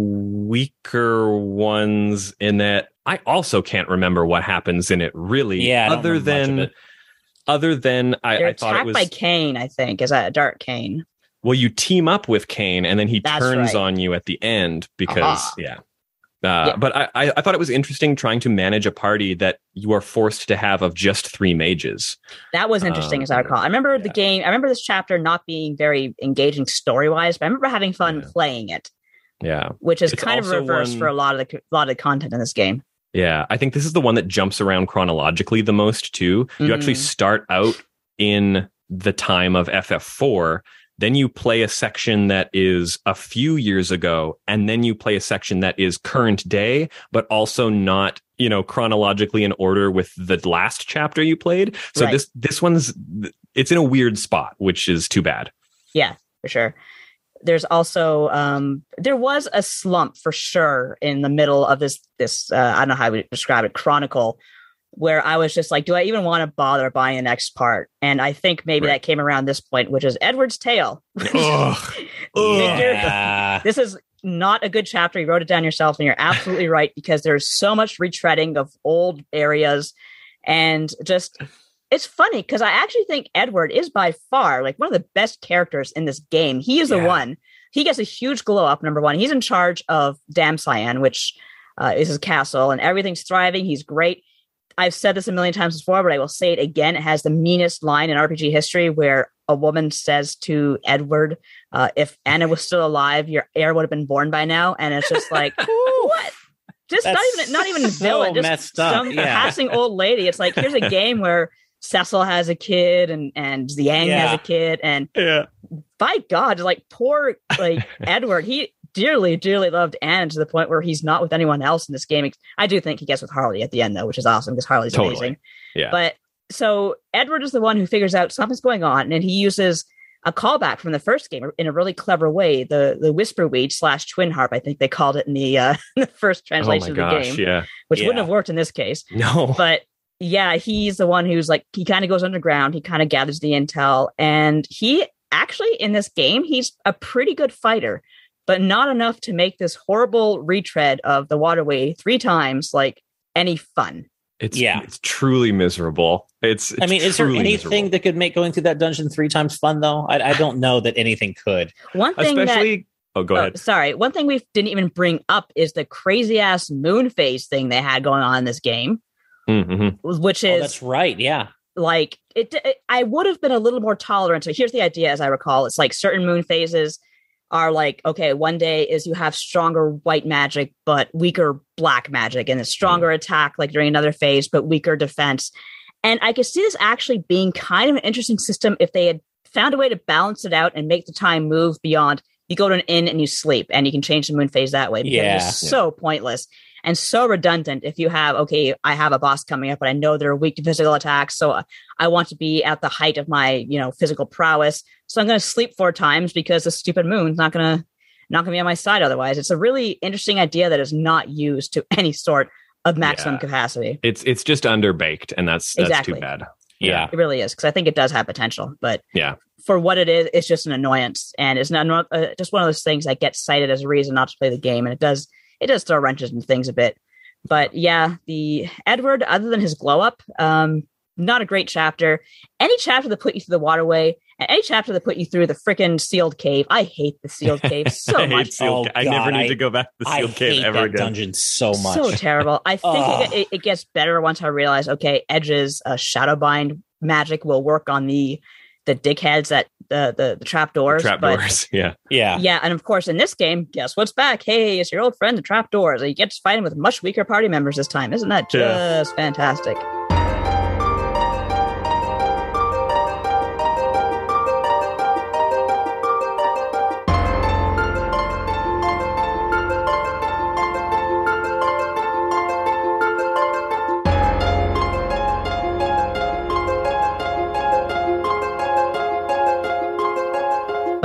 weaker ones in that I also can't remember what happens in it really. Yeah. Other than other than I, They're I thought it attacked was by Cain, I think. Is that a Dark Cain? Well, you team up with Cain and then he That's turns right. on you at the end because Uh-huh. yeah. Uh, Yeah. But I, I, I thought it was interesting trying to manage a party that you are forced to have of just three mages. That was interesting, Um, as I recall. I remember yeah. the game. I remember this chapter not being very engaging story wise, but I remember having fun Yeah. playing it, Yeah. which is It's kind of also reverse one- for a lot of the a lot of the content in this game. Yeah. I think this is the one that jumps around chronologically the most, too. You Mhm. actually start out in the time of F F four. Then you play a section that is a few years ago, and then you play a section that is current day, but also not, you know, chronologically in order with the last chapter you played. So Right. this this one's it's in a weird spot, which is too bad. Yeah, for sure. There's also um, there was a slump for sure in the middle of this this uh, I don't know how we describe it chronicle, where I was just like, do I even want to bother buying the next part? And I think maybe Right. that came around this point, which is Edward's Tale. Ugh. Victor, Yeah. this is not a good chapter. You wrote it down yourself, and you're absolutely right, because there's so much retreading of old areas, and just it's funny because I actually think Edward is by far like one of the best characters in this game. He is the Yeah. one. He gets a huge glow up. Number one, he's in charge of Dam Cyan, which uh, is his castle, and everything's thriving. He's great. I've said this a million times before, but I will say it again. It has the meanest line in R P G history, where a woman says to Edward, uh, if Anna was still alive, your heir would have been born by now. And it's just like, what? Just not That's even, not even a so villain, just messed up, some yeah. passing old lady. It's like, here's a game where Cecil has a kid and, and Ziang Yeah. has a kid. And Yeah. by God, like poor, like Edward, he dearly, dearly loved Anne to the point where he's not with anyone else in this game. I do think he gets with Harley at the end, though, which is awesome because Harley's Totally. amazing. Yeah. But so Edward is the one who figures out something's going on, and he uses a callback from the first game in a really clever way. The the Whisperweed slash Twin Harp, I think they called it in the uh, the first Oh my translation of the gosh. game, Yeah. which Yeah. wouldn't have worked in this case. No. But yeah, he's the one who's like, he kind of goes underground. He kind of gathers the intel, and he actually in this game, he's a pretty good fighter, but not enough to make this horrible retread of the waterway three times like any fun. It's Yeah. it's truly miserable. It's, it's I mean, is there truly anything miserable. that could make going through that dungeon three times fun, though? I, I don't know that anything could. One thing Especially that oh, go oh, ahead. sorry, one thing we didn't even bring up is the crazy ass moon phase thing they had going on in this game, Mm-hmm. which Oh, is that's right. Yeah. like it, it I would have been a little more tolerant. So here's the idea, as I recall. It's like certain moon phases are like, okay, one day is you have stronger white magic but weaker black magic, and a stronger attack like during another phase but weaker defense. And I could see this actually being kind of an interesting system if they had found a way to balance it out and make the time move beyond you go to an inn and you sleep and you can change the moon phase that way, because Yeah. it's so pointless and so redundant. If you have, okay, I have a boss coming up, but I know they're weak to physical attacks, so I want to be at the height of my, you know, physical prowess. So I'm going to sleep four times because the stupid moon's not going to not going to be on my side otherwise. It's a really interesting idea that is not used to any sort of maximum Yeah. capacity. It's it's just underbaked, and that's that's Exactly. too bad. Yeah. It really is, because I think it does have potential, but Yeah. for what it is, it's just an annoyance, and it's not, not uh, just one of those things that gets cited as a reason not to play the game, and it does it does throw wrenches into things a bit. But yeah, the Edward, other than his glow up, um, not a great chapter. Any chapter that put you through the waterway, and any chapter that put you through the freaking sealed cave. I hate the sealed cave so I hate much. sealed Oh, ca- I never God, need I- to go back to the I sealed cave hate ever that again. dungeon so much. So terrible. I think Ugh. it, it, it gets better once I realize, okay, Edge's uh, Shadowbind magic will work on the the dickheads at the the, the trapdoors. Trapdoors. Yeah. Yeah. Yeah, and of course in this game, guess what's back? Hey, it's your old friend, the Trapdoors. You get to fight him with much weaker party members this time. Isn't that Yeah. just fantastic?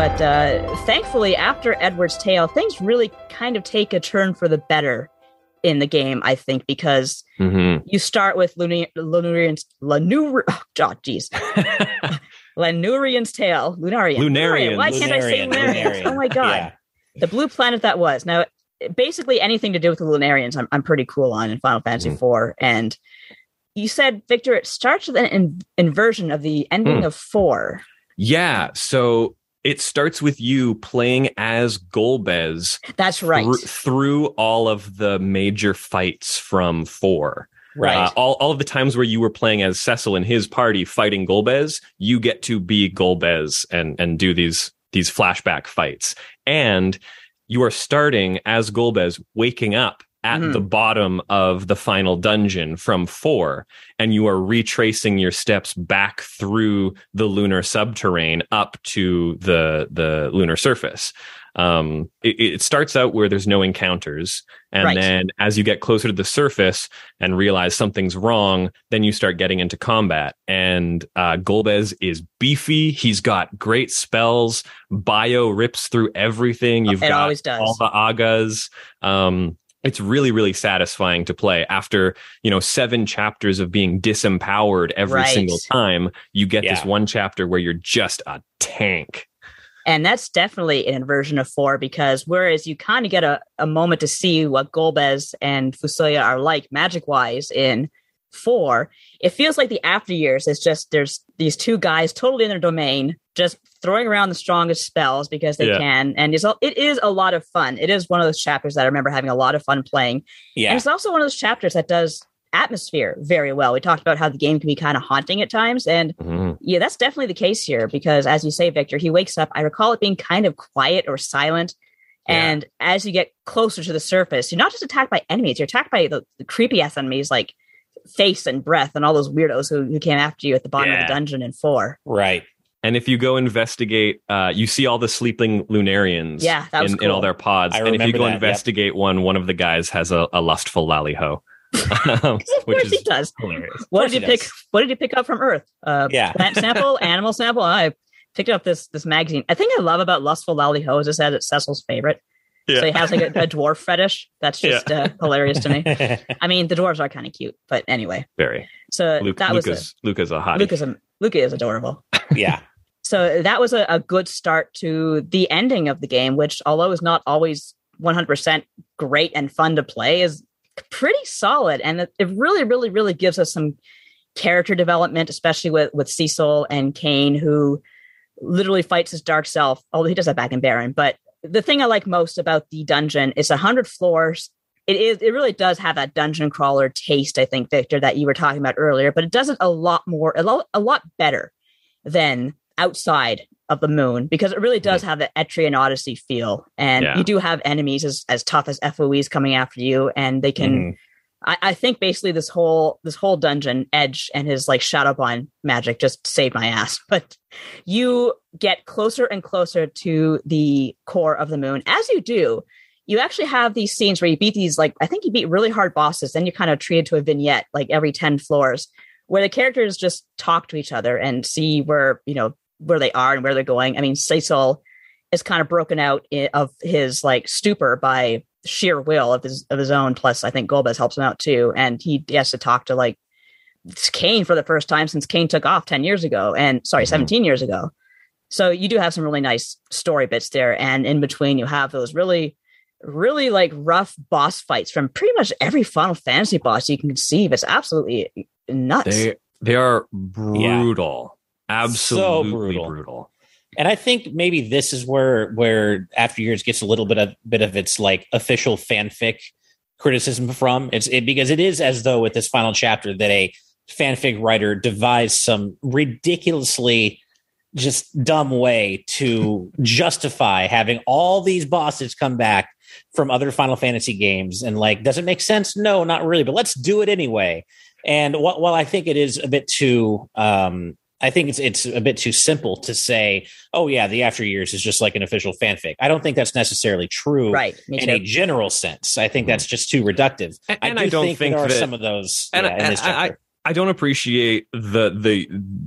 But uh, thankfully, after Edward's Tale, things really kind of take a turn for the better in the game, I think, because mm-hmm. you start with Luna- Lunarian's Lanur- oh, geez. Lanurian's Tale. Lunarian. Lunarian. Why can't Lunarian. I say Lunarian? Lunarian. Oh my god. Yeah. The blue planet that was. Now, basically anything to do with the Lunarians, I'm, I'm pretty cool on in Final Fantasy mm. four. And you said, Victor, it starts with an in- inversion of the ending mm. of four. Yeah. So it starts with you playing as Golbez. That's right. Th- through all of the major fights from four. Right. Uh, all, all of the times where you were playing as Cecil and his party fighting Golbez, you get to be Golbez and, and do these, these flashback fights. And you are starting as Golbez, waking up at mm-hmm. the bottom of the final dungeon from four, and you are retracing your steps back through the lunar subterrane up to the the lunar surface. Um, it, it starts out where there's no encounters, and right. then as you get closer to the surface and realize something's wrong, then you start getting into combat. And uh, Golbez is beefy. He's got great spells. Bio rips through everything. You've it got always does. all the Agas. Um, It's really, really satisfying to play. After, you know, seven chapters of being disempowered every right. single time, you get yeah. this one chapter where you're just a tank. And that's definitely an inversion of four, because whereas you kind of get a, a moment to see what Golbez and Fusoya are like magic-wise in four, it feels like the after years is just there's these two guys totally in their domain, just throwing around the strongest spells because they yeah. can. And it's, it is a lot of fun. It is one of those chapters that I remember having a lot of fun playing. Yeah. And it's also one of those chapters that does atmosphere very well. We talked about how the game can be kind of haunting at times. And mm-hmm. yeah, that's definitely the case here, because as you say, Victor, he wakes up. I recall it being kind of quiet or silent. Yeah. And as you get closer to the surface, you're not just attacked by enemies, you're attacked by the, the creepy ass enemies like Face and Breath and all those weirdos who, who came after you at the bottom yeah. of the dungeon in four. Right. And if you go investigate, uh, you see all the sleeping Lunarians yeah, that was in, cool. in all their pods. I and if you go that, investigate yep. one, one of the guys has a, a lustful lally-ho. um, which is he does. Hilarious. What did you pick? Does. What did you pick up from Earth? Uh, yeah. Plant sample, animal sample. I picked up this this magazine. I think I love about lustful lally-ho is it says it's Cecil's favorite. Yeah. So he has like a, a dwarf fetish. That's just yeah. uh, hilarious to me. I mean, the dwarves are kind of cute, but anyway. Very. So Luke, that Luke was is, a, Luke is a hottie. Luke is a Luke is adorable. Yeah. So that was a, a good start to the ending of the game, which, although is not always one hundred percent great and fun to play, is pretty solid. And it, it really, really, really gives us some character development, especially with, with Cecil and Kain, who literally fights his dark self, although he does that back in Baron. But the thing I like most about the dungeon is one hundred floors. It is. It really does have that dungeon crawler taste, I think, Victor, that you were talking about earlier, but it does it a lot more, a lot, a lot better than Outside of the Moon, because it really does have the Etrian Odyssey feel. And yeah. you do have enemies as, as tough as F O Es coming after you, and they can... Mm. I, I think basically this whole this whole dungeon, Edge and his like Shadowbind magic just saved my ass. But you get closer and closer to the core of the moon. As you do, you actually have these scenes where you beat these, like, I think you beat really hard bosses. Then you kind of treated to a vignette, like every ten floors, where the characters just talk to each other and see where, you know, where they are and where they're going. I mean, Cecil is kind of broken out in, of his like stupor by sheer will of his of his own. Plus, I think Golbez helps him out too, and he has to talk to like Kain for the first time since Kain took off ten years ago, and sorry, mm-hmm. seventeen years ago. So you do have some really nice story bits there, and in between you have those really, really like rough boss fights from pretty much every Final Fantasy boss you can conceive. It's absolutely nuts. They they are brutal. Yeah. Absolutely so brutal. brutal. And I think maybe this is where where After Years gets a little bit of bit of its like official fanfic criticism from. It's it, because it is as though with this final chapter that a fanfic writer devised some ridiculously just dumb way to justify having all these bosses come back from other Final Fantasy games. And like, does it make sense? No, not really, but let's do it anyway. And wh- while I think it is a bit too, um, I think it's it's a bit too simple to say, oh, yeah, the After Years is just like an official fanfic. I don't think that's necessarily true right, in a general sense. I think mm-hmm. that's just too reductive. And, I and do I don't think, think there that, are some of those and, yeah, in and this chapter. I don't appreciate the the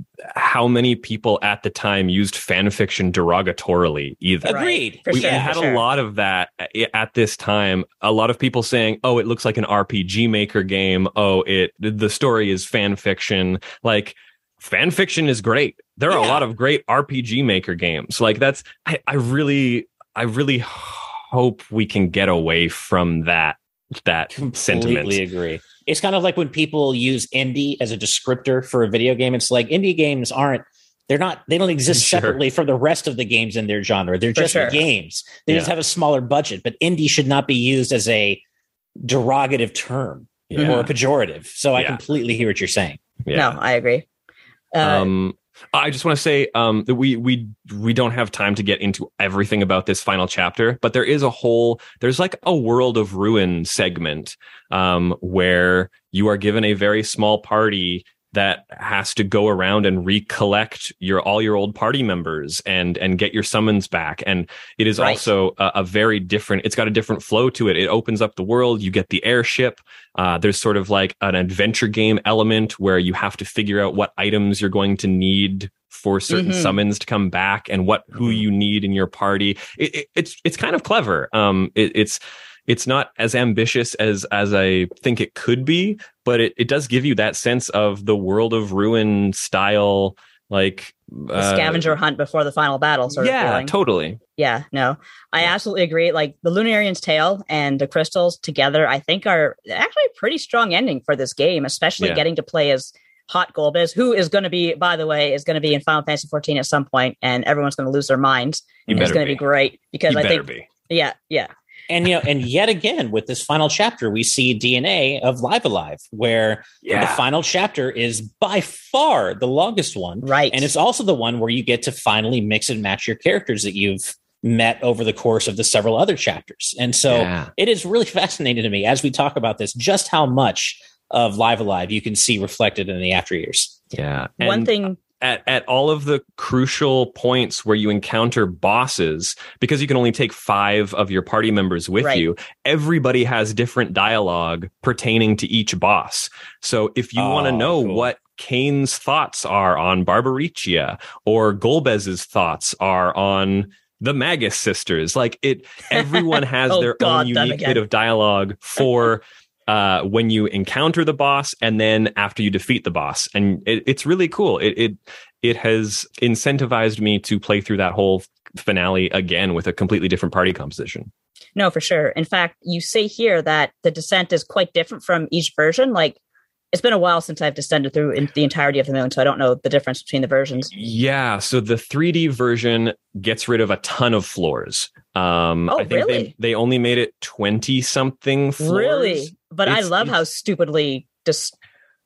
how many people at the time used fan fiction derogatorily either. Agreed. We, sure, we had sure. a lot of that at this time. A lot of people saying, "Oh, it looks like an R P G Maker game. Oh, it the story is fan fiction." Like, fan fiction is great. There are Yeah. a lot of great R P G Maker games. Like that's I, I really I really hope we can get away from that that sentiment. Completely agree. It's kind of like when people use indie as a descriptor for a video game. It's like indie games aren't, they're not, they don't exist Sure. separately from the rest of the games in their genre. They're For just sure. games. They just Yeah. have a smaller budget, but indie should not be used as a derogative term Yeah. or a pejorative. So I Yeah. completely hear what you're saying. Yeah. No, I agree. Uh, Um, I just want to say um, that we we we don't have time to get into everything about this final chapter, but there is a whole there's like a World of Ruin segment um, where you are given a very small party that has to go around and recollect your all your old party members and and get your summons back. And it is Right. also a, a very different. It's got a different flow to it. It opens up the world. You get the airship. Uh, there's sort of like an adventure game element where you have to figure out what items you're going to need for certain Mhm. summons to come back and what who you need in your party. It, it, it's it's kind of clever. Um, it, it's it's not as ambitious as as I think it could be, but it, it does give you that sense of the World of Ruin style, like the scavenger hunt before the final battle sort yeah, of feeling. totally. Yeah, no, I absolutely agree. Like the Lunarian's Tale and the Crystals together, I think are actually a pretty strong ending for this game, especially Yeah. getting to play as Hot Golbez, who is going to be, by the way, is going to be in Final Fantasy fourteen at some point, and everyone's going to lose their minds. You And it's better going to be. be great because You I better think, be. yeah, yeah, And, you know, and yet again, with this final chapter, we see D N A of Live Alive, where Yeah. the final chapter is by far the longest one. right. And it's also the one where you get to finally mix and match your characters that you've met over the course of the several other chapters. And so Yeah. it is really fascinating to me as we talk about this, just how much of Live Alive you can see reflected in the after years. Yeah. One And thing. at, at all of the crucial points where you encounter bosses, because you can only take five of your party members with Right. you, everybody has different dialogue pertaining to each boss. So if you want to Oh, know cool. what Kane's thoughts are on Barbaricia or Golbez's thoughts are on the Magus sisters, like it, everyone has Oh, their God, own them unique again. bit of dialogue for uh, when you encounter the boss and then after you defeat the boss. And it, it's really cool. It, it, it has incentivized me to play through that whole finale again with a completely different party composition. No, for sure. In fact, you say here that the descent is quite different from each version. Like, it's been a while since I've descended through in the entirety of the moon, so I don't know the difference between the versions. Yeah, so the three D version gets rid of a ton of floors. Um, Oh, I think really? they, they only made it twenty something floors. Really? But I It's- love how it's- stupidly just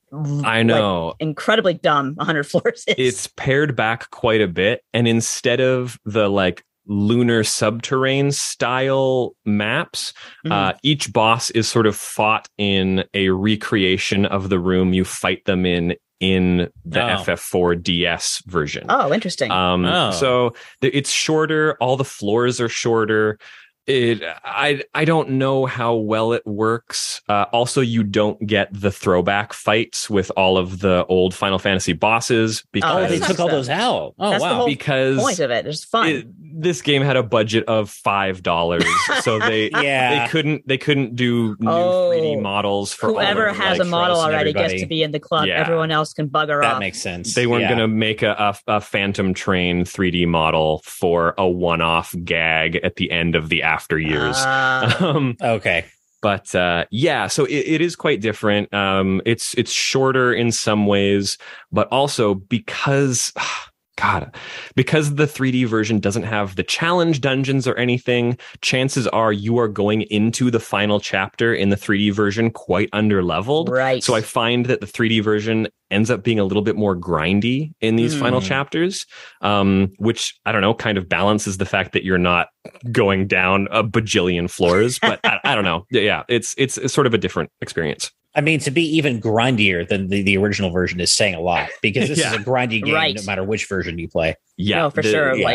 I know. like, incredibly dumb one hundred floors is. It's pared back quite a bit, and instead of the like lunar subterrane style maps, Mhm. uh, each boss is sort of fought in a recreation of the room you fight them in in the Oh. F F four D S version. Oh, interesting. Um, Oh. So th- it's shorter. All the floors are shorter. It, I, I don't know how well it works. Uh, also, you don't get the throwback fights with all of the old Final Fantasy bosses Oh, because they that's took all so- those out. Oh, that's the wow. whole because point of it. It's fun. it, this game had a budget of five dollars, so they Yeah. they couldn't they couldn't do new Oh. three D models for all Whoever of, has like, a model Nitros and already gets everybody. to be in the club. Yeah. Everyone else can bugger That off. makes sense. They weren't Yeah. going to make a, a, a Phantom Train three D model for a one-off gag at the end of the after years. Ah. um, Okay. but uh, yeah, so it, it is quite different. Um, it's it's shorter in some ways, but also because. God, because the three D version doesn't have the challenge dungeons or anything, chances are you are going into the final chapter in the three D version quite underleveled. Right. So I find that the three D version ends up being a little bit more grindy in these Mm. final chapters, um, which, I don't know, kind of balances the fact that you're not going down a bajillion floors. But I, I don't know. Yeah, it's, it's it's sort of a different experience. I mean, to be even grindier than the, the original version is saying a lot because this Yeah. is a grindy game Right. no matter which version you play. Yeah, no, for the- sure. yeah. Like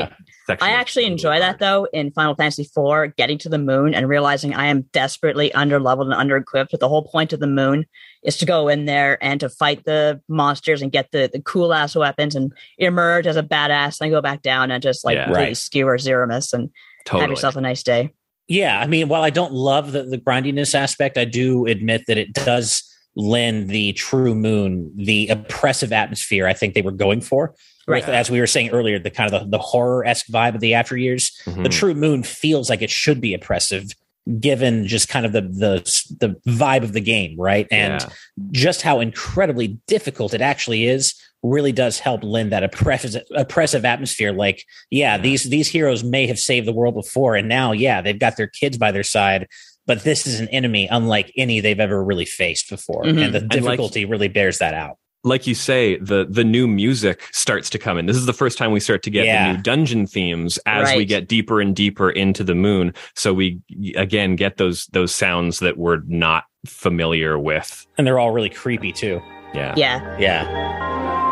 I actually enjoy that though in Final Fantasy four, getting to the moon and realizing I am desperately underleveled and under-equipped. But the whole point of the moon is to go in there and to fight the monsters and get the, the cool ass weapons and emerge as a badass, and then go back down and just like Yeah. really Right. skewer Zeramis and Totally. have yourself a nice day. Yeah, I mean, while I don't love the, the grindiness aspect, I do admit that it does lend the true moon the oppressive atmosphere I think they were going for. Right. With, as we were saying earlier, the kind of the, the horror-esque vibe of the after years. Mhm. The true moon feels like it should be oppressive, given just kind of the the, the vibe of the game, right? And Yeah. just how incredibly difficult it actually is really does help lend that oppressive oppressive atmosphere. Like, yeah, these these heroes may have saved the world before, and now, yeah, they've got their kids by their side, but this is an enemy unlike any they've ever really faced before, Mhm. and the like- difficulty really bears that out. Like you say, the the new music starts to come in. This is the first time we start to get Yeah. the new dungeon themes as we Right. get deeper and deeper into the moon. So we again get those those sounds that we're not familiar with. And they're all really creepy too. Yeah. Yeah. Yeah.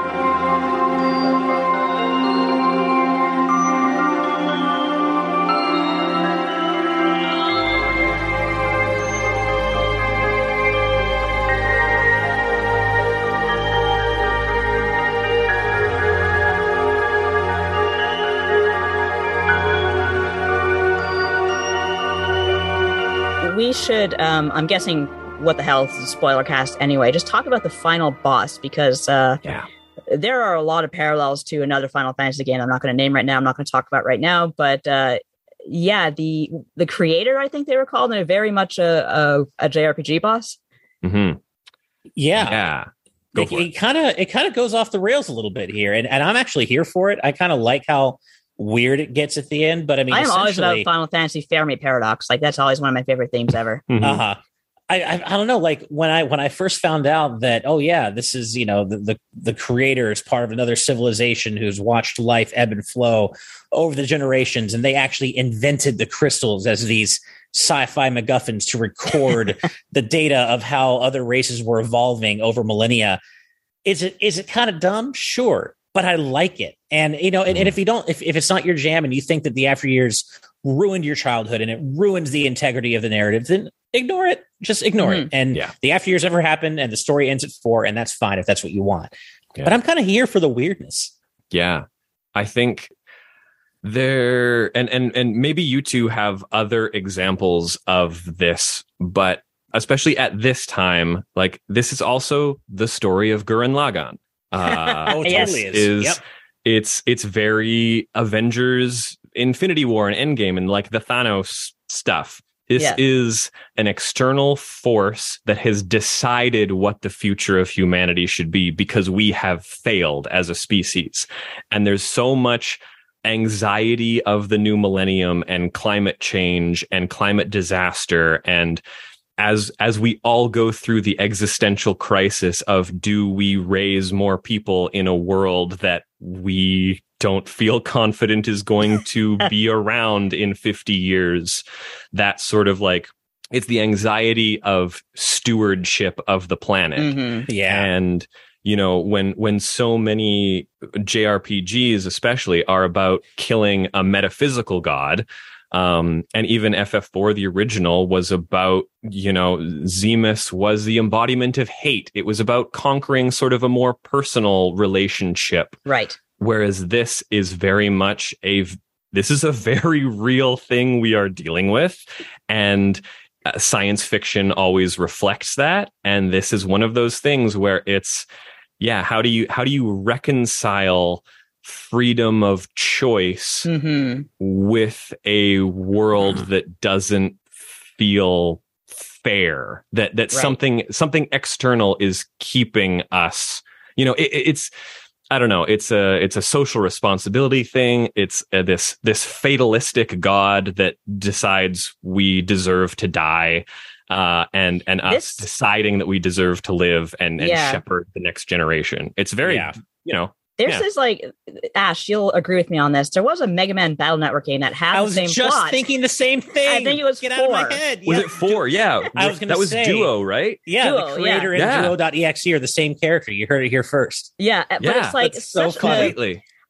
We should, um, I'm guessing, what the hell is a spoiler cast anyway? Just talk about the final boss, because uh, Yeah. there are a lot of parallels to another Final Fantasy game I'm not going to name right now. I'm not going to talk about right now, but uh, yeah, the the creator, I think they were called, and very much a, a, a J R P G boss. Mm-hmm. Yeah. Yeah. Go It- for it. it kind of it kind of goes off the rails a little bit here, and, and I'm actually here for it. I kind of like how weird it gets at the end, but I mean, I'm always about essentially- Final Fantasy Fermi Paradox. Like, that's always one of my favorite themes ever. Mhm. Uh-huh. I, I I don't know. Like when I when I first found out that, oh yeah, this is, you know, the, the the creator is part of another civilization who's watched life ebb and flow over the generations, and they actually invented the crystals as these sci-fi MacGuffins to record the data of how other races were evolving over millennia. Is it is it kind of dumb? Sure, but I like it. And you know, and, and if you don't, if, if it's not your jam, and you think that the after years ruined your childhood and it ruins the integrity of the narrative, then ignore it. Just ignore Mhm. it. And Yeah. the after years never happened, and the story ends at four, and that's fine if that's what you want. Yeah. But I'm kind of here for the weirdness. Yeah. I think there and and and maybe you two have other examples of this, but especially at this time, like this is also the story of Gurren Lagann. Uh, Oh, it Yes. totally is. is Yep. it's it's very Avengers, Infinity War, and Endgame, and like the Thanos stuff. This Yeah. is an external force that has decided what the future of humanity should be because we have failed as a species. And there's so much anxiety of the new millennium and climate change and climate disaster. And as as we all go through the existential crisis of, do we raise more people in a world that we don't feel confident is going to be around in fifty years? That sort of like, it's the anxiety of stewardship of the planet. Mhm. Yeah. And, you know, when when so many J R P Gs especially are about killing a metaphysical god, um, and even F F four, the original, was about, you know, Zemus was the embodiment of hate. It was about conquering sort of a more personal relationship. Right. Whereas this is very much a, this is a very real thing we are dealing with. And uh, science fiction always reflects that. And this is one of those things where it's, yeah, how do you, how do you reconcile freedom of choice hmm with a world that doesn't feel fair, that, that Right. something, something external is keeping us, you know, it, it's, I don't know. It's a it's a social responsibility thing. It's uh this this fatalistic God that decides we deserve to die, uh, and and us This- deciding that we deserve to live and, and Yeah. shepherd the next generation. It's very, Yeah. you know, There's Yeah. this like, Ash, you'll agree with me on this. There was a Mega Man Battle Network game that had I the was same just plot. thinking the same thing. I think it was Get out of four. my head. was Yep. it four? Yeah, I was gonna that was say- Duo, right? Yeah, Duo, the creator yeah. and Yeah. Duo.exe are the same character. You heard it here first. Yeah, but Yeah, it's like that's so such funny. a, Completely.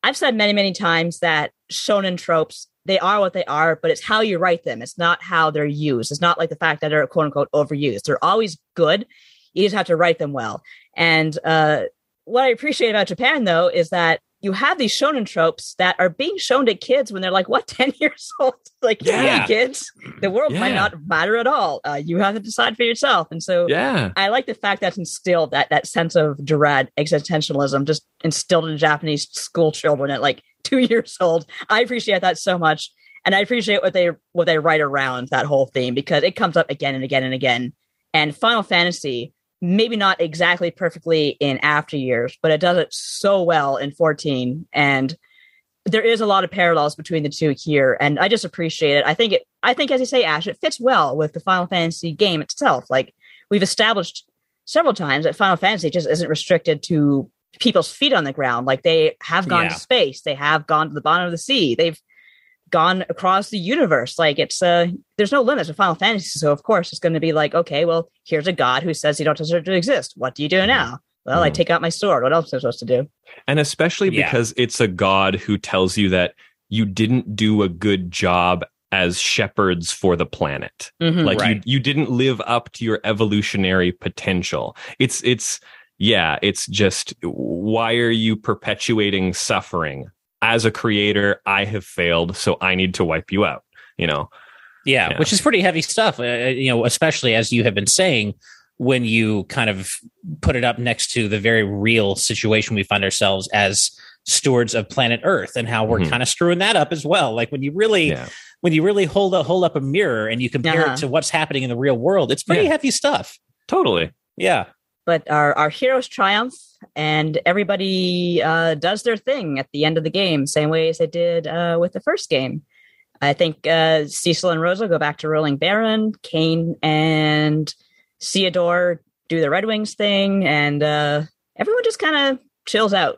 I've said many, many times that shonen tropes, they are what they are, but it's how you write them. It's not how they're used. It's not like the fact that they're quote unquote overused. They're always good. You just have to write them well. And uh, what I appreciate about Japan, though, is that you have these shonen tropes that are being shown to kids when they're like, what, ten years old? Like, yeah, yeah kids, the world yeah. might not matter at all. Uh, you have to decide for yourself. And so yeah. I like the fact that's instilled, that that sense of dread, existentialism, just instilled in Japanese school children at like two years old. I appreciate that so much. And I appreciate what they what they write around that whole theme, because it comes up again and again and again. And Final Fantasy, maybe not exactly perfectly in After Years, but it does it so well in fourteen. And there is a lot of parallels between the two here. And I just appreciate it. I think it, I think, as you say, Ash, it fits well with the Final Fantasy game itself. Like, we've established several times that Final Fantasy just isn't restricted to people's feet on the ground. Like, they have gone Yeah. to space. They have gone to the bottom of the sea. They've gone across the universe. Like, it's uh there's no limits with Final Fantasy. So of course it's going to be like, okay, well, here's a god who says you don't deserve to exist. What do you do now? Well, mm. I take out my sword. What else am I supposed to do? And especially Yeah. because it's a god who tells you that you didn't do a good job as shepherds for the planet. Mhm. Like Right. you you didn't live up to your evolutionary potential. It's it's yeah, it's just, why are you perpetuating suffering? As a creator, I have failed, so I need to wipe you out, you know? Yeah, Yeah. which is pretty heavy stuff, uh, you know, especially as you have been saying, when you kind of put it up next to the very real situation we find ourselves as stewards of planet Earth, and how we're Mhm. kind of screwing that up as well. Like, when you really, Yeah. when you really hold a, hold up a mirror and you compare Uh-huh. it to what's happening in the real world, it's pretty Yeah. heavy stuff. Totally. Yeah. But our, our heroes triumph, and everybody uh, does their thing at the end of the game, same way as they did uh, with the first game. I think uh, Cecil and Rosa go back to ruling Baron. Kane and Theodore do the Red Wings thing, and uh, everyone just kind of chills out.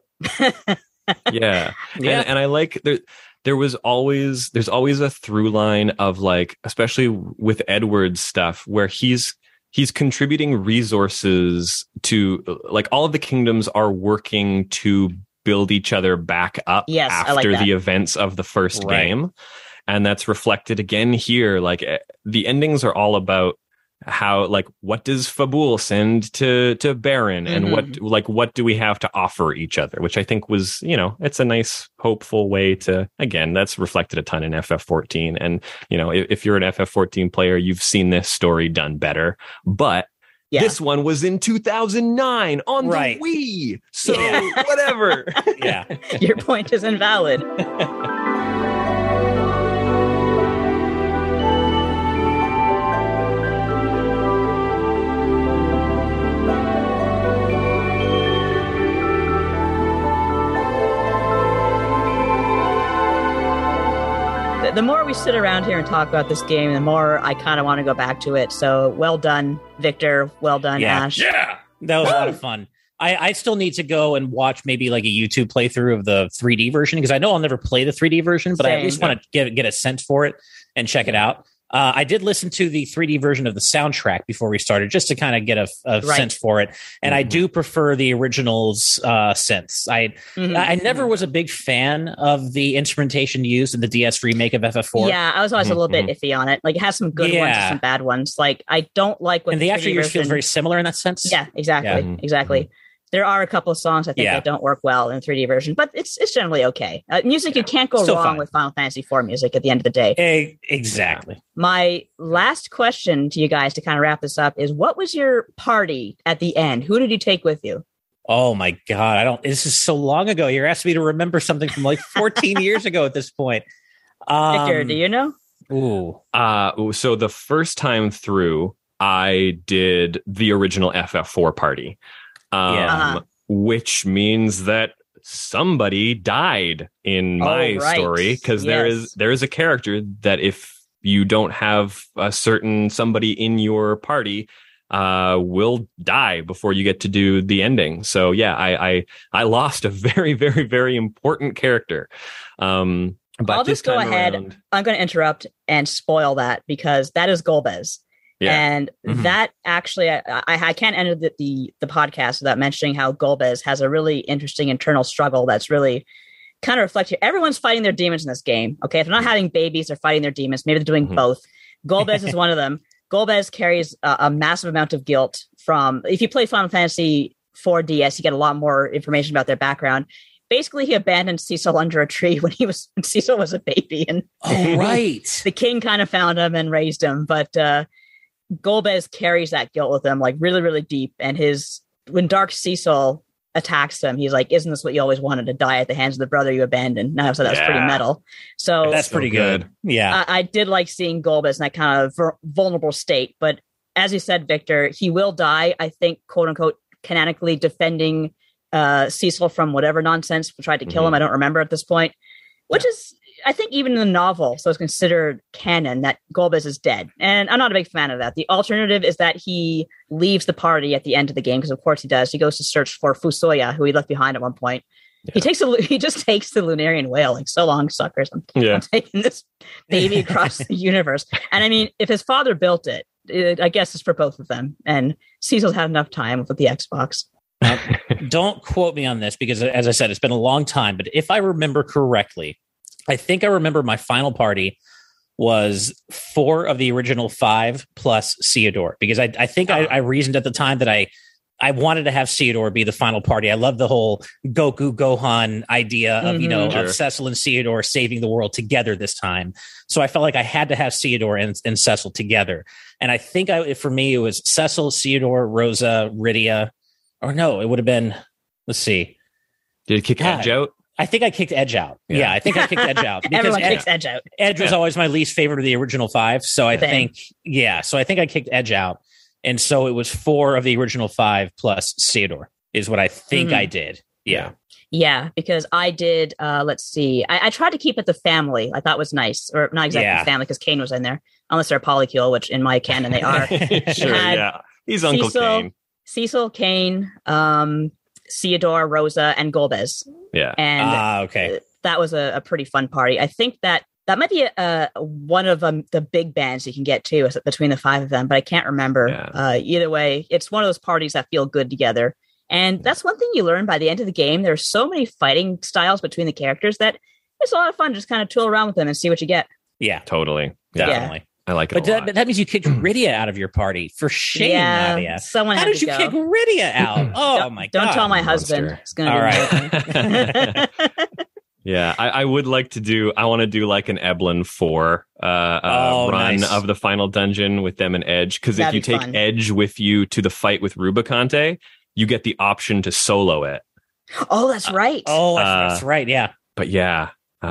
Yeah. Yeah. And, and I like there there was always there's always a through line of, like, especially with Edward's stuff, where he's he's contributing resources to, like, all of the kingdoms are working to build each other back up Yes, I like after that. the events of the first Right. game. And that's reflected again here. Like, eh, the endings are all about how, like, what does Fabul send to to Baron, and Mhm. what like what do we have to offer each other, which I think was, you know, it's a nice hopeful way to, again, that's reflected a ton in F F fourteen. And, you know, if, if you're an F F fourteen player, you've seen this story done better, but Yeah. this one was in two thousand nine on Right. the Wii, so Yeah. whatever. Yeah. Your point is invalid. The- The more we sit around here and talk about this game, the more I kind of want to go back to it. So well done, Victor. Well done, Yeah. Ash. Yeah. That was a lot of fun. I, I still need to go and watch maybe like a YouTube playthrough of the three D version, because I know I'll never play the three D version, but I at Same. least want to get get a sense for it and check it out. Uh, I did listen to the three D version of the soundtrack before we started, just to kind of get a, a Right. sense for it. And I do prefer the original's uh, synths. I Mhm. I never was a big fan of the instrumentation used in the D S remake of F F four. Yeah, I was always a little bit iffy on it. Like, it has some good ones Yeah. and some bad ones. Like, I don't like what And the After three D Years feels version- very similar in that sense. Yeah, exactly, Yeah. Mhm. exactly. There are a couple of songs I think Yeah. that don't work well in three D version, but it's it's generally okay. Uh, music, you can't go Still wrong fine. with Final Fantasy four music at the end of the day. E- exactly. My last question to you guys to kind of wrap this up is, what was your party at the end? Who did you take with you? Oh my God. I don't, this is so long ago. You're asking me to remember something from like fourteen years ago at this point. Um, Victor, do you know? Ooh. Uh, so the first time through, I did the original F F four party, um, Yeah. Uh-huh. which means that somebody died in Oh, my right. story, because there Yes. is there is a character that if you don't have a certain somebody in your party, uh, will die before you get to do the ending. So yeah, I I, I lost a very very very important character. Um, but I'll this just go time ahead. around- I'm going to interrupt and spoil that, because that is Golbez. Yeah. And Mhm. that actually, I, I, I can't end the, the the podcast without mentioning how Golbez has a really interesting internal struggle that's really kind of reflect here. Everyone's fighting their demons in this game. Okay, if they're not having babies, they're fighting their demons. Maybe they're doing mm-hmm. both. Golbez is one of them. Golbez carries a, a massive amount of guilt from. If you play Final Fantasy four D S, you get a lot more information about their background. Basically, he abandoned Cecil under a tree when he was when Cecil was a baby, and oh, right, the king kind of found him and raised him. But uh, Golbez carries that guilt with him, like really, really deep. And his when Dark Cecil attacks him, he's like, "Isn't this what you always wanted, to die at the hands of the brother you abandoned?" Now, so that was yeah. pretty metal. So that's pretty so good. good. Yeah, I, I did like seeing Golbez in that kind of ver- vulnerable state. But as you said, Victor, he will die. I think, quote unquote, canonically defending uh, Cecil from whatever nonsense tried to kill mm-hmm. him. I don't remember at this point, which yeah. is, I think, even in the novel, so it's considered canon that Golbez is dead. And I'm not a big fan of that. The alternative is that he leaves the party at the end of the game, because of course he does. He goes to search for Fusoya, who he left behind at one point. Yeah. He takes a, he just takes the Lunarian whale, like, so long, suckers. I'm, yeah. I'm taking this baby across the universe. And I mean, if his father built it, it, I guess it's for both of them. And Cecil's had enough time with the Xbox. Now, don't quote me on this, because as I said, it's been a long time, but if I remember correctly, I think I remember my final party was four of the original five plus Theodore, because I, I think oh. I, I reasoned at the time that I I wanted to have Theodore be the final party. I love the whole Goku Gohan idea of, mm-hmm. you know, sure. of Cecil and Theodore saving the world together this time. So I felt like I had to have Theodore and, and Cecil together. And I think I, for me, it was Cecil, Theodore, Rosa, Rydia, or no, it would have been, let's see. Did it kick God. Edge out? I think I kicked Edge out. Yeah, yeah I think I kicked Edge out. Because Everyone Ed, kicks Edge out. Edge was yeah. always my least favorite of the original five. So I Same. think, yeah, so I think I kicked Edge out. And so it was four of the original five plus Theodore is what I think mm-hmm. I did. Yeah. Yeah, because I did, uh, let's see, I, I tried to keep it the family. I thought was nice. Or not exactly yeah. family, because Kane was in there. Unless they're polycule, which in my canon they are. Sure, yeah. He's Uncle Cecil, Kane. Cecil, Kane, um, Theodore, Rosa, and Golbez. Yeah. And ah, okay. that was a, a pretty fun party. I think that that might be a, a, one of um, the big bands you can get too, between the five of them, but I can't remember. Yeah. Uh, either way, it's one of those parties that feel good together. And that's one thing you learn by the end of the game. There's so many fighting styles between the characters that it's a lot of fun. Just kind of tool around with them and see what you get. Yeah, totally. Yeah. Definitely. I like it. But, a lot. That, but that means you kicked Rydia out of your party. For shame, yeah, Nadia. Someone How had did to you go. kick Rydia out? Oh don't, my don't god! Don't tell my Monster. husband. It's going to be all right. Yeah, I, I would like to do. I want to do like an Eblin four uh, uh, oh, run nice. of the final dungeon with them and Edge. Because if you be take fun. Edge with you to the fight with Rubicante, you get the option to solo it. Oh, that's right. Uh, oh, that's uh, right. Yeah. But yeah,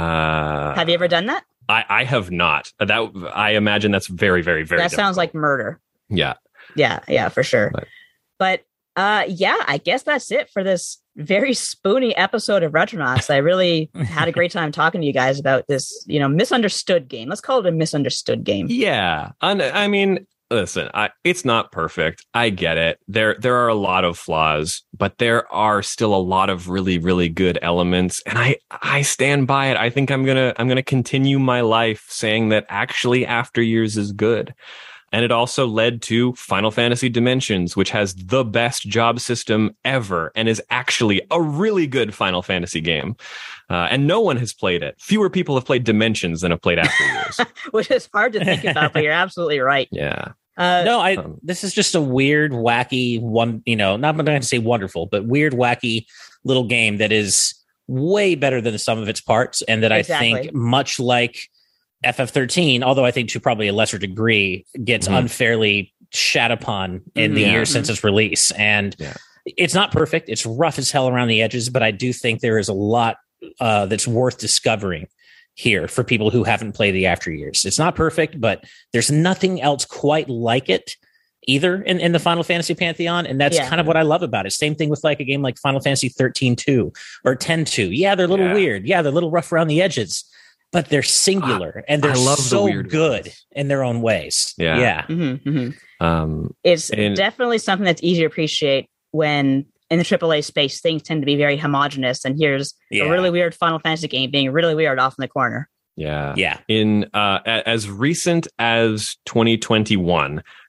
uh, have you ever done that? I, I have not. That I imagine that's very, very, very. That difficult. sounds like murder. Yeah. Yeah. Yeah. For sure. But, but uh, yeah, I guess that's it for this very spoony episode of Retronauts. I really had a great time talking to you guys about this, you know, misunderstood game. Let's call it a misunderstood game. Yeah. I mean, listen, I, it's not perfect. I get it. There there are a lot of flaws, but there are still a lot of really, really good elements. And I, I stand by it. I think I'm gonna I'm gonna continue my life saying that actually After Years is good. And it also led to Final Fantasy Dimensions, which has the best job system ever and is actually a really good Final Fantasy game. Uh, and no one has played it. Fewer people have played Dimensions than have played After Years. Which is hard to think about, but you're absolutely right. Yeah. Uh, no, I. um, this is just a weird, wacky one, you know, not going to say wonderful, but weird, wacky little game that is way better than the sum of its parts. And that exactly. I think, much like F F thirteen, although I think to probably a lesser degree, gets mm-hmm. unfairly shat upon in mm-hmm. the yeah. years since its release. And yeah. it's not perfect. It's rough as hell around the edges, but I do think there is a lot uh, that's worth discovering here for people who haven't played the After Years. It's not perfect, but there's nothing else quite like it either in, in the Final Fantasy Pantheon. And that's yeah. kind of what I love about it. Same thing with like a game like Final Fantasy thirteen two or ten two. Yeah, they're a little yeah. weird. Yeah, they're a little rough around the edges. But they're singular and they're so the good ones. in their own ways. Yeah. Yeah. Mm-hmm, mm-hmm. Um, it's and, definitely something that's easy to appreciate when in the triple A space, things tend to be very homogenous. And here's yeah. a really weird Final Fantasy game being really weird off in the corner. Yeah. Yeah. In uh, as recent as twenty twenty-one,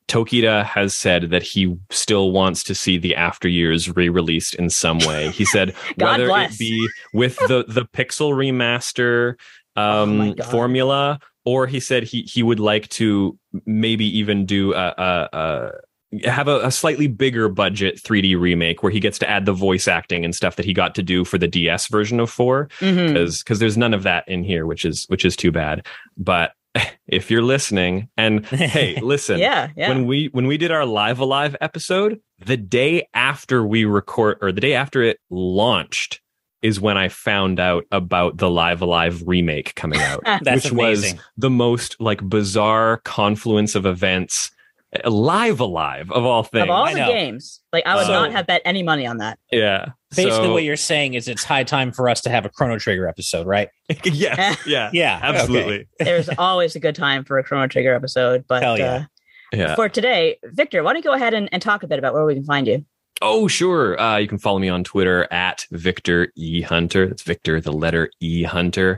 Tokita has said that he still wants to see the After Years re-released in some way. He said whether bless. it be with the, the Pixel remaster um, oh formula, or he said he, he would like to maybe even do a, a, a have a, a slightly bigger budget three D remake where he gets to add the voice acting and stuff that he got to do for the D S version of four, because Mm-hmm. because there's none of that in here, which is which is too bad. But if you're listening, and hey, listen, Yeah, yeah. when we when we did our Live Alive episode, the day after we record, or the day after it launched, is when I found out about the Live Alive remake coming out, That's which amazing. was the most like bizarre confluence of events. Live Alive of all things. Of all I the know. games, like I would So- not have bet any money on that. Yeah. Basically, so, what you're saying is it's high time for us to have a Chrono Trigger episode, right? yeah, yeah, Yeah, absolutely. There's always a good time for a Chrono Trigger episode, but Hell yeah. uh, Yeah. for today, Victor, why don't you go ahead and, and talk a bit about where we can find you? Oh, sure. Uh, you can follow me on Twitter at Victor E Hunter. That's Victor, the letter E Hunter.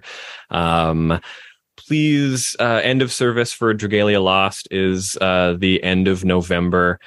Um, please, uh, end of service for Dragalia Lost is uh, the end of November.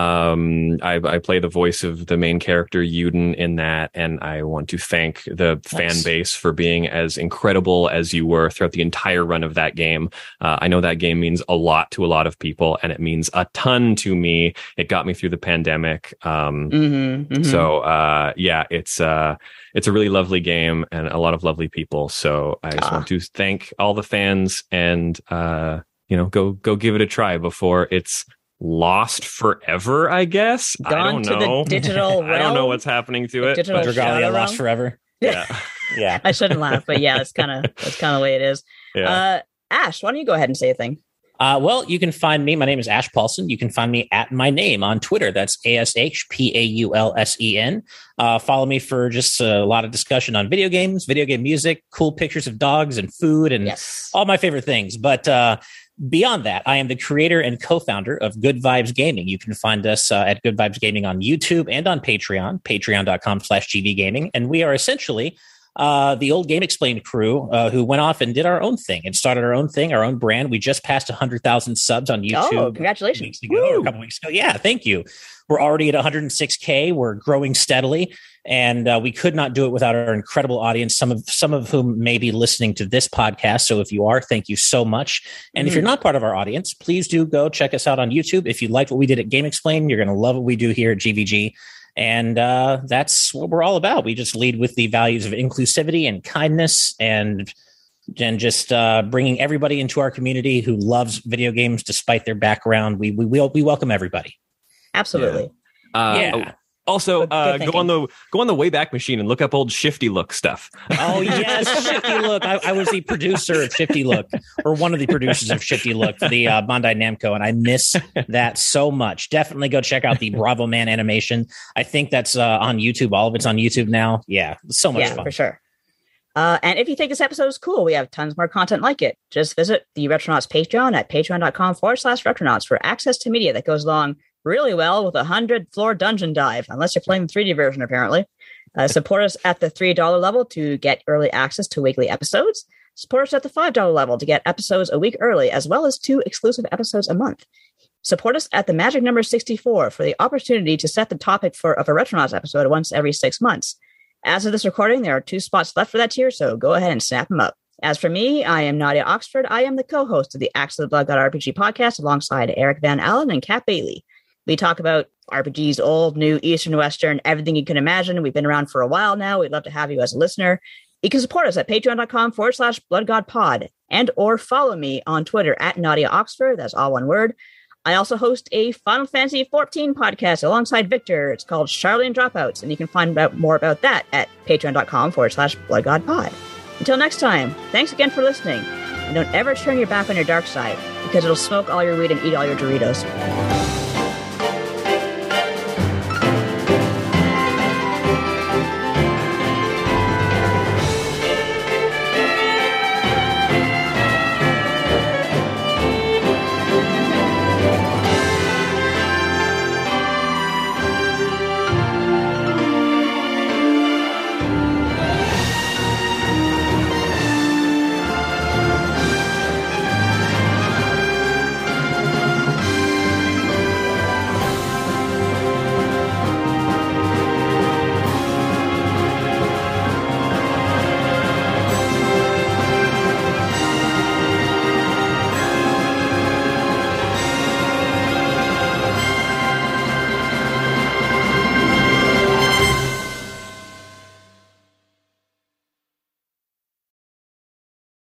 Um, I, I play the voice of the main character Yuden in that, and I want to thank the Nice. fan base for being as incredible as you were throughout the entire run of that game. Uh, I know that game means a lot to a lot of people, and it means a ton to me. It got me through the pandemic. Um, Mm-hmm, mm-hmm. so uh, yeah, it's uh, it's a really lovely game and a lot of lovely people. So I just Ah. want to thank all the fans, and uh, you know, go go give it a try before it's lost forever, I guess. I Gone don't to know. the digital I don't know realm? what's happening to The it. digital but- Shadow Dragalia Realm? lost forever. yeah. Yeah. I shouldn't laugh, but yeah, that's kind of that's kind of the way it is. Yeah. Uh, Ash, why don't you go ahead and say a thing? Uh, well, you can find me. My name is Ash Paulson. You can find me at my name on Twitter. That's A S H P A U L S E N. Uh, follow me for just a lot of discussion on video games, video game music, cool pictures of dogs and food, and Yes. all my favorite things. But uh, beyond that, I am the creator and co-founder of Good Vibes Gaming. You can find us uh, at Good Vibes Gaming on YouTube and on Patreon, patreon.com slash GV Gaming. And we are essentially uh, the old Game Explained crew uh, who went off and did our own thing and started our own thing, our own brand. We just passed one hundred thousand subs on YouTube. Oh, a congratulations. weeks ago, or a couple weeks ago. Yeah, thank you. We're already at one hundred six K. We're growing steadily, and uh, we could not do it without our incredible audience, some of some of whom may be listening to this podcast. So if you are, thank you so much. And Mhm. if you're not part of our audience, please do go check us out on YouTube. If you liked what we did at Game Explain, you're going to love what we do here at G V G. And uh, that's what we're all about. We just lead with the values of inclusivity and kindness, and and just uh, bringing everybody into our community who loves video games despite their background. We we we, we welcome everybody. Absolutely. Uh, Yeah. oh, Also, Good uh, go thinking. on the go on the Wayback Machine and look up old Shifty Look stuff. Oh yes, Shifty Look. I, I was the producer of Shifty Look, or one of the producers of Shifty Look for the uh, Bandai Namco, and I miss that so much. Definitely go check out the Bravo Man animation. I think that's uh, on YouTube. All of it's on YouTube now. Yeah, so much Yeah, fun. for sure. Uh, and if you think this episode is cool, we have tons more content like it. Just visit the Retronauts Patreon at patreon.com forward slash Retronauts for access to media that goes along really well with a hundred floor dungeon dive, unless you're playing the three D version, apparently. Uh, support us at the three dollars level to get early access to weekly episodes. Support us at the five dollars level to get episodes a week early, as well as two exclusive episodes a month. Support us at the magic number sixty-four for the opportunity to set the topic for of a Retronauts episode once every six months. As of this recording, there are two spots left for that tier, so go ahead and snap them up. As for me, I am Nadia Oxford. I am the co-host of the Axe of the Blood God R P G podcast alongside Eric Van Allen and Kat Bailey. We talk about R P Gs, old, new, Eastern, Western, everything you can imagine. We've been around for a while now. We'd love to have you as a listener. You can support us at patreon.com forward slash bloodgodpod and or follow me on Twitter at Nadia Oxford. That's all one word. I also host a Final Fantasy fourteen podcast alongside Victor. It's called Charlie and Dropouts, and you can find out more about that at patreon.com forward slash bloodgodpod. Until next time, thanks again for listening. And don't ever turn your back on your dark side, because it'll smoke all your weed and eat all your Doritos.